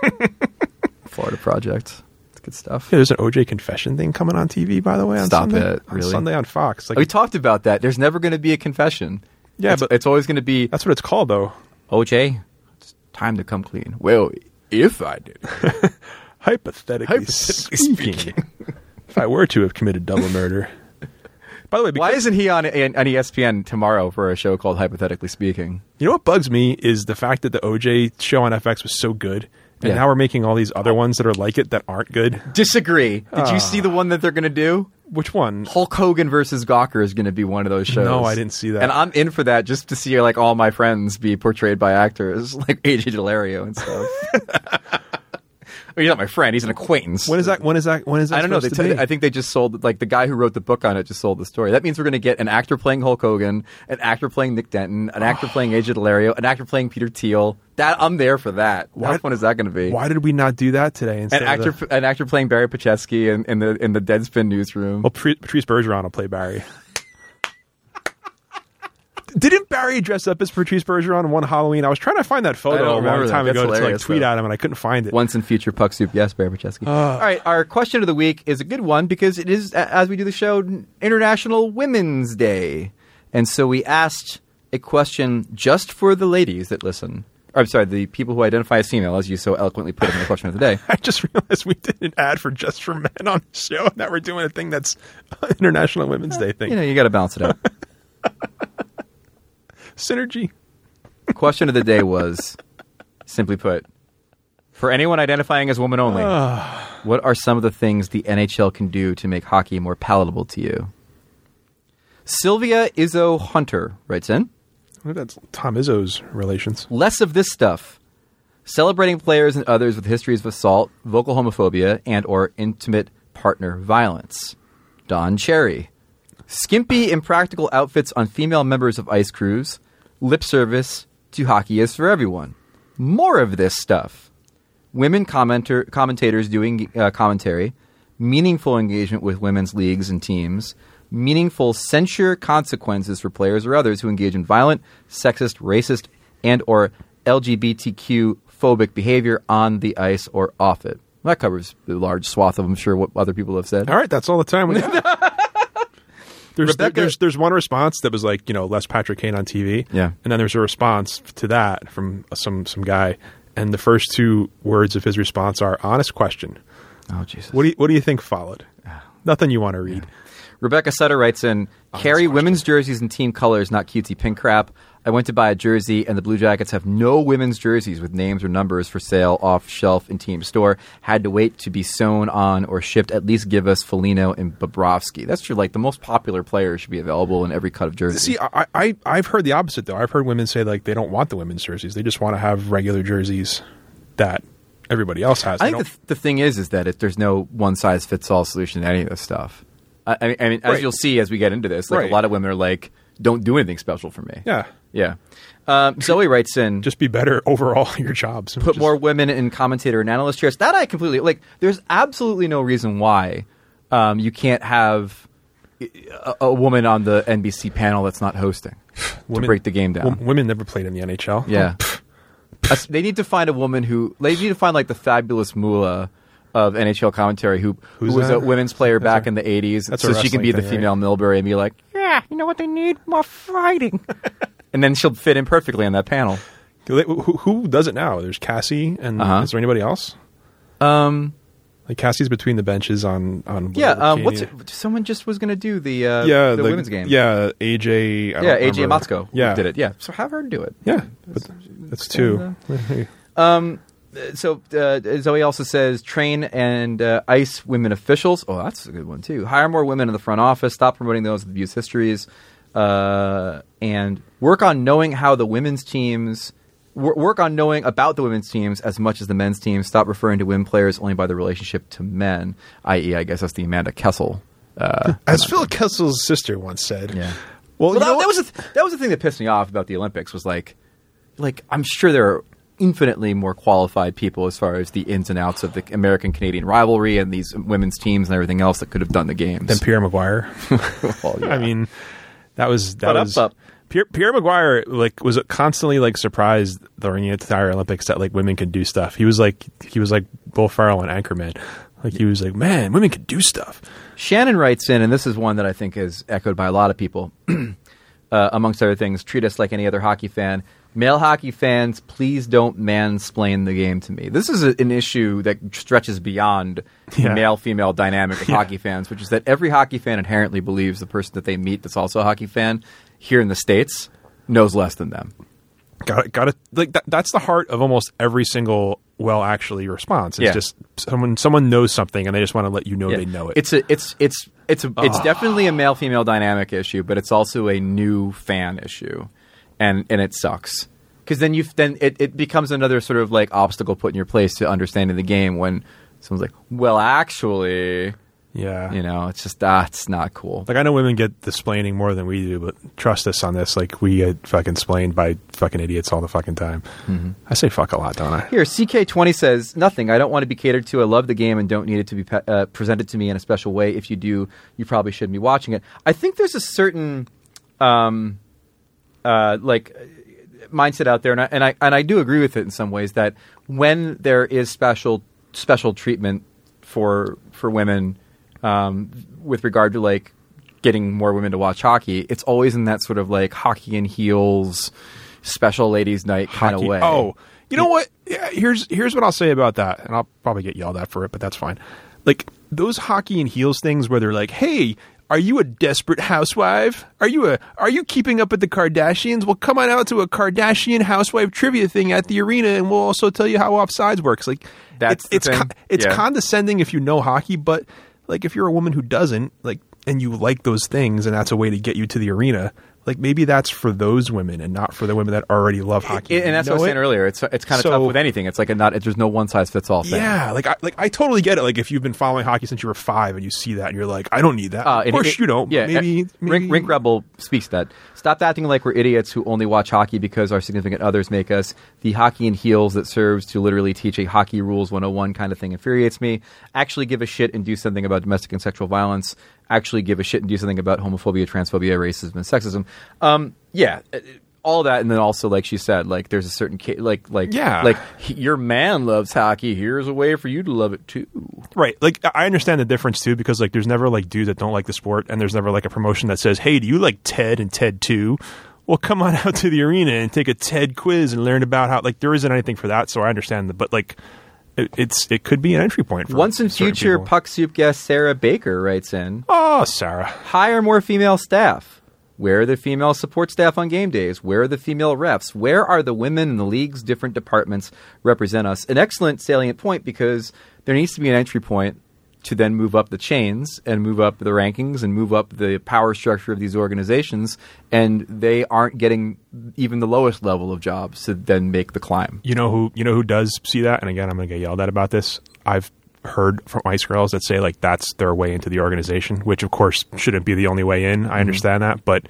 Speaker 1: Florida Project. Good stuff.
Speaker 2: Yeah, there's an OJ confession thing coming on TV, by the way. On Sunday.
Speaker 1: Really?
Speaker 2: On Sunday on Fox. Like,
Speaker 1: we talked about that. There's never going to be a confession.
Speaker 2: Yeah,
Speaker 1: but it's always going to be.
Speaker 2: That's what it's called, though.
Speaker 1: OJ Time to come clean. Well, if I did.
Speaker 2: Hypothetically speaking. If I were to have committed double murder. By the way,
Speaker 1: why isn't he on ESPN tomorrow for a show called Hypothetically Speaking?
Speaker 2: You know what bugs me is the fact that the OJ show on FX was so good, and now we're making all these other ones that are like it that aren't good.
Speaker 1: Disagree. Did you see the one that they're going to do?
Speaker 2: Which one?
Speaker 1: Hulk Hogan versus Gawker is going to be one of those shows.
Speaker 2: No, I didn't see that.
Speaker 1: And I'm in for that just to see like all my friends be portrayed by actors like AJ Delario and stuff. Well, he's not my friend. He's an acquaintance.
Speaker 2: When is that?
Speaker 1: I don't know. I think they just sold, like, the guy who wrote the book on it just sold the story. That means we're going to get an actor playing Hulk Hogan, an actor playing Nick Denton, an actor playing AJ Delario, an actor playing Peter Thiel. I'm there for that. How fun is that going to be?
Speaker 2: Why did we not do that today?
Speaker 1: An actor playing Barry Pachetsky in the Deadspin newsroom.
Speaker 2: Well, Patrice Bergeron will play Barry. Didn't Barry dress up as Patrice Bergeron on one Halloween? I was trying to find that photo a long time ago to like tweet at him, and I couldn't find it.
Speaker 1: Once in future Puck Soup, yes, Barry Pachetsky. All right, our question of the week is a good one because it is, as we do the show, International Women's Day. And so we asked a question just for the ladies that listen. Or, I'm sorry, the people who identify as female, as you so eloquently put it in the question of the day.
Speaker 2: I just realized we did an ad for Just for Men on the show, and now we're doing a thing that's International Women's Day thing.
Speaker 1: You know, you got to balance it out.
Speaker 2: Synergy.
Speaker 1: Question of the day was, simply put, for anyone identifying as woman only, what are some of the things the NHL can do to make hockey more palatable to you? Sylvia Izzo Hunter writes in.
Speaker 2: That's Tom Izzo's relations.
Speaker 1: Less of this stuff. Celebrating players and others with histories of assault, vocal homophobia, and or intimate partner violence. Don Cherry. Skimpy, impractical outfits on female members of ice crews. Lip service to hockey is for everyone. More of this stuff. Women commentators doing commentary. Meaningful engagement with women's leagues and teams. Meaningful censure consequences for players or others who engage in violent, sexist, racist, and or LGBTQ phobic behavior on the ice or off it. Well, that covers a large swath of, I'm sure, what other people have said.
Speaker 2: All right, that's all the time we have. There's one response that was like, less Patrick Kane on TV.
Speaker 1: Yeah.
Speaker 2: And then there's a response to that from some guy. And the first two words of his response are, honest question.
Speaker 1: Oh, Jesus.
Speaker 2: What do you think followed? Nothing you want to read.
Speaker 1: Yeah. Rebecca Sutter writes in, carry women's jerseys and team colors, not cutesy pink crap. I went to buy a jersey, and the Blue Jackets have no women's jerseys with names or numbers for sale off shelf in team store. Had to wait to be sewn on or shipped. At least give us Foligno and Bobrovsky. That's true. Like, the most popular players should be available in every cut of jersey.
Speaker 2: See, I've heard the opposite, though. I've heard women say, like, they don't want the women's jerseys. They just want to have regular jerseys that everybody else has.
Speaker 1: I think the thing is that there's no one-size-fits-all solution to any of this stuff. I mean, as you'll see as we get into this, like a lot of women are like, don't do anything special for me.
Speaker 2: Yeah.
Speaker 1: Yeah. Zoe writes in,
Speaker 2: just be better overall at your jobs.
Speaker 1: Put more women in commentator and analyst chairs. That I completely, like, there's absolutely no reason why you can't have a woman on the NBC panel that's not hosting to break the game down.
Speaker 2: Women never played in the NHL.
Speaker 1: Yeah. They need to find a woman they need to find like the fabulous Moolah of NHL commentary who was a women's player back in the 80s, so she can be the female Milbury and be like, yeah, you know what they need? More fighting. And then she'll fit in perfectly on that panel.
Speaker 2: Who does it now? There's Cassie, and is there anybody else? Like Cassie's between the benches on
Speaker 1: someone just was going to do the women's game.
Speaker 2: Yeah, AJ.
Speaker 1: AJ Motzko did it. Yeah, so have her do it.
Speaker 2: Yeah, but that's two.
Speaker 1: So Zoe also says train and ice women officials. Oh, that's a good one too. Hire more women in the front office. Stop promoting those with abuse histories, and work on knowing how the women's teams. Work on knowing about the women's teams as much as the men's teams. Stop referring to women players only by their relationship to men, i.e., I guess that's the Amanda Kessel.
Speaker 2: As Phil Kessel's sister once said.
Speaker 1: Yeah. Well, that was the thing that pissed me off about the Olympics was like I'm sure there are infinitely more qualified people as far as the ins and outs of the American-Canadian rivalry and these women's teams and everything else that could have done the games.
Speaker 2: Than Pierre Maguire.
Speaker 1: Well, yeah.
Speaker 2: I mean, that was Pierre Maguire was constantly surprised during the entire Olympics that women could do stuff. He was like Will Ferrell and Anchorman. He was like, man, women could do stuff.
Speaker 1: Shannon writes in, and this is one that I think is echoed by a lot of people. Amongst other things, treat us like any other hockey fan. Male hockey fans, please don't mansplain the game to me. This is an issue that stretches beyond the male-female dynamic of hockey fans, which is that every hockey fan inherently believes the person that they meet that's also a hockey fan here in the States knows less than them.
Speaker 2: Got it. Like that's the heart of almost every single actually response. It's just someone knows something and they just want to let you know they know it.
Speaker 1: It's definitely a male-female dynamic issue, but it's also a new fan issue. And it sucks because then it becomes another sort of like obstacle put in your place to understanding the game when someone's like, well, actually, it's just it's not cool.
Speaker 2: Like I know women get the splaining more than we do, but trust us on this. Like we get fucking splained by fucking idiots all the fucking time. Mm-hmm. I say fuck a lot, don't I?
Speaker 1: Here, CK20 says nothing. I don't want to be catered to. I love the game and don't need it to be presented to me in a special way. If you do, you probably shouldn't be watching it. I think there's a certain mindset out there, and I do agree with it in some ways that when there is special treatment for women with regard to like getting more women to watch hockey, it's always in that sort of like hockey in heels, special ladies' night kind of way.
Speaker 2: Oh, you know what? Yeah, here's what I'll say about that, and I'll probably get yelled at for it, but that's fine. Like those hockey in heels things where they're like, hey, are you a desperate housewife? Are you keeping up with the Kardashians? Well, come on out to a Kardashian housewife trivia thing at the arena, and we'll also tell you how offsides works. Like it's condescending if you know hockey, but like if you're a woman who doesn't like and you like those things, and that's a way to get you to the arena. Like maybe that's for those women and not for the women that already love hockey.
Speaker 1: And that's what I was saying earlier. It's kind of tough with anything. It's like there's no one size fits all thing.
Speaker 2: Yeah, I totally get it. Like if you've been following hockey since you were 5 and you see that and you're like, I don't need that. Of course you don't.
Speaker 1: Yeah,
Speaker 2: maybe
Speaker 1: Rink Rebel speaks to that. Stop acting like we're idiots who only watch hockey because our significant others make us. The hockey in heels that serves to literally teach a hockey rules 101 kind of thing infuriates me. Actually give a shit and do something about domestic and sexual violence. Actually give a shit and do something about homophobia, transphobia, racism, and sexism. All that, and then also, like she said, like there's a certain your man loves hockey. Here's a way for you to love it too.
Speaker 2: Right. Like I understand the difference too, because like there's never like dudes that don't like the sport, and there's never like a promotion that says, "Hey, do you like Ted and Ted 2? Well, come on out to the arena and take a Ted quiz and learn about how." Like there isn't anything for that, so I understand that, but like. It could be an entry point for
Speaker 1: once in future
Speaker 2: people.
Speaker 1: Puck Soup guest Sarah Baker writes in.
Speaker 2: Oh, Sarah.
Speaker 1: Hire more female staff. Where are the female support staff on game days? Where are the female refs? Where are the women in the league's different departments represent us? An excellent salient point because there needs to be an entry point to then move up the chains and move up the rankings and move up the power structure of these organizations, and they aren't getting even the lowest level of jobs to then make the climb.
Speaker 2: You know who does see that? And again, I'm going to get yelled at about this. I've heard from ice girls that say like that's their way into the organization, which of course shouldn't be the only way in. I understand that, but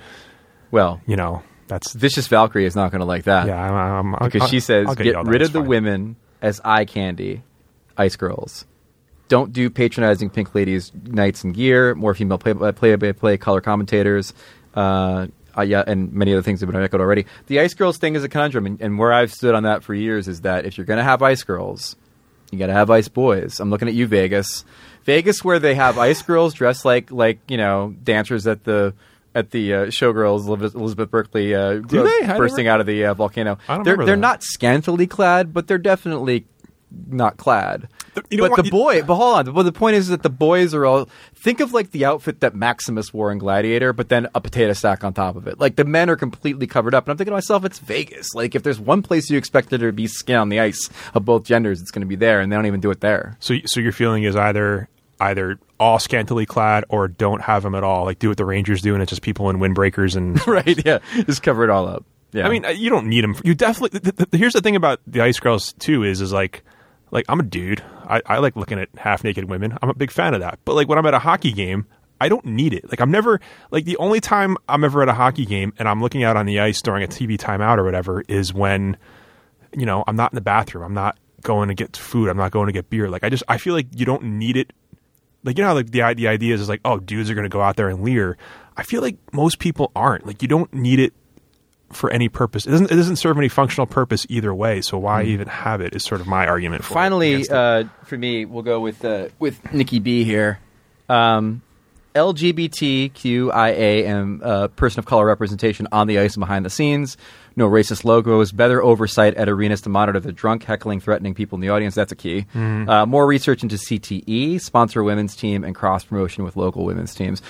Speaker 2: that's
Speaker 1: Vicious Valkyrie is not going to like that.
Speaker 2: Yeah,
Speaker 1: because she says get rid of the women as eye candy, ice girls. Don't do patronizing pink ladies nights and gear. More female play color commentators. And many other things have been echoed already. The Ice Girls thing is a conundrum, and where I've stood on that for years is that if you're going to have Ice Girls, you got to have Ice Boys. I'm looking at you, Vegas. Vegas, where they have Ice Girls dressed like dancers at the Showgirls, Elizabeth Berkley bursting out of the volcano.
Speaker 2: I don't remember
Speaker 1: they're not scantily clad, but they're definitely not clad. But hold on. But the point is that the boys are all... Think of like the outfit that Maximus wore in Gladiator, but then a potato sack on top of it. Like the men are completely covered up. And I'm thinking to myself, it's Vegas. Like if there's one place you expect there to be skin on the ice of both genders, it's going to be there, and they don't even do it there.
Speaker 2: So your feeling is either all scantily clad or don't have them at all. Like do what the Rangers do, and it's just people in windbreakers and...
Speaker 1: Right, yeah. Just cover it all up. Yeah.
Speaker 2: I mean, you don't need them. You definitely... Here's the thing about the Ice Girls, too, is like I'm a dude. I like looking at half-naked women. I'm a big fan of that. But like when I'm at a hockey game, I don't need it. Like I'm never... Like the only time I'm ever at a hockey game and I'm looking out on the ice during a TV timeout or whatever is when, I'm not in the bathroom. I'm not going to get food. I'm not going to get beer. Like I feel like you don't need it. Like, how like the idea is like, oh, dudes are going to go out there and leer. I feel like most people aren't. Like you don't need it for any purpose. It doesn't serve any functional purpose either way. So why even have it is sort of my argument for
Speaker 1: Finally, for me, we'll go with Nikki B here. LGBTQIA and person of color representation on the ice and behind the scenes. No racist logos. Better oversight at arenas to monitor the drunk, heckling, threatening people in the audience. That's a key. More research into CTE, sponsor a women's team, and cross promotion with local women's teams.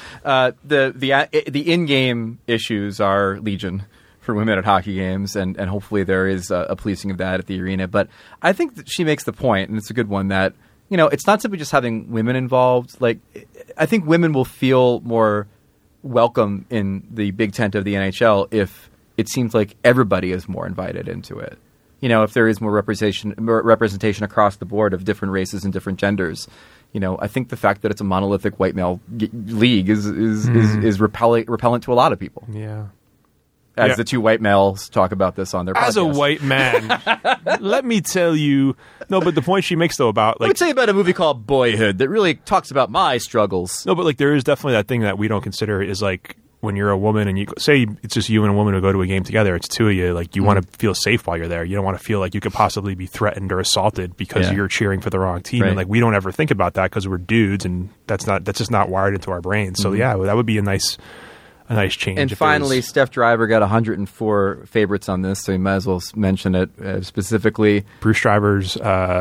Speaker 1: The in-game issues are legion for women at hockey games, and hopefully there is a policing of that at the arena. But I think that she makes the point, and it's a good one, that it's not simply just having women involved. Like, I think women will feel more welcome in the big tent of the NHL if it seems like everybody is more invited into it. If there is more representation across the board of different races and different genders. I think the fact that it's a monolithic white male league is repellent to a lot of people.
Speaker 2: Yeah.
Speaker 1: As the two white males talk about this on their podcast.
Speaker 2: As a white man, let me tell you. No, but the point she makes, though, about
Speaker 1: let me tell you about a movie called Boyhood that really talks about my struggles.
Speaker 2: No, but there is definitely that thing that we don't consider is when you're a woman and you say it's just you and a woman who go to a game together, it's two of you. You want to feel safe while you're there. You don't want to feel like you could possibly be threatened or assaulted because you're cheering for the wrong team.
Speaker 1: Right.
Speaker 2: And we don't ever think about that because we're dudes, and that's just not wired into our brains. So that would be a nice change.
Speaker 1: And finally, Steph Driver got 104 favorites on this, so you might as well mention it specifically.
Speaker 2: Bruce Driver's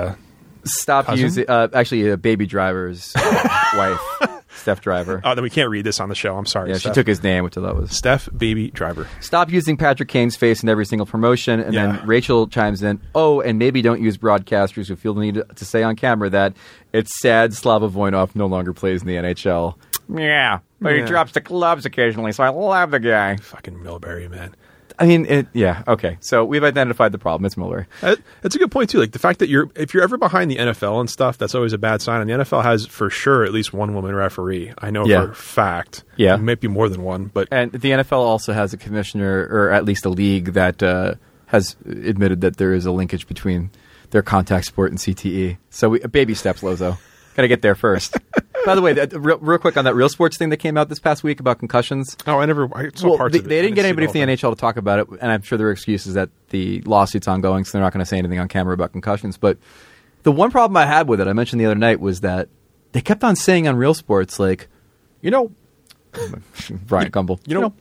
Speaker 1: stopped
Speaker 2: cousin?
Speaker 1: using actually Baby Driver's wife, Steph Driver.
Speaker 2: Oh, then we can't read this on the show. I'm sorry.
Speaker 1: Yeah,
Speaker 2: Steph.
Speaker 1: she took his name, which I thought was
Speaker 2: Steph Baby Driver.
Speaker 1: Stop using Patrick Kane's face in every single promotion. And then Rachel chimes in, and maybe don't use broadcasters who feel the need to say on camera that it's sad Slava Voinov no longer plays in the NHL. Yeah, but he drops the gloves occasionally, so I love the guy.
Speaker 2: Fucking Milbury, man.
Speaker 1: I mean, okay. So we've identified the problem. It's Milbury.
Speaker 2: That's a good point, too. The fact that if you're ever behind the NFL and stuff, that's always a bad sign. And the NFL has, for sure, at least one woman referee. I know for a fact.
Speaker 1: Yeah.
Speaker 2: It might be more than one.
Speaker 1: And the NFL also has a commissioner, or at least a league, that has admitted that there is a linkage between their contact sport and CTE. So baby steps, Lozo. Got to get there first. By the way, real quick on that Real Sports thing that came out this past week about concussions.
Speaker 2: Oh, I saw parts of it.
Speaker 1: They didn't get anybody from the NHL to talk about it, and I'm sure there are excuses that the lawsuit's ongoing, so they're not going to say anything on camera about concussions. But the one problem I had with it, I mentioned the other night, was that they kept on saying on Real Sports, Brian Gumbel,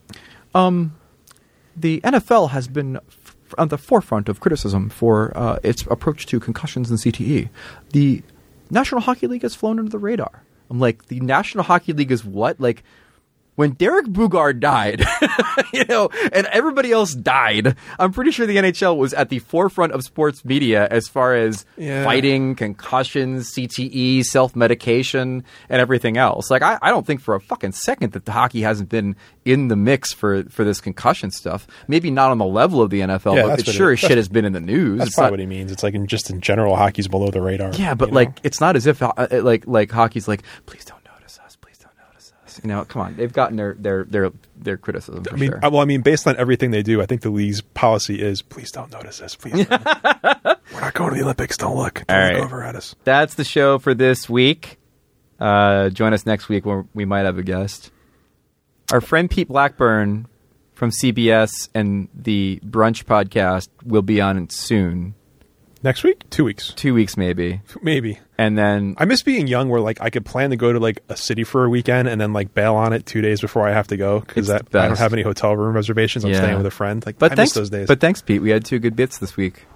Speaker 1: the NFL has been on the forefront of criticism for its approach to concussions and CTE. The National Hockey League has flown under the radar. I'm like, the National Hockey League is what? When Derek Boogaard died, and everybody else died, I'm pretty sure the NHL was at the forefront of sports media as far as fighting, concussions, CTE, self-medication, and everything else. I don't think for a fucking second that the hockey hasn't been in the mix for this concussion stuff. Maybe not on the level of the NFL, but it sure as shit has been in the news.
Speaker 2: That's probably what he means. It's just in general, hockey's below the radar.
Speaker 1: Yeah, but it's not as if hockey's please don't. Come on. They've gotten their criticism for sure.
Speaker 2: Well, based on everything they do, I think the league's policy is, please don't notice us. Please don't. We're not going to the Olympics. Don't look. Don't look over at us.
Speaker 1: That's the show for this week. Join us next week where we might have a guest. Our friend Pete Blackburn from CBS and the Brunch podcast will be on it soon.
Speaker 2: Next week? 2 weeks.
Speaker 1: 2 weeks, maybe.
Speaker 2: Maybe.
Speaker 1: And then
Speaker 2: I miss being young where I could plan to go to a city for a weekend and then bail on it 2 days before I have to go because I don't have any hotel room reservations. I'm staying with a friend. I miss those days.
Speaker 1: But thanks, Pete. We had 2 good bits this week.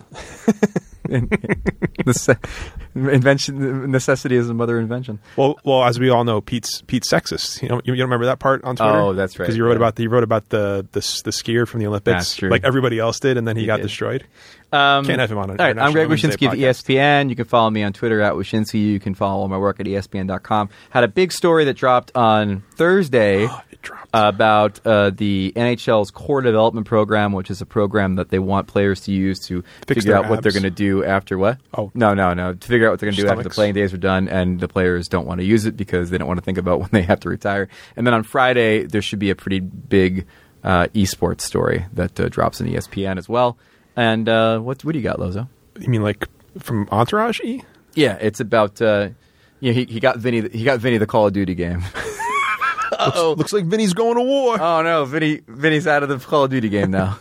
Speaker 1: Necessity is the mother of invention.
Speaker 2: Well, as we all know, Pete's sexist. You remember that part on Twitter?
Speaker 1: Oh, that's right.
Speaker 2: Because you wrote about the skier from the Olympics,
Speaker 1: that's true.
Speaker 2: Like everybody else did, and then he got destroyed. Can't have him on. All
Speaker 1: right, I'm Greg Wyshynski of ESPN. You can follow me on Twitter at Wyshynski. You can follow my work at ESPN.com. Had a big story that dropped on Thursday. About the NHL's core development program, which is a program that they want players to use to figure out what they're going to do after what?
Speaker 2: Oh.
Speaker 1: No. To figure out what they're going to do after the playing days are done, and the players don't want to use it because they don't want to think about when they have to retire. And then on Friday, there should be a pretty big esports story that drops on ESPN as well. And what do you got, Lozo?
Speaker 2: You mean from Entourage?
Speaker 1: Yeah, it's about he got Vinny the Call of Duty game.
Speaker 2: Looks like Vinny's going to war.
Speaker 1: Oh no, Vinny's out of the Call of Duty game now.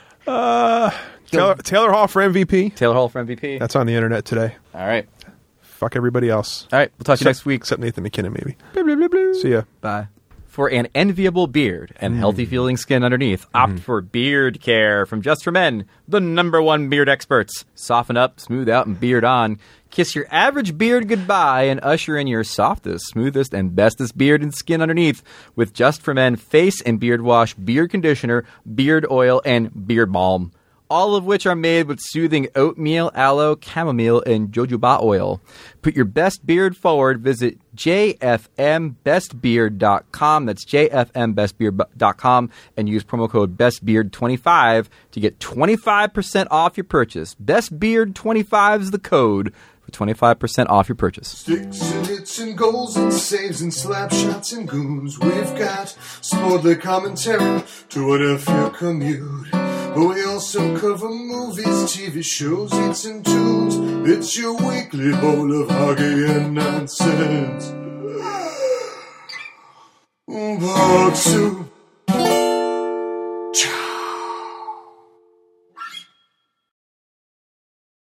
Speaker 2: Taylor Hall for MVP.
Speaker 1: Taylor Hall for MVP.
Speaker 2: That's on the internet today.
Speaker 1: All right.
Speaker 2: fuck everybody else.
Speaker 1: All right, we'll talk to you next week.
Speaker 2: Except Nathan McKinnon, maybe.
Speaker 1: Blah, blah, blah, blah.
Speaker 2: See ya.
Speaker 1: Bye. For an enviable beard and healthy-feeling skin underneath, opt for Beard Care from Just for Men, the #1 beard experts. Soften up, smooth out, and beard on. Kiss your average beard goodbye and usher in your softest, smoothest, and bestest beard and skin underneath with Just for Men face and beard wash, beard conditioner, beard oil, and beard balm. All of which are made with soothing oatmeal, aloe, chamomile, and jojoba oil. Put your best beard forward. Visit jfmbestbeard.com. That's jfmbestbeard.com and use promo code BESTBEARD25 to get 25% off your purchase. BESTBEARD25 is the code for 25% off your purchase.
Speaker 4: Sticks and hits and goals and saves and slap shots and goons. We've got sportly commentary to whatever your commute. But we also cover movies, TV shows, hits and tunes. It's your weekly bowl of hockey and nonsense. Puck Soup.